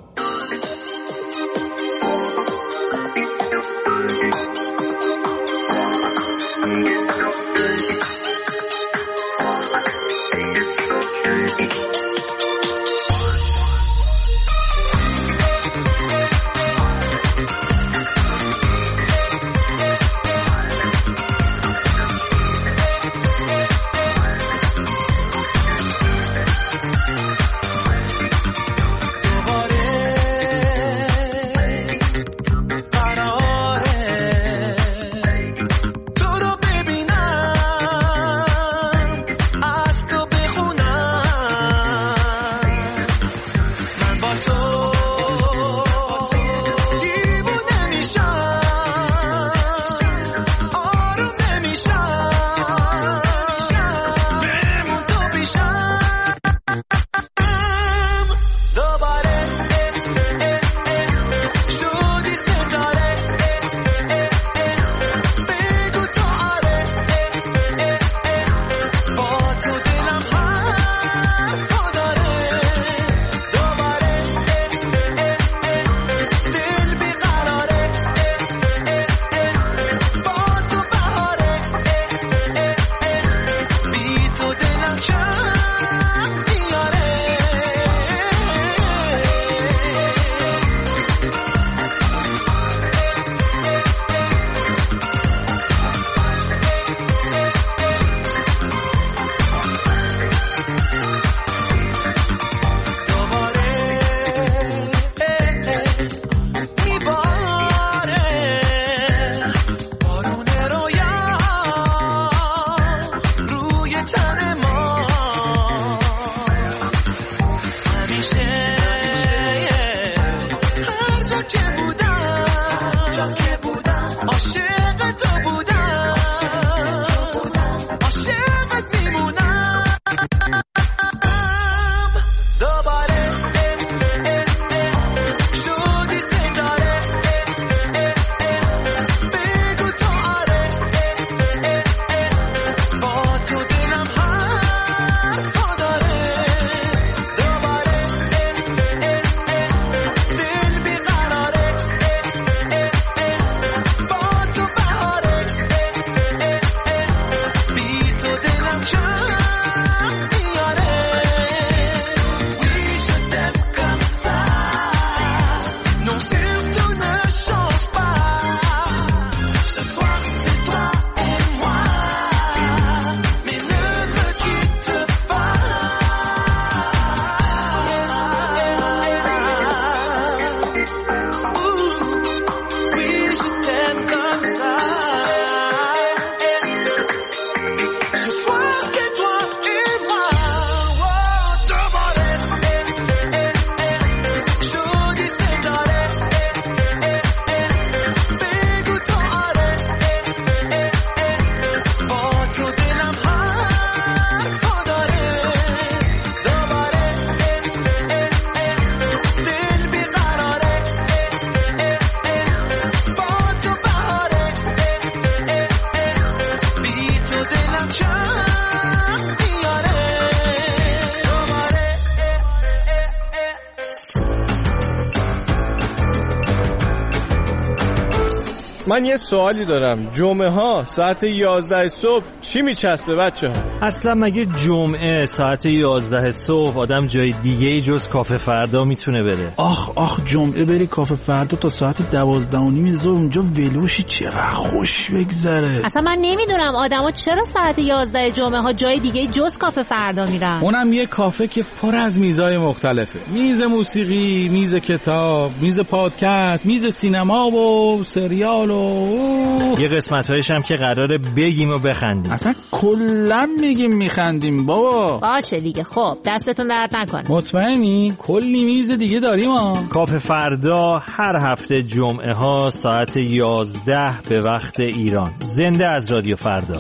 من یه سوالی دارم. جمعه ها ساعت یازده صبح چی میچسبه بچه ها؟
اصلا مگه جمعه ساعت یازده صبح آدم جای دیگه جز کافه فردا میتونه بره؟
آخ آخ جمعه بری کافه فردا تا ساعت دوازده و نیم ظهر اونجا ولوشی چقدر خوش بگذره.
اصلا من نمیدونم آدما چرا ساعت یازده جمعه ها جای دیگه جز کافه فردا میرن.
اونم یه کافه که پر از میزای مختلفه. میز موسیقی، میز کتاب، میز پادکست، میز سینما و سریال و و
یه قسمت هایش هم که قراره بگیم و بخندیم.
اصلا کلا میگیم میخندیم بابا.
باشه دیگه. خب دستتون درد نکنه.
مطمئنی؟ کلی میز دیگه داریم ها.
کاف فردا هر هفته جمعه ها ساعت یازده به وقت ایران، زنده از رادیو فردا.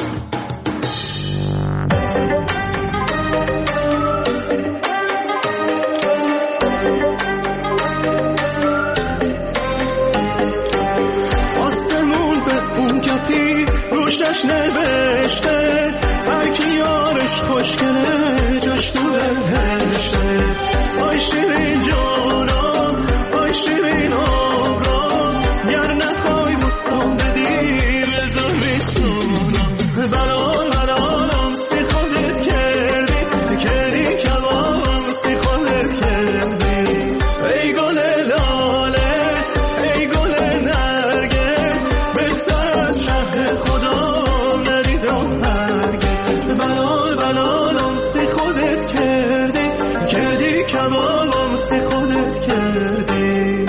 روشش نوشته هر کی یارش خوشگله جاش تو بهشته. آی شیرین جانم آی شیرین آبرام گر نخوای بستان بدی بذار بیستانم. بلال بلالم سی خودت کردی کردی کبابم سی خودت کردی. ای گل لاله ای گل نرگس بهتر از شهر خدا بلال بلالم سی خودت کردی کردی کبابم سی خودت کردی.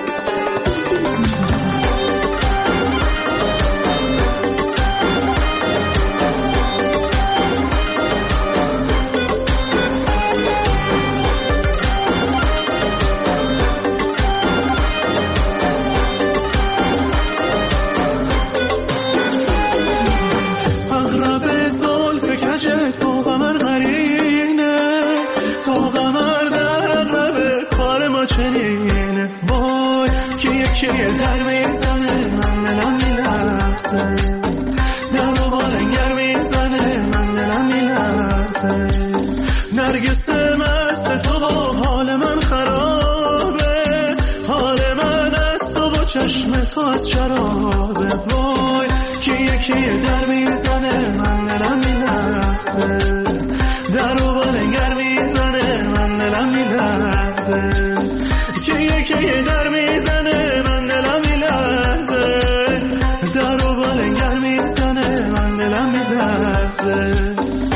که در میزنه من دلم میلرزه در و بالنگر میزنه من دلم میلرزه. نرگس مست تو با حال من خرابه حال من از تو با چشم تو از شرابه. وای که یکی در میزنه من دلم میلرزه در و بالنگر میزنه من دلم میلرزه. که یکی در میزنه من دلم میلرزه در و بالنگر میزنه من دلم میلرزه.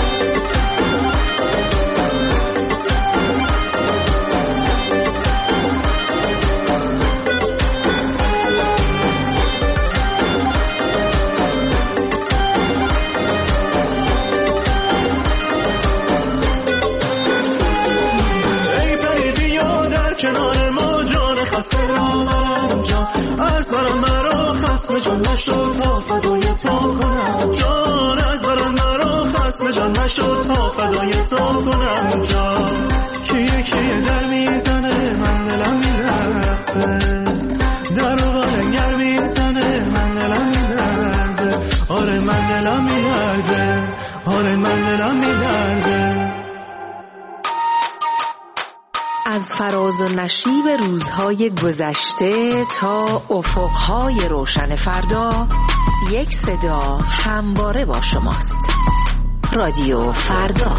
ای پریدی یا در کنار ما جان خسته را من جان از برم مرا خسم جان نشد تا فدای تا کنم جان از برم مرا خسم جان نشد تا فدای تا کنم جان. که یکی در میزنه من دلم میلرزه در و بالنگر میزنه من دلم میلرزه. آره من دلم میلرزه آره من دلم میلرزه.
از فراز و نشیب روزهای گذشته تا افقهای روشن فردا، یک صدا همواره با شماست. رادیو فردا.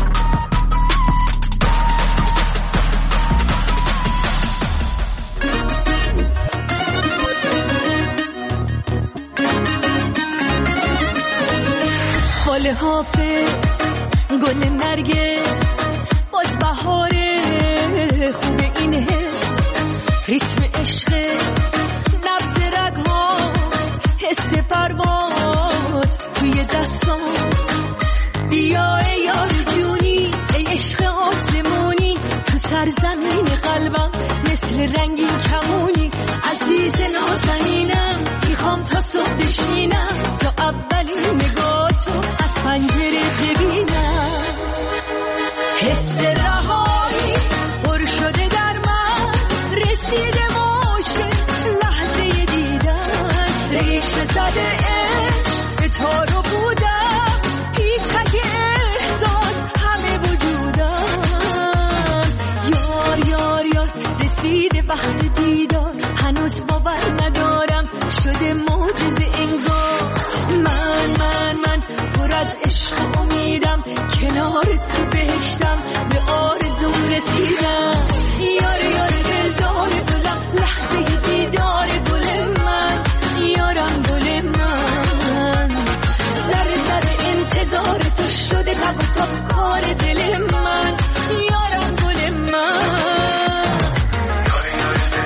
حال حافظ گل نرگس باز بهاره خوب این حس ریتم عشق نبض رگ‌ها حس پرواز توی دستان. بیا ای یار جونی ای عشق آسمونی تو سرزمین قلبم مثل رنگین کمونی. عزیز نازنینم میخوام تا صبح بشینم تا اولین نگاه تو از پنجره ببینم. حس رهایی پر شده در من رسیده باشه لحظه دیدن. ریشه زده عشق به تارو بودم پیچک احساس همه وجودم. یار یار یار رسیده وقت دیدار هنوز باور ندارم شده معجزه انگار. من من من پر از عشق امیدم کنار تو بهشتم به آرزوم رسیدم. یار یار دلدار گلم لحظه دیدار گل من یارم گل من. ذره ذره انتظار تو شده تب و تاب کار دل من یارم گل من.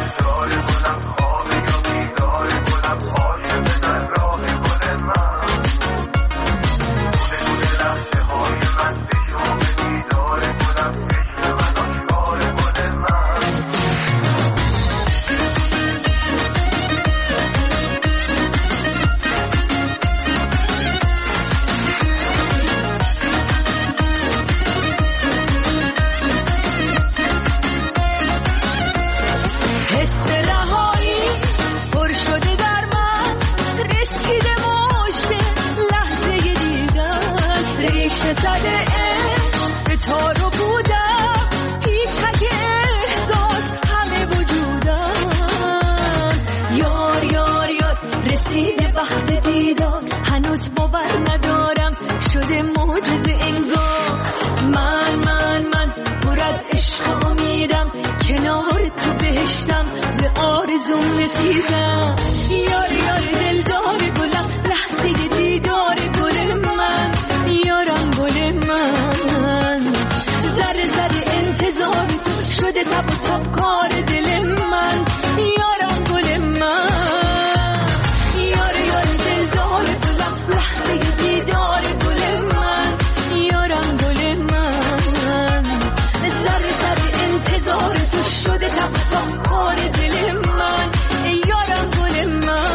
تا امیدم کنار تو بهشتم به آرزوم رسیدم یار یار دلدار گلم لحظه دیدار گل من یارم گل من ذره ذره انتظار تو شده تب و تاب کار دل من یارم گل من یار یار دلدار گلم لحظه دیدار گل من یارم گل من ذره ذره انتظار تو شده تب و تاب کار دل من یارم گل من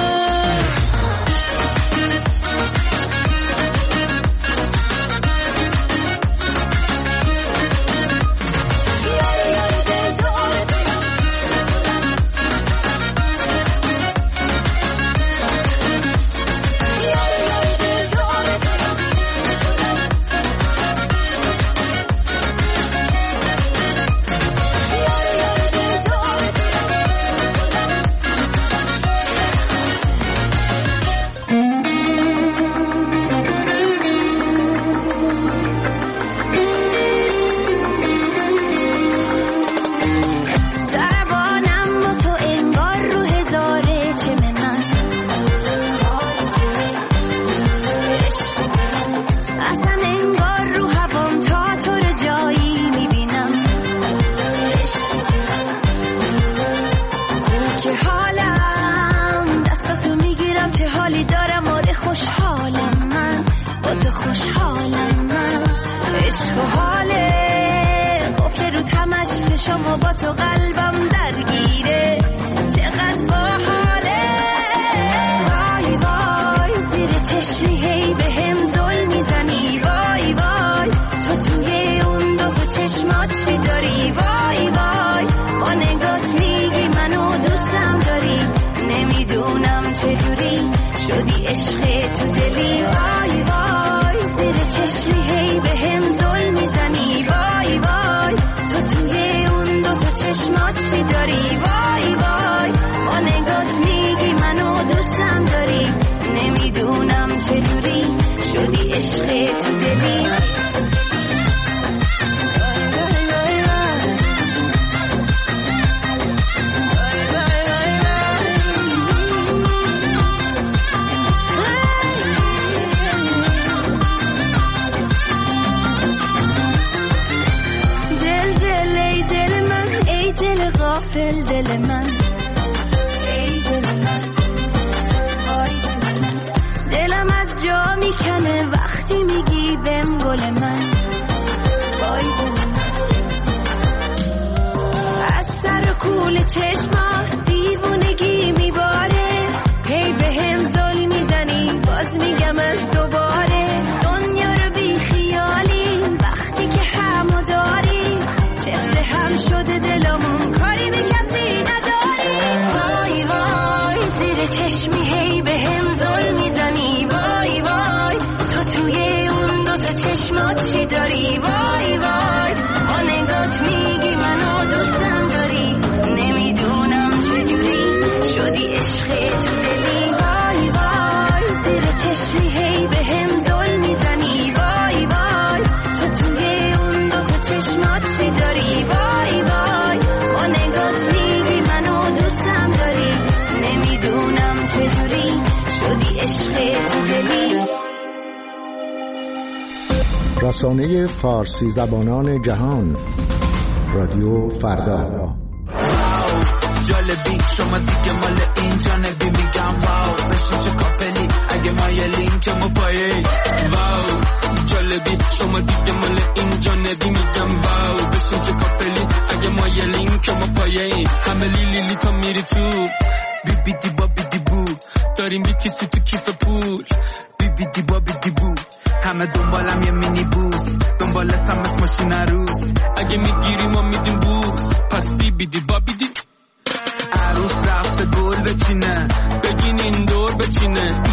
رسانه فارسی زبانان جهان رادیو فردا.
جالبی شما دیگه مال اینجا نبی میگم واو بشین چه کاپلی اگه مایلین که ما پایه واو جالبی شما دیگه مال اینجا نبی میگم واو بشین چه کاپلی اگه مایلین که ما پایه همه لیلی لی تا میری تو بی بی دی با بی دی بو داریم بی کسی تو کیف پول بی بی دی با بی دی بو همه دنبالم یه مینی بوس دنبالتم از ماشین عروس اگه میگیری ما میدیم بوس پس بی بی دی با بی دی عروس رفته گل بچینه بگین این دور بچینه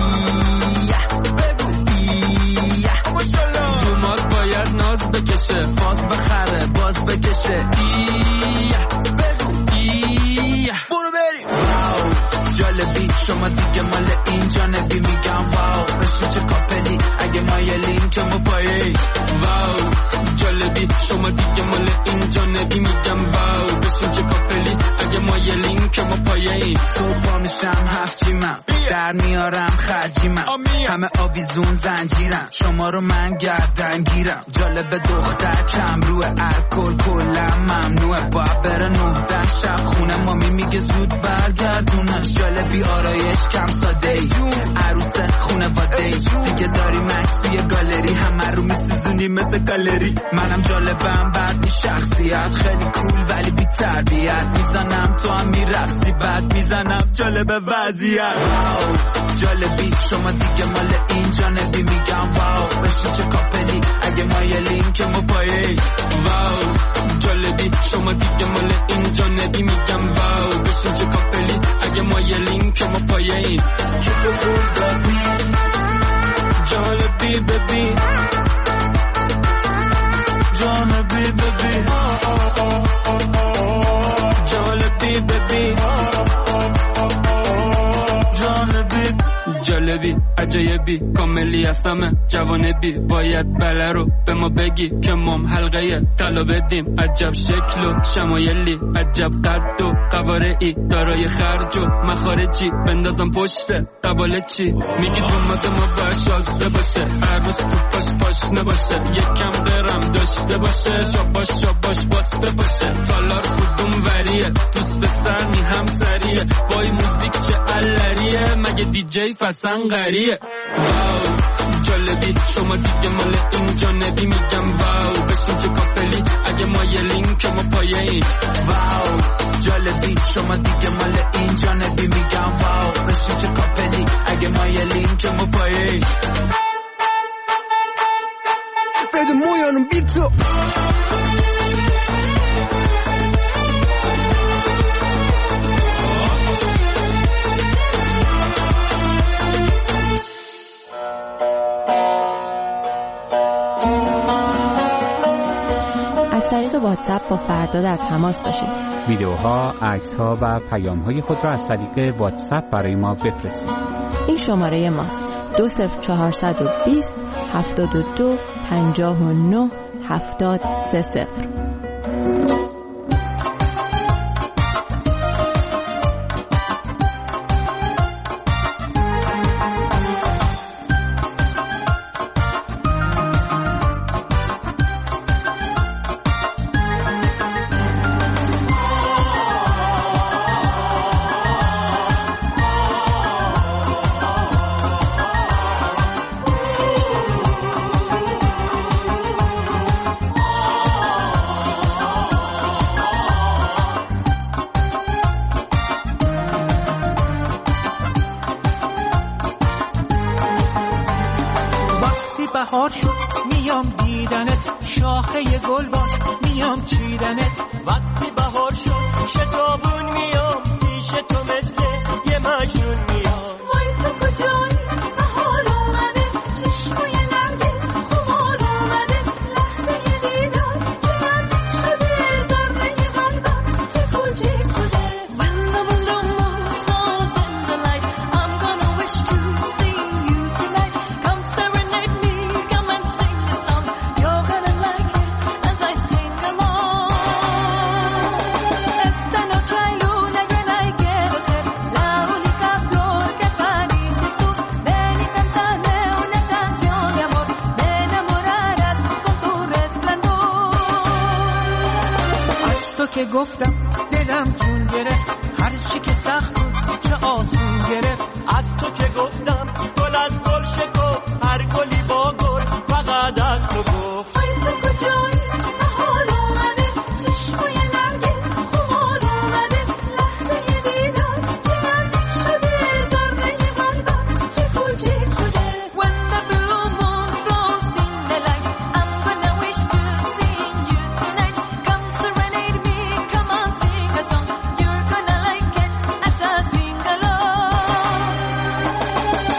دومات باید ناز بکشه فاز بخره باز بکشه برو بریم جالبی
شما دیگه مال اینجا نبی میگم واو بشین چه کاپلی اگه مایلین که ما پایه واو جالبی شما دیگه مال اینجا نبی میگم واو بشین چه کاپلی اگه مایلین که ما پایه صبح میشم هفت جیمم در میارم خرجیمم همه آویزون زنجیرم شما رو من گردن گیرم جالب دختر کم روی الکل کلا ممنوعه باید بره نه ده شب خونه مامی میگه زود برگردونش جالبی آرایش کم ساده ای عروس خونه واده ای دیگه داری مکسی گالری همه رو میسوزونی مثل گالری منم جالبم بعد می شخصیت خیلی کول ولی بی تربیت میزنم تو هم میرقصی بعد میزنم جالب وضعیت جالبی شما دیگه مال اینجا نبی میگم واو بشین چه کاپلی اگه مایلین که ما پایه واو جالبی شما دیگه مال اینجا نبی میگم واو بشین چه کاپلی اگه مایلین که ما پایه که تو گل ببی جالبی ببی جالبی ببی جالبی ببی جالبی جالبی عجایبی کاملی هستم جوانبی باید بله رو به ما بگی که مام حلقه طلا بدیم عجب شکل و شمایلی عجب قد و قوارعی دارای خرج و مخارجی بندازم پشت قباله چی میگی جمعات ما باید شازده باشه عروس تو پاش پاش نباشه یکم قرم داشته باشه شاباش شاباش باسته باشه تالار کدوم وریه دوست سرمی هم سریه وای موزیک چه علریه مگه دیجی فسن غریه واو جالبی شما دیگه مال اینجا نبی میگم واو بشین چه کاپلی اگه مایلین که ما پایه این واو جالبی شما دیگه مال اینجا نبی میگم واو بشین چه کاپلی اگه مایلین که ما پایه این بده مویانم بی تو
از طریق واتساپ با فردا در تماس باشید.
ویدیوها، عکس‌ها و پیام‌های خود را از طریق واتساپ برای ما بفرستید.
این شماره ماست دو صفر چهارصد و بیست هفتاد و دو پنجاه و نه هفتاد سه صفر.
بهار شد میام دیدنت شاخه گل باش میام چیدنت وقتی بهار شد شتابون میام پیش تو مثل یه مجنون میام وای تو کجایی بهار اومده چشمای نرده خمار اومده لحظه دیدار که نرد شده ذره قلبم چه کوچیک شده When the window moves falls in the light I'm gonna wish to see you tonight Come serenade me come and sing a song You're gonna like it as I sing along Esta noche hay luna llena y quiero ser la única flor que acaricies tú Ven y cántame una canción de amor Me enamorarás con tu resplandor از تو که گفتم دلم جون گرفت هر چی که سخت بود چه آسون گرفت از تو که گفتم گل از گل شکفت هر گلی با گل فقط از تو گفت ای تو کجایی بهار اومده چشمای نرگس خمار اومده لحظه دیدار که نزدیک شده ذره قلبم چه کوچیک شده When the blue moon goes in the light I'm gonna wish to see you tonight Come serenade me come on sing a song You're gonna like it as I sing along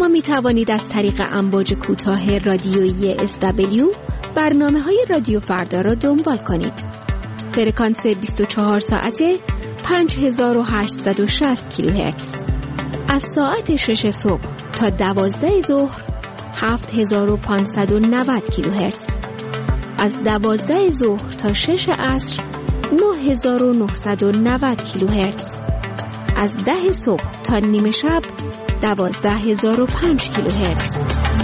شما می توانید از طریق امواج کوتاه رادیویی اس دبلیو برنامه های رادیو فردا را دنبال کنید. فرکانس بیست و چهار ساعته پنج هزار و هشتصد و شصت کیلوهرتز. از ساعت شش صبح تا دوازده ظهر هفت هزار و پانصد و نود کیلوهرتز. از دوازده ظهر تا شش عصر نه هزار و نهصد و نود کیلوهرتز. از ده صبح تا نیمه شب دوازده هزار و پنج کیلوهرتز.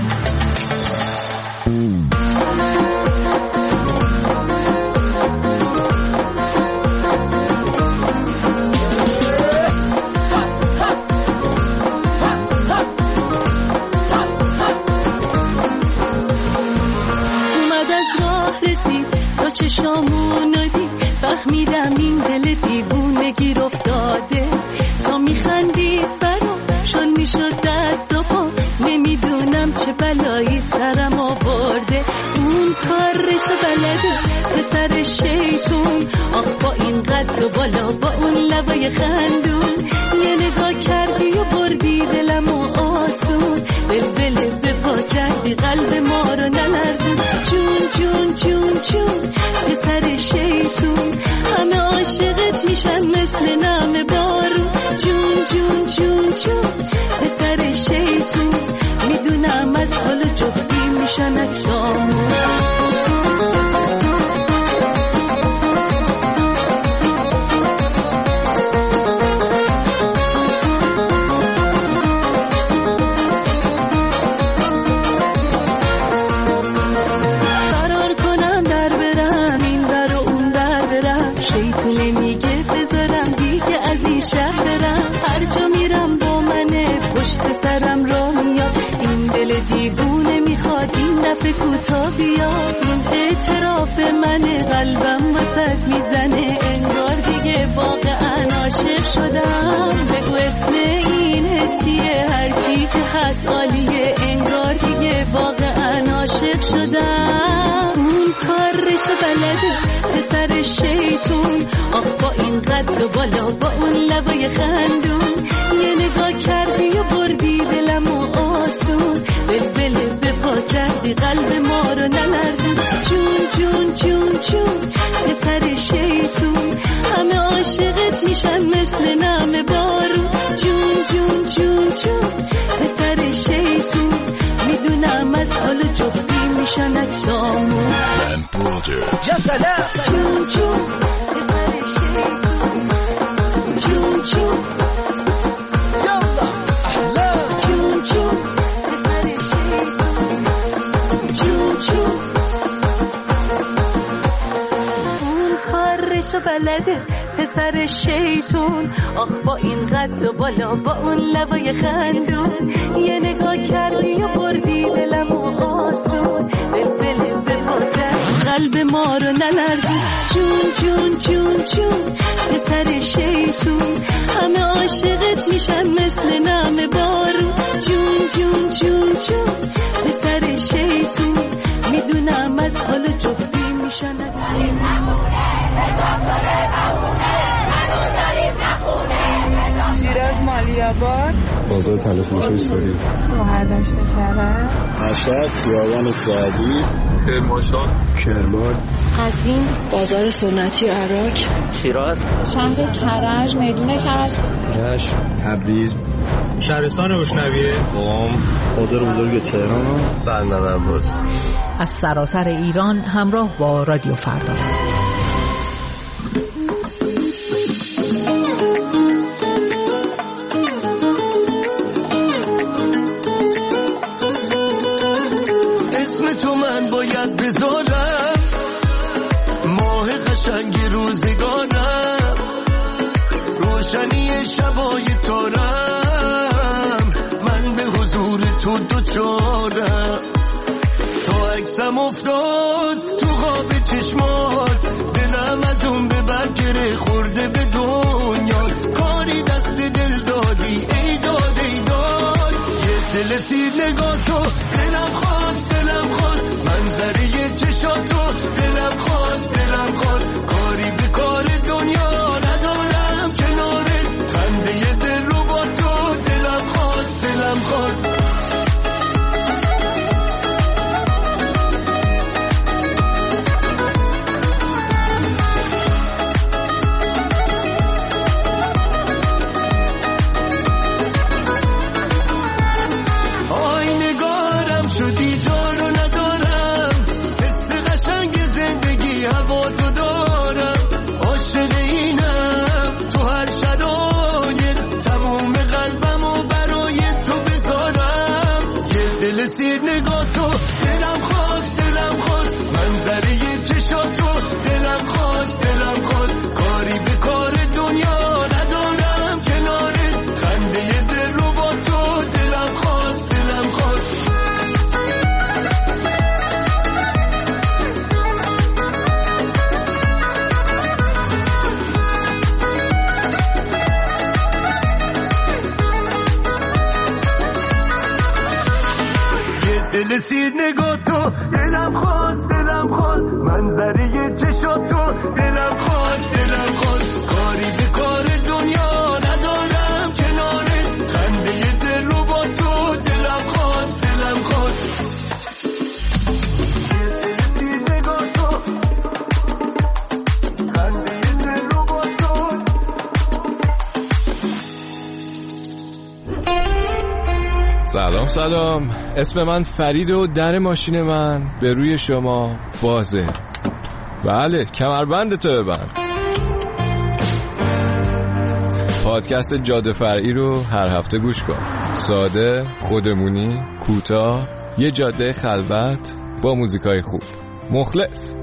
چشامونو دید فهمیدم این دل دیوونه گیر افتاده. تا میخندید برام شل میشد دست و پا، نمیدونم چه بلایی سرم آورده. اون کارش بلده پسر شیطون، آخ با این قد و بالا با اون لبای خندون. یه نگاه کردی و بردی دلم و آسون، بلبل به پا کردی قلب ما رو نلرزون. جون جون جون جون پسر شیطون، همه عاشقت میشن مثل نم بارون. جون جون جون جون پسر شیطون، میدونم از حال جفتی میشن اکسامون. کوتا بیا این اعتراف من، قلبم وسط میزنه انگار دیگه واقعا عاشق شدم. بگو اسم این حسیه هرچی که هست عالیه، انگار دیگه واقعا عاشق شدم. اون کارش بلده پسر شیطون، آخ با این قد و بالا با اون لبای خندون. یه نگاه کردی و بردی دلم و آسون، بلبل به پا کردی قلب ما رو نلرزون. جون جون جون جون پسر شیطون، همه عاشقت میشن مثل نم بارون. جون جون جون جون پسر شیطون، میدونم از حال جفتی میشن اکسامون. یا سلام جون جون پسر شیطون، جون جون یالا احلا جون جون پسر شیطون، جون جون. اون کارشو بلده پسر شیطون، آخ با این قد و بالا با اون لبای خندون. یه نگاه کردی و بردی دلم و آسون، بلبل به پا کرد قلب ما رو نلرزون. جون جون جون جون پسر شیطون، همه عاشقت میشن مثل نم بارون. جون جون جون جون پسر شیطون، میدونم از حال جفتی میشن
شیراز مالیاباد،
بازار تلفروشی ساری،
شوهر داشته کرد،
مشهد، خیابان سعدی، کرمانشاه، کرمان،
قزوین، بازار سنتی عراق،
شیراز،
شهر کرج، میدون کرج،
کرج، تبریز،
شهرستان روشنویه،
قم، بازار بزرگ تهران، بندر عباس.
از سراسر ایران همراه با رادیو فردا.
اسم تو من باید بذارم، ماه قشنگ روزگارم، روشنی شبای تارم، من به حضور تو دوچارم. تا عکسم افتاد تو خواب چشمات، دلم از اون به برگره خورده به دنیا. کاری دست دل دادی ای داد ای داد، یه دل سیر نگاه تو دلم خواست دلم خواست، منظره چشاتو دلم خواست دلم خواست. کاری به کار دنیا ندارم کنارت، خنده دل رو با تو دلم خواست دلم خواست. رسید نگاه تو، دلم خواست دلم خواست منظره چشات تو، دلم خواست دلم خواست کاری به کار دنیا ندارم کنارت، خنده دل رو با تو، دلم خواست دلم خواست رسید نگاه تو، خنده دل رو با تو.
سلام سلام، اسم من فرید و در ماشین من به روی شما بازه. بله، کمربند تو ببند. پادکست جاده فرعی رو هر هفته گوش کن. ساده، خودمونی، کوتاه، یه جاده خلوت با موزیکای خوب. مخلص.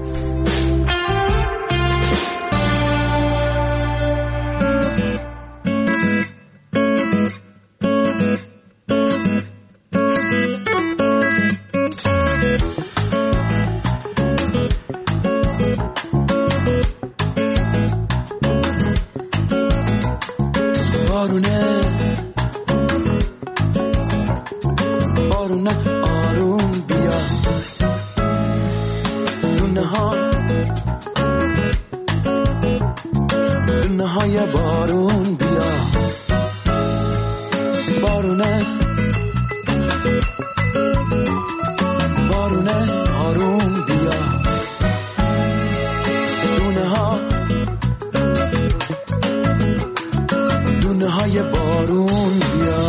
بارون بیا بارونه بارونه آروم بیا دونه ها دونه های بارون بیا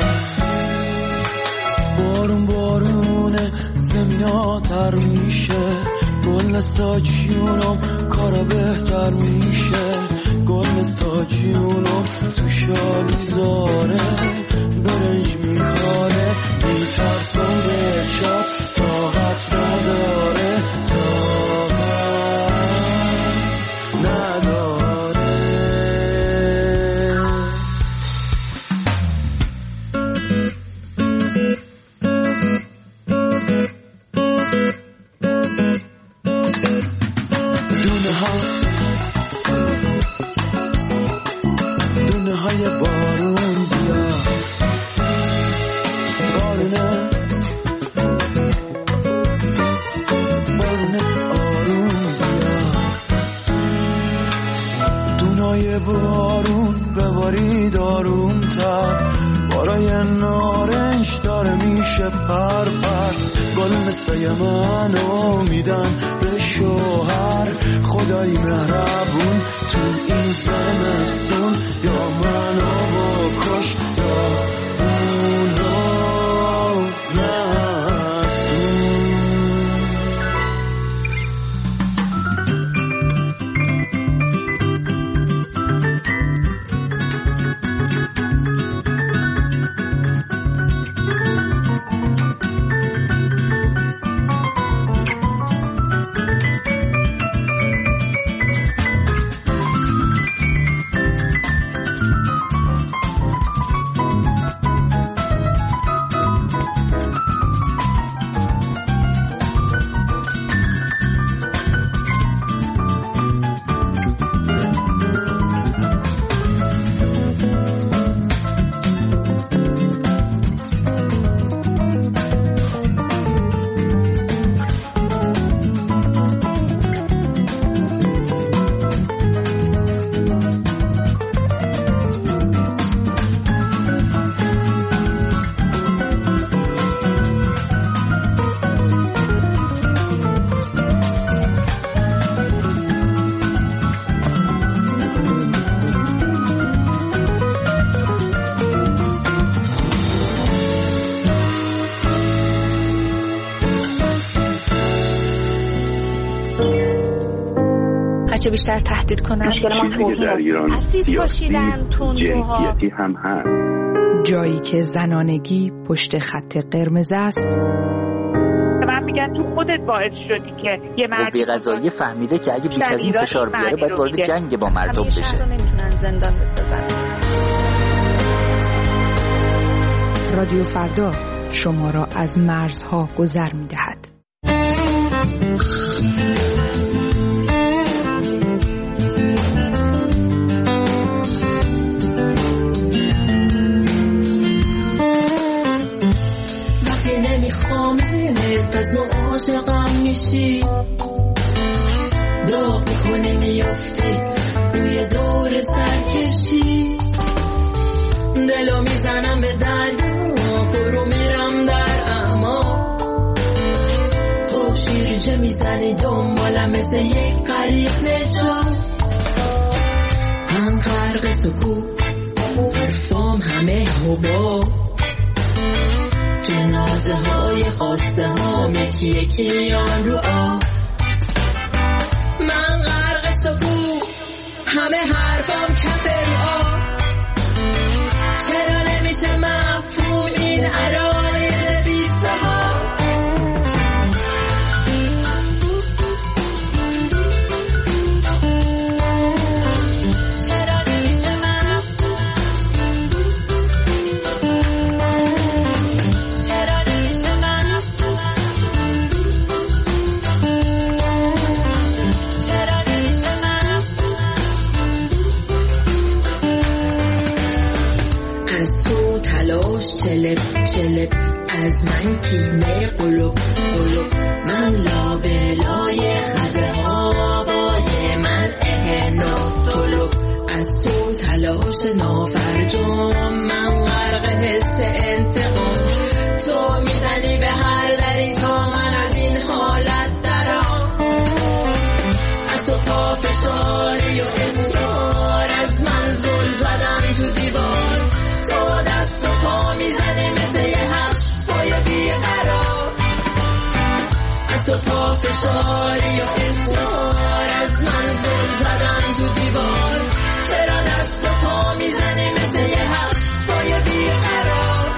بارون بارونه زمیناتر میشه گل ساچیونم کارا بهتر میشه گل ساچیونم تو شالی زاره برنج میخاره میترسم به شب طاقت نداره طاقت نداره دونه ها دونه های بارون بیا بارونه بارونه آروم بیا دونای بارون ببارید آروم تر بارای نارنج داره میشه پر پر گل مثل منو میدن به شوهر خدای مهربون تو این زمستون یا منو بکش یا اونو نستون
چه بیشتر تهدید کنن
مشکل ما در ایران
اسید پاشیدن تندروها
هم هست
جایی که زنانگی پشت خط قرمز است
من میگن تو خودت باعث شدی که یه مردی
قضایی فهمیده که اگه بیش از این فشار بیاره باید وارد جنگ با مردم بشه
شهر رو نمیتونن زندان بسازن.
رادیو فردا شما را از مرزها گذر میدهد.
وقتی نمیخوام
میزنی دنبالم مثل یک غریق نجات. من غرق سکوت، حرفام همه حباب، جنازه های خواسته ها یکی یکی میان رو آب. من غرق سکوت، همه حرفام کف رو آب. چرا نمیشه مفهوم این عرایض بی صحاب؟ چلب چلب از من کینه قلوب قلوب، من لابلای خزه ها بای من اهنا طلوب. از تو تلاش نافرجام، من غرق حس انتقام. تو میزنی به هر دری تا من از این حالت درام. از تو پافشاری و اصرار، از من زل زدن تو دیوار. تو دست و پا میزنی مثل یه هشت‌پای بیقرار. از تو پافشاری و اصرار، از من زل زدن تو دیوار. چرا دست و پا میزنی مثل یه هشت‌پای بیقرار؟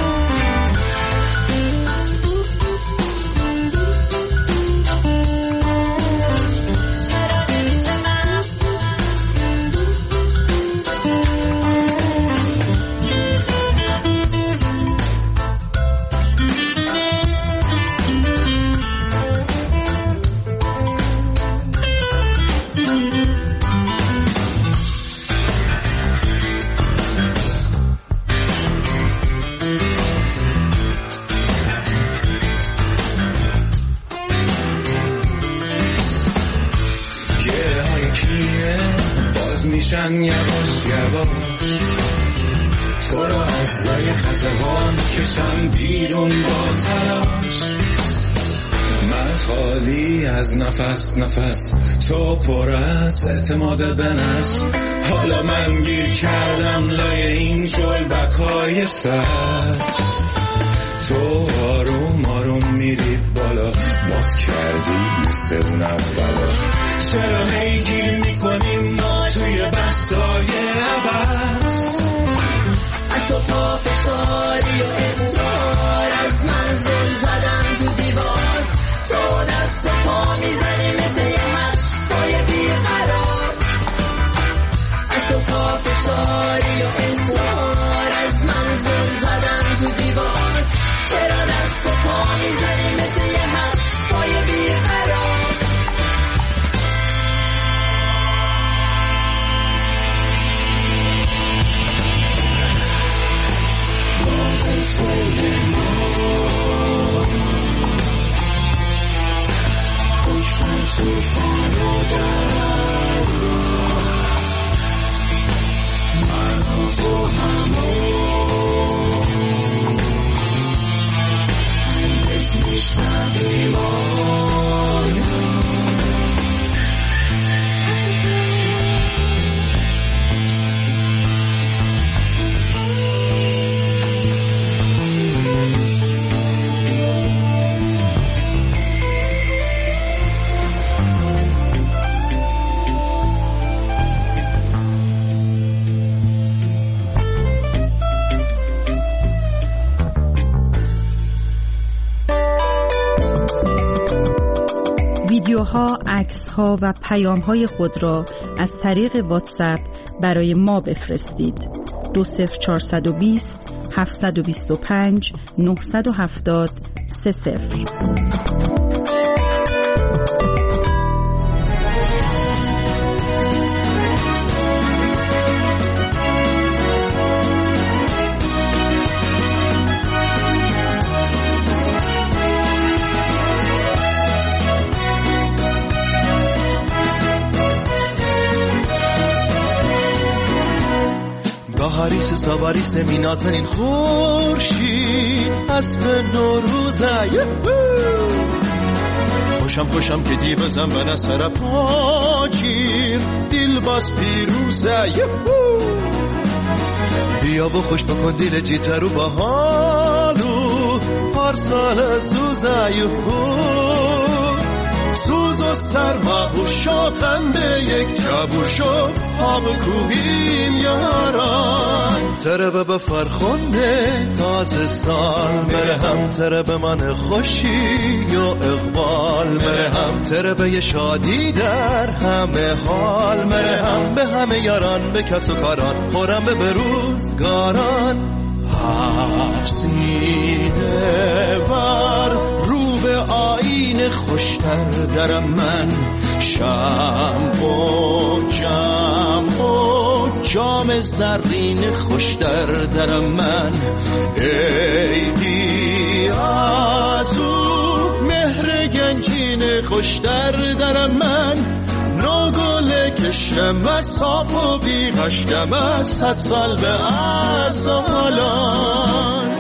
یواش یواش تو رو از لای خزه ها میکشم بیرون با تلاش. من خالی از نفس نفس، تو پر از اعتماد به نفس. حالا من گیر کردم لای این جلبکای سبز. تو آروم آروم میری بالا، مات کردی مثل اون اولا. چرا هی گیر میکنیم ما توی بحثای عباس؟ از تو پافشاری و اصرار، از من زل زدن تو دیوار. تو دست و پا میزنی مثل یه هشت‌پای بیقرار. از تو پافشاری و اصرار، از من زل زدن تو دیوار. چرا دست و پا میزنی مثل یه هشت‌پای بیقرار؟ توفان رو در من و تو همون اسمش نبیمایم.
ویدیوها، عکس‌ها و پیام‌های خود را از طریق واتساپ برای ما بفرستید. دو صفر چهارصد و بیست هفتصد و بیست و پنج نهصد و هفتاد سه صفر.
هاریس سواریس مینازنین خورشید اسب نوروزه خوش
خوشم خوشم که دی بزن به نسر پاچیر دیل باز پیروزه یهو بیا بخوش بکن دیل جیتر و بحالو پارسال سوزه یهو سوز و سرما و شاقم به یک چبوشو ها بکوبیم یاران تره به فرخنده تازه سال مره هم تره به من خوشی یا اقبال مره هم تره به یه شادی در همه حال مره هم به همه یاران به کس و کاران خورم به بروزگاران افسیده بر رو به آین خوشتر درم من شم و جم و جام زرین خوشتر درم من ایدی از او مهر گنجین خوشتر درم من نوگل کشم از صاف و بیغشم از صد سال به از حالان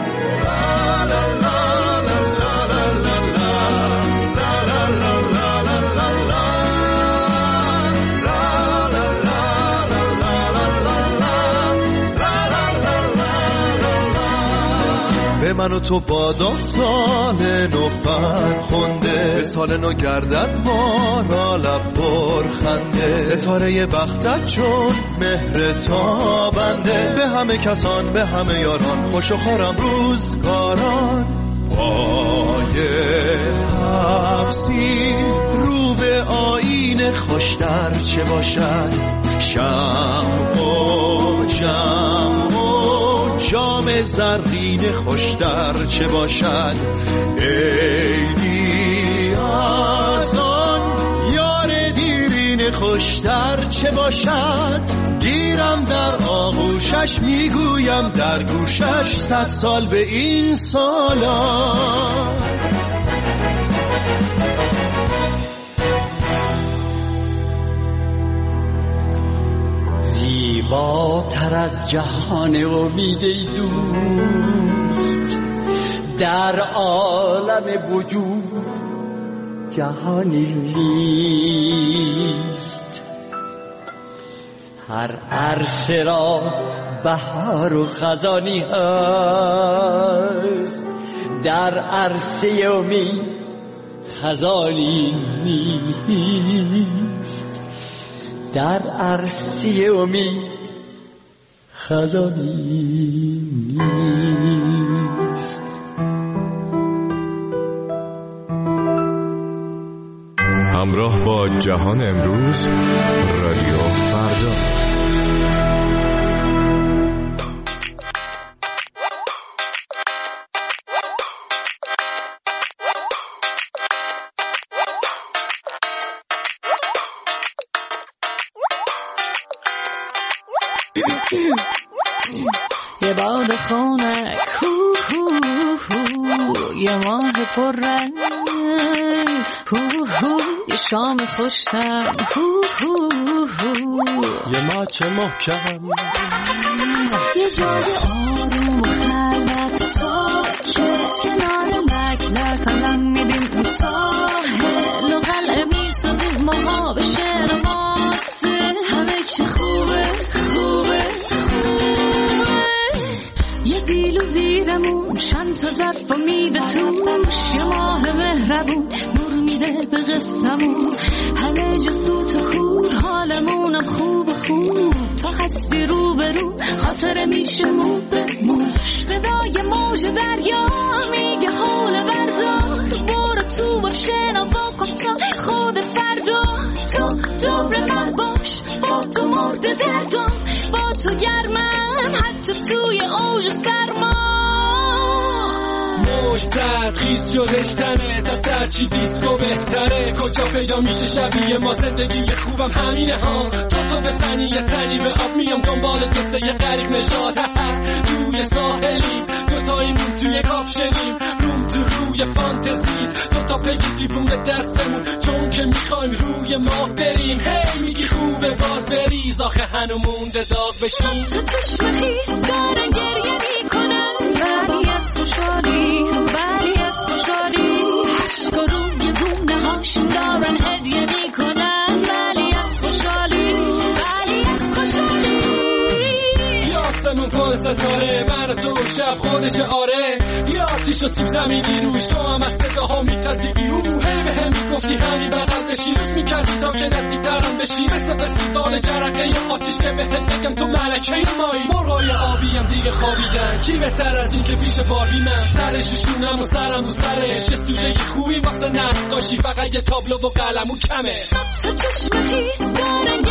به من و تو با داستان نو فرخنده به سال نو گردد ما را لب برخنده ستاره بختت چون مهر تابنده به همه کسان به همه یاران خوش و خورم روزگاران پای حبسی رو به آین خوشتر چه باشد شم و جم و جام زرین خوشتر چه باشد ایدی از آن یار دیرین خوشتر چه باشد گیرم در آغوشش میگویم در گوشش صد سال به این سالا
زیباتر از جهان امید دوست در عالم وجود جهانی نیست هر عرصه را بهار و خزانی هست در عرصه امید خزانی نیست در عرصه امید خزانی نیست
همراه با جهان امروز رادیو فردا
یه باد خونه هو هو هو یه ماه پر رنگ هو هو یه شام خوشتم هو هو هو
یه ماچ محکم
یه جای آروم و خلوت ساکت کنار لک لک قلم میدیم اون ساحل و قلعه میسازیم ما به شعر واسه همه چی خوبه خوبه یه دیل و زیرمون چند تا ظرف و میده توش یه ماه مهربون نور میده به قصمون همه جا سوت و خور حالمونم خوب خوب تا هستی رو به رو خاطره میشه مو به موش صدای موج دریا میگه حول بردار برو تو با شنوا کن تا خود فردا تو دور من باش با تو مرد دردم با تو گرمم حتی توی اوج سرما
موج زد خیز شدش تنه دفتر چی دیسکو بهتره کجا پیدا میشه شبیه ما زندگی خوبم همینه ها تا تو بزنی یه تنی به آب میام دنبال دسته یه غریب نشاط هست توی ساحلی دوتاییمون توی کاپشنیم روم تو روی فانتزی دوتا پگی دیوونه دستمون چون که میخوایم روی ماه بریم هی میگی خوبه باز بریز آخه هنو مونده داغ بشیم
تو چشم خیز دارن گریه میکنن بری از خوشحالی بری از خوشحالی عشق روی گونه هاشون
ستاره من و تو شب خودش آره یه آتیش و سیب زمینی روی شو هم از صداها میتازی بیرو هی به هم میگفتی همین بغل بشی روز میکردی تا که نزدیک ترم بشی مثل فستیوال جرقه یه آتیش که بهت بگم تو ملکه مایی مرغای آبیم دیگه خوابیدن کی بهتر از این که پیش باربی من سرش شونم و سرم و سرش یه سوژه خوبی واسه نقاشی فقط یه تابلو و قلم و کمه
تو چشم خیس دارن